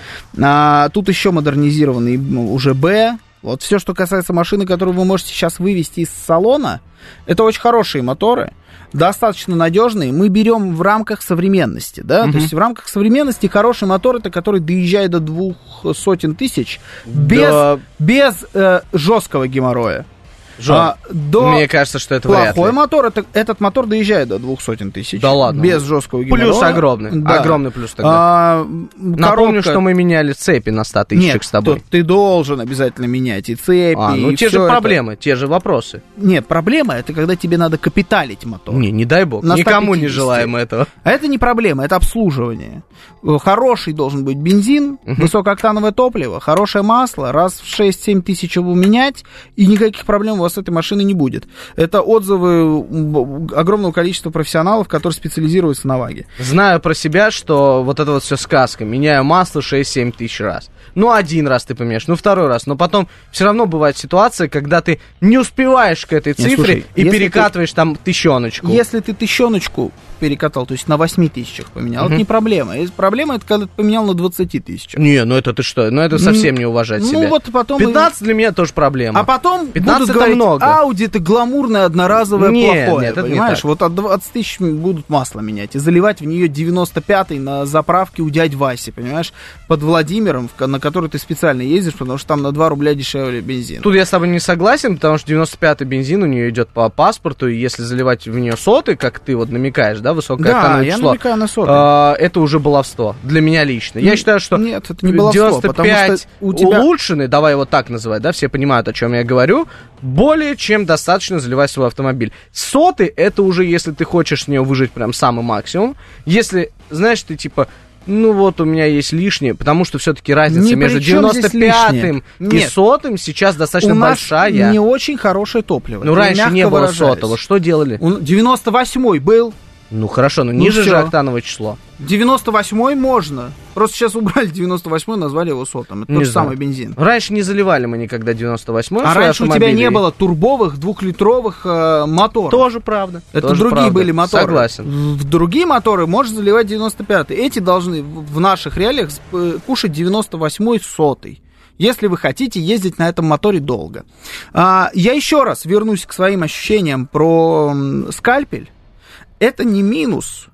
А тут еще модернизированный ну, уже Б. Вот все, что касается машины, которую вы можете сейчас вывести из салона, это очень хорошие моторы, достаточно надежные. Мы берем в рамках современности, да, Мгм. то есть в рамках современности хороший мотор это который доезжает до двух сотен тысяч без, Да. без э, жесткого геморроя. Жон, А, до мне кажется, что это вряд плохой ли. мотор, это, этот мотор доезжает до двух сотен тысяч. Да ладно. Без жесткого геморроя. Плюс огромный. Да. Огромный плюс тогда. А, Напомню, коробка- что мы меняли цепи на ста тысячах Нет, с тобой. то ты должен обязательно менять и цепи, А, ну и те всё же это. проблемы, те же вопросы. Нет, проблема это когда тебе надо капиталить мотор. Не, не дай бог. На Никому не сто пятьдесят. желаем этого. А это не проблема, это обслуживание. Хороший должен быть бензин, Мгм. высокооктановое топливо, хорошее масло, раз в шесть-семь тысяч его менять, и никаких проблем у вас с этой машиной не будет. Это отзывы м, огромного количества профессионалов, которые специализируются на ВАГе. Знаю про себя, что вот это вот все сказка. Меняю масло шесть-семь тысяч раз. Ну, один раз ты поменяешь, ну, второй раз. Но потом все равно бывает ситуация, когда ты не успеваешь к этой Не, цифре слушай, и если перекатываешь там тысячоночку. Если ты тысячоночку перекатал, то есть на восьми тысячах поменял, Мгм. это не проблема. Если проблема, это когда ты поменял на двадцати тысячах. Не, ну это ты что? Ну это совсем не уважать Ну, себя. вот потом... пятнадцать для меня тоже проблема. А потом пятнадцать будут это говорить, много. Ауди это гламурное, одноразовое, Нет, плохое, нет, это не понимаешь? так. Вот от двадцати тысяч будут масло менять и заливать в нее девяносто пятый на заправке у дядь Васи, понимаешь? Под Владимиром, в ко- на который ты специально ездишь, потому что там на два рубля дешевле бензин. Тут я с тобой не согласен, потому что девяносто пятый бензин у нее идет по паспорту, и если заливать в нее сотый, как ты вот намекаешь, да, высокое Да, октановое я число, намекаю на сотый. а, это уже баловство. Для меня лично. Я Н- считаю, что нет, это не баловство, девяносто потому пять что у тебя- улучшенный, давай его так называть, да, все понимают, о чем я говорю, более чем достаточно заливать свой автомобиль. Сотый, это уже если ты хочешь с нее выжать прям самый максимум. Если, знаешь, ты типа... Ну вот у меня есть лишнее, потому что все-таки разница Ни при между чем здесь девяносто пятым и лишнее. сотым сейчас достаточно у нас большая. не очень хорошее топливо. Ну, это раньше мягко не было выражаясь. сотого. Что делали? У- девяносто восьмой был, Ну, хорошо, но Ну, ниже же всё. октановое число. девяносто восьмой можно. Просто сейчас убрали девяносто восьмой, назвали его сотым. Это Не тот же знаю. самый бензин. Раньше не заливали мы никогда девяносто восьмой. А свой раньше у тебя автомобиль, не и- было турбовых двухлитровых э, моторов. Тоже правда. Это тоже другие правда. были моторы. Согласен. В в другие моторы можно заливать девяносто пятый. Эти должны в в наших реалиях с- э, кушать девяносто восьмой сотый. Если вы хотите ездить на этом моторе долго. А, я еще раз вернусь к своим ощущениям про м, скальпель. Это не минус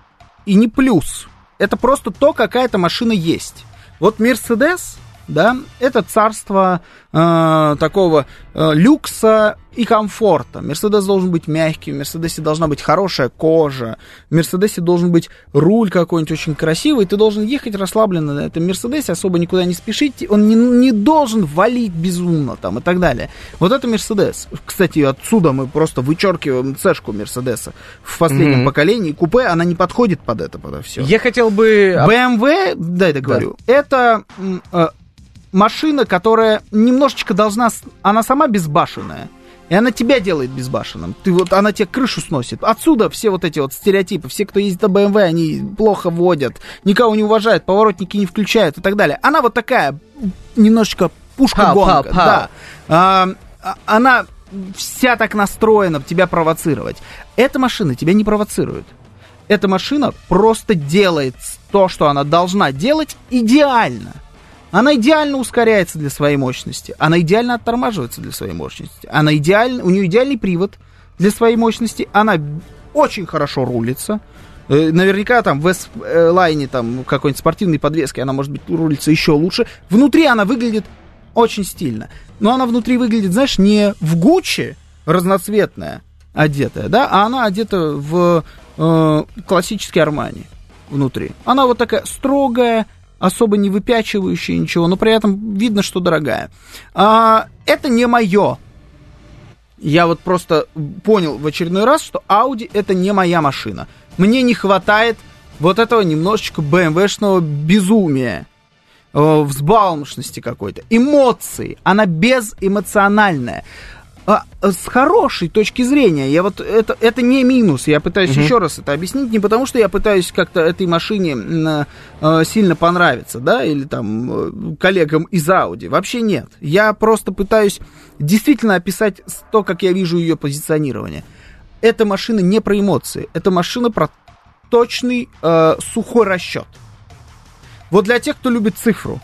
и не плюс. Это просто то, какая эта машина есть. Вот Мерседес, да, это царство э, такого э, люкса и комфорта. Мерседес должен быть мягкий, в Мерседесе должна быть хорошая кожа, в Мерседесе должен быть руль какой-нибудь очень красивый, ты должен ехать расслабленно на этом Мерседесе, особо никуда не спешить, он не, не должен валить безумно там и так далее. Вот это Мерседес. Кстати, отсюда мы просто вычеркиваем цешку Мерседеса в последнем Мгм. поколении. Купе, она не подходит под это, под все. Я хотел бы... бэ эм вэ, дай договорю, это м, э, машина, которая немножечко должна... с- Она сама безбашенная. И она тебя делает безбашенным. Ты вот, она тебе крышу сносит. Отсюда все вот эти вот стереотипы. Все, кто ездит на бэ эм вэ, они плохо водят, никого не уважают, поворотники не включают и так далее. Она вот такая, немножечко пушка-гонка. Пау, пау, пау. Да. А, а, она вся так настроена тебя провоцировать. Эта машина тебя не провоцирует. Эта машина просто делает то, что она должна делать, идеально. Она идеально ускоряется для своей мощности. Она идеально оттормаживается для своей мощности. Она идеально, у нее идеальный привод для своей мощности. Она очень хорошо рулится. Наверняка там в S-Line, там какой-нибудь спортивной подвеске она, может быть, рулится еще лучше. Внутри она выглядит очень стильно. Но она внутри выглядит, знаешь, не в Гуччи разноцветная одетая, да, а она одета в э, классический Армани внутри. Она вот такая строгая, особо не выпячивающая ничего, но при этом видно, что дорогая. А, это не мое. Я вот просто понял в очередной раз, что Audi это не моя машина. Мне не хватает вот этого немножечко бэ эм вэ-шного безумия, э, взбалмошности какой-то, эмоций. Она безэмоциональная. А, с хорошей точки зрения, я вот это, это не минус, я пытаюсь uh-huh. еще раз это объяснить, не потому что я пытаюсь как-то этой машине э, э, сильно понравиться, да, или там э, коллегам из Audi, вообще нет. Я просто пытаюсь действительно описать то, как я вижу ее позиционирование. Эта машина не про эмоции, это машина про точный э, сухой расчет. Вот для тех, кто любит цифру,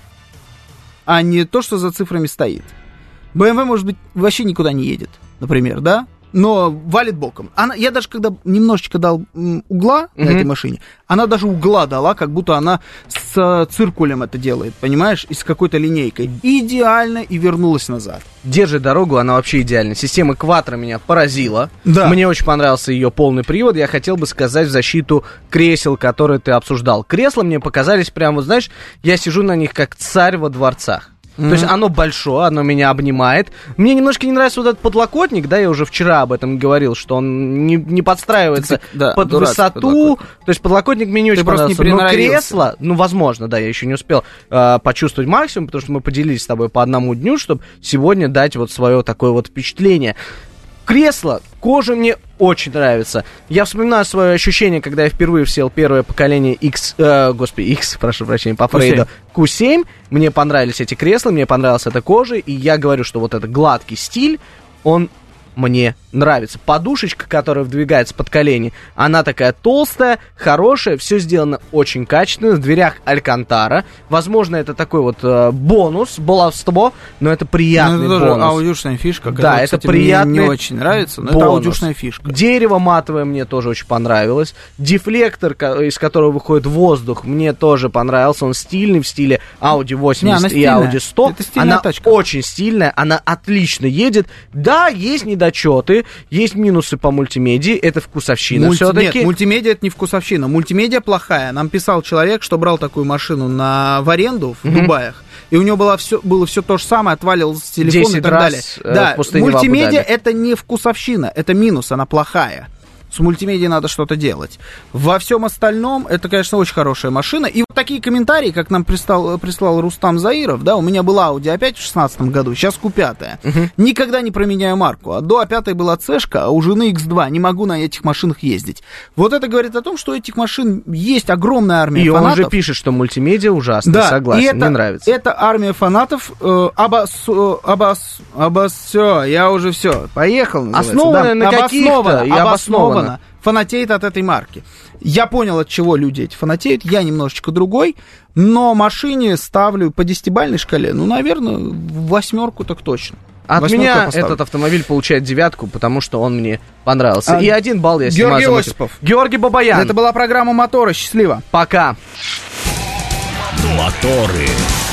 а не то, что за цифрами стоит. бэ эм вэ, может быть, вообще никуда не едет, например, да? Но валит боком. Она, я даже когда немножечко дал м, угла mm-hmm. на этой машине, она даже угла дала, как будто она с э, циркулем это делает, понимаешь? И с какой-то линейкой. Идеально и вернулась назад. Держит дорогу, она вообще идеальна. Система Quattro меня поразила. Да. Мне очень понравился ее полный привод. Я хотел бы сказать в защиту кресел, которые ты обсуждал. Кресла мне показались прям, вот знаешь, я сижу на них как царь во дворцах. Mm-hmm. То есть оно большое, оно меня обнимает. Мне немножко не нравится вот этот подлокотник, да, я уже вчера об этом говорил, что он не, не подстраивается ты, да, под высоту. То есть подлокотник мне не очень ты понравился. Не но кресло, ну, возможно, да, я еще не успел э, почувствовать максимум, потому что мы поделились с тобой по одному дню, чтобы сегодня дать вот свое такое вот впечатление. Кресло, кожа мне очень нравится. Я вспоминаю свое ощущение, когда я впервые сел первое поколение X, э, господи, X, прошу прощения, по Фрейду, кью семь. Мне понравились эти кресла, мне понравилась эта кожа, и я говорю, что вот этот гладкий стиль, он мне нравится. Подушечка, которая вдвигается под колени, она такая толстая, хорошая, все сделано очень качественно. В дверях алькантара. Возможно, это такой вот э, бонус, баловство, но это приятный ну, это бонус. аудиошная фишка, да, это кстати, приятный мне не очень нравится, но бонус. это аудиошная фишка. Дерево матовое мне тоже очень понравилось. Дефлектор, из которого выходит воздух, мне тоже понравился. Он стильный, в стиле Audi восемьдесят не, и Audi сто. Она тачка. Очень стильная, она отлично едет. Да, есть недочеты, есть минусы по мультимедии, это вкусовщина Мульти... все-таки. Нет, мультимедиа это не вкусовщина, мультимедиа плохая. Нам писал человек, что брал такую машину на... в аренду в mm-hmm. Дубаях, и у него было все, было все то же самое, отваливался телефон и так далее. Э, да, мультимедиа это не вкусовщина, это минус, она плохая. С мультимедией надо что-то делать. Во всем остальном, это, конечно, очень хорошая машина. И вот такие комментарии, как нам прислал, прислал Рустам Заиров, да, у меня была Audi а пять в шестнадцатом году, сейчас кью пять. Uh-huh. Никогда не променяю марку. А до а пять была Цешка, а у жены икс два. Не могу на этих машинах ездить. Вот это говорит о том, что у этих машин есть огромная армия и фанатов. И он же пишет, что мультимедиа ужасно, да, согласен, и это, мне нравится. Это армия фанатов. Э, обос, э, обос, обос, все, я уже все, поехал. Основано да? на каких-то и обосновано. Фанатеет от этой марки. Я понял, от чего люди эти фанатеют. Я немножечко другой, но машине ставлю по десятибалльной шкале, ну, наверное, восьмерку так точно. От меня этот автомобиль получает девятку, потому что он мне понравился. А, и один балл я снимаю. Георгий Осипов. Георгий Бабаян. Это была программа «Моторы». Счастливо. Пока. Моторы.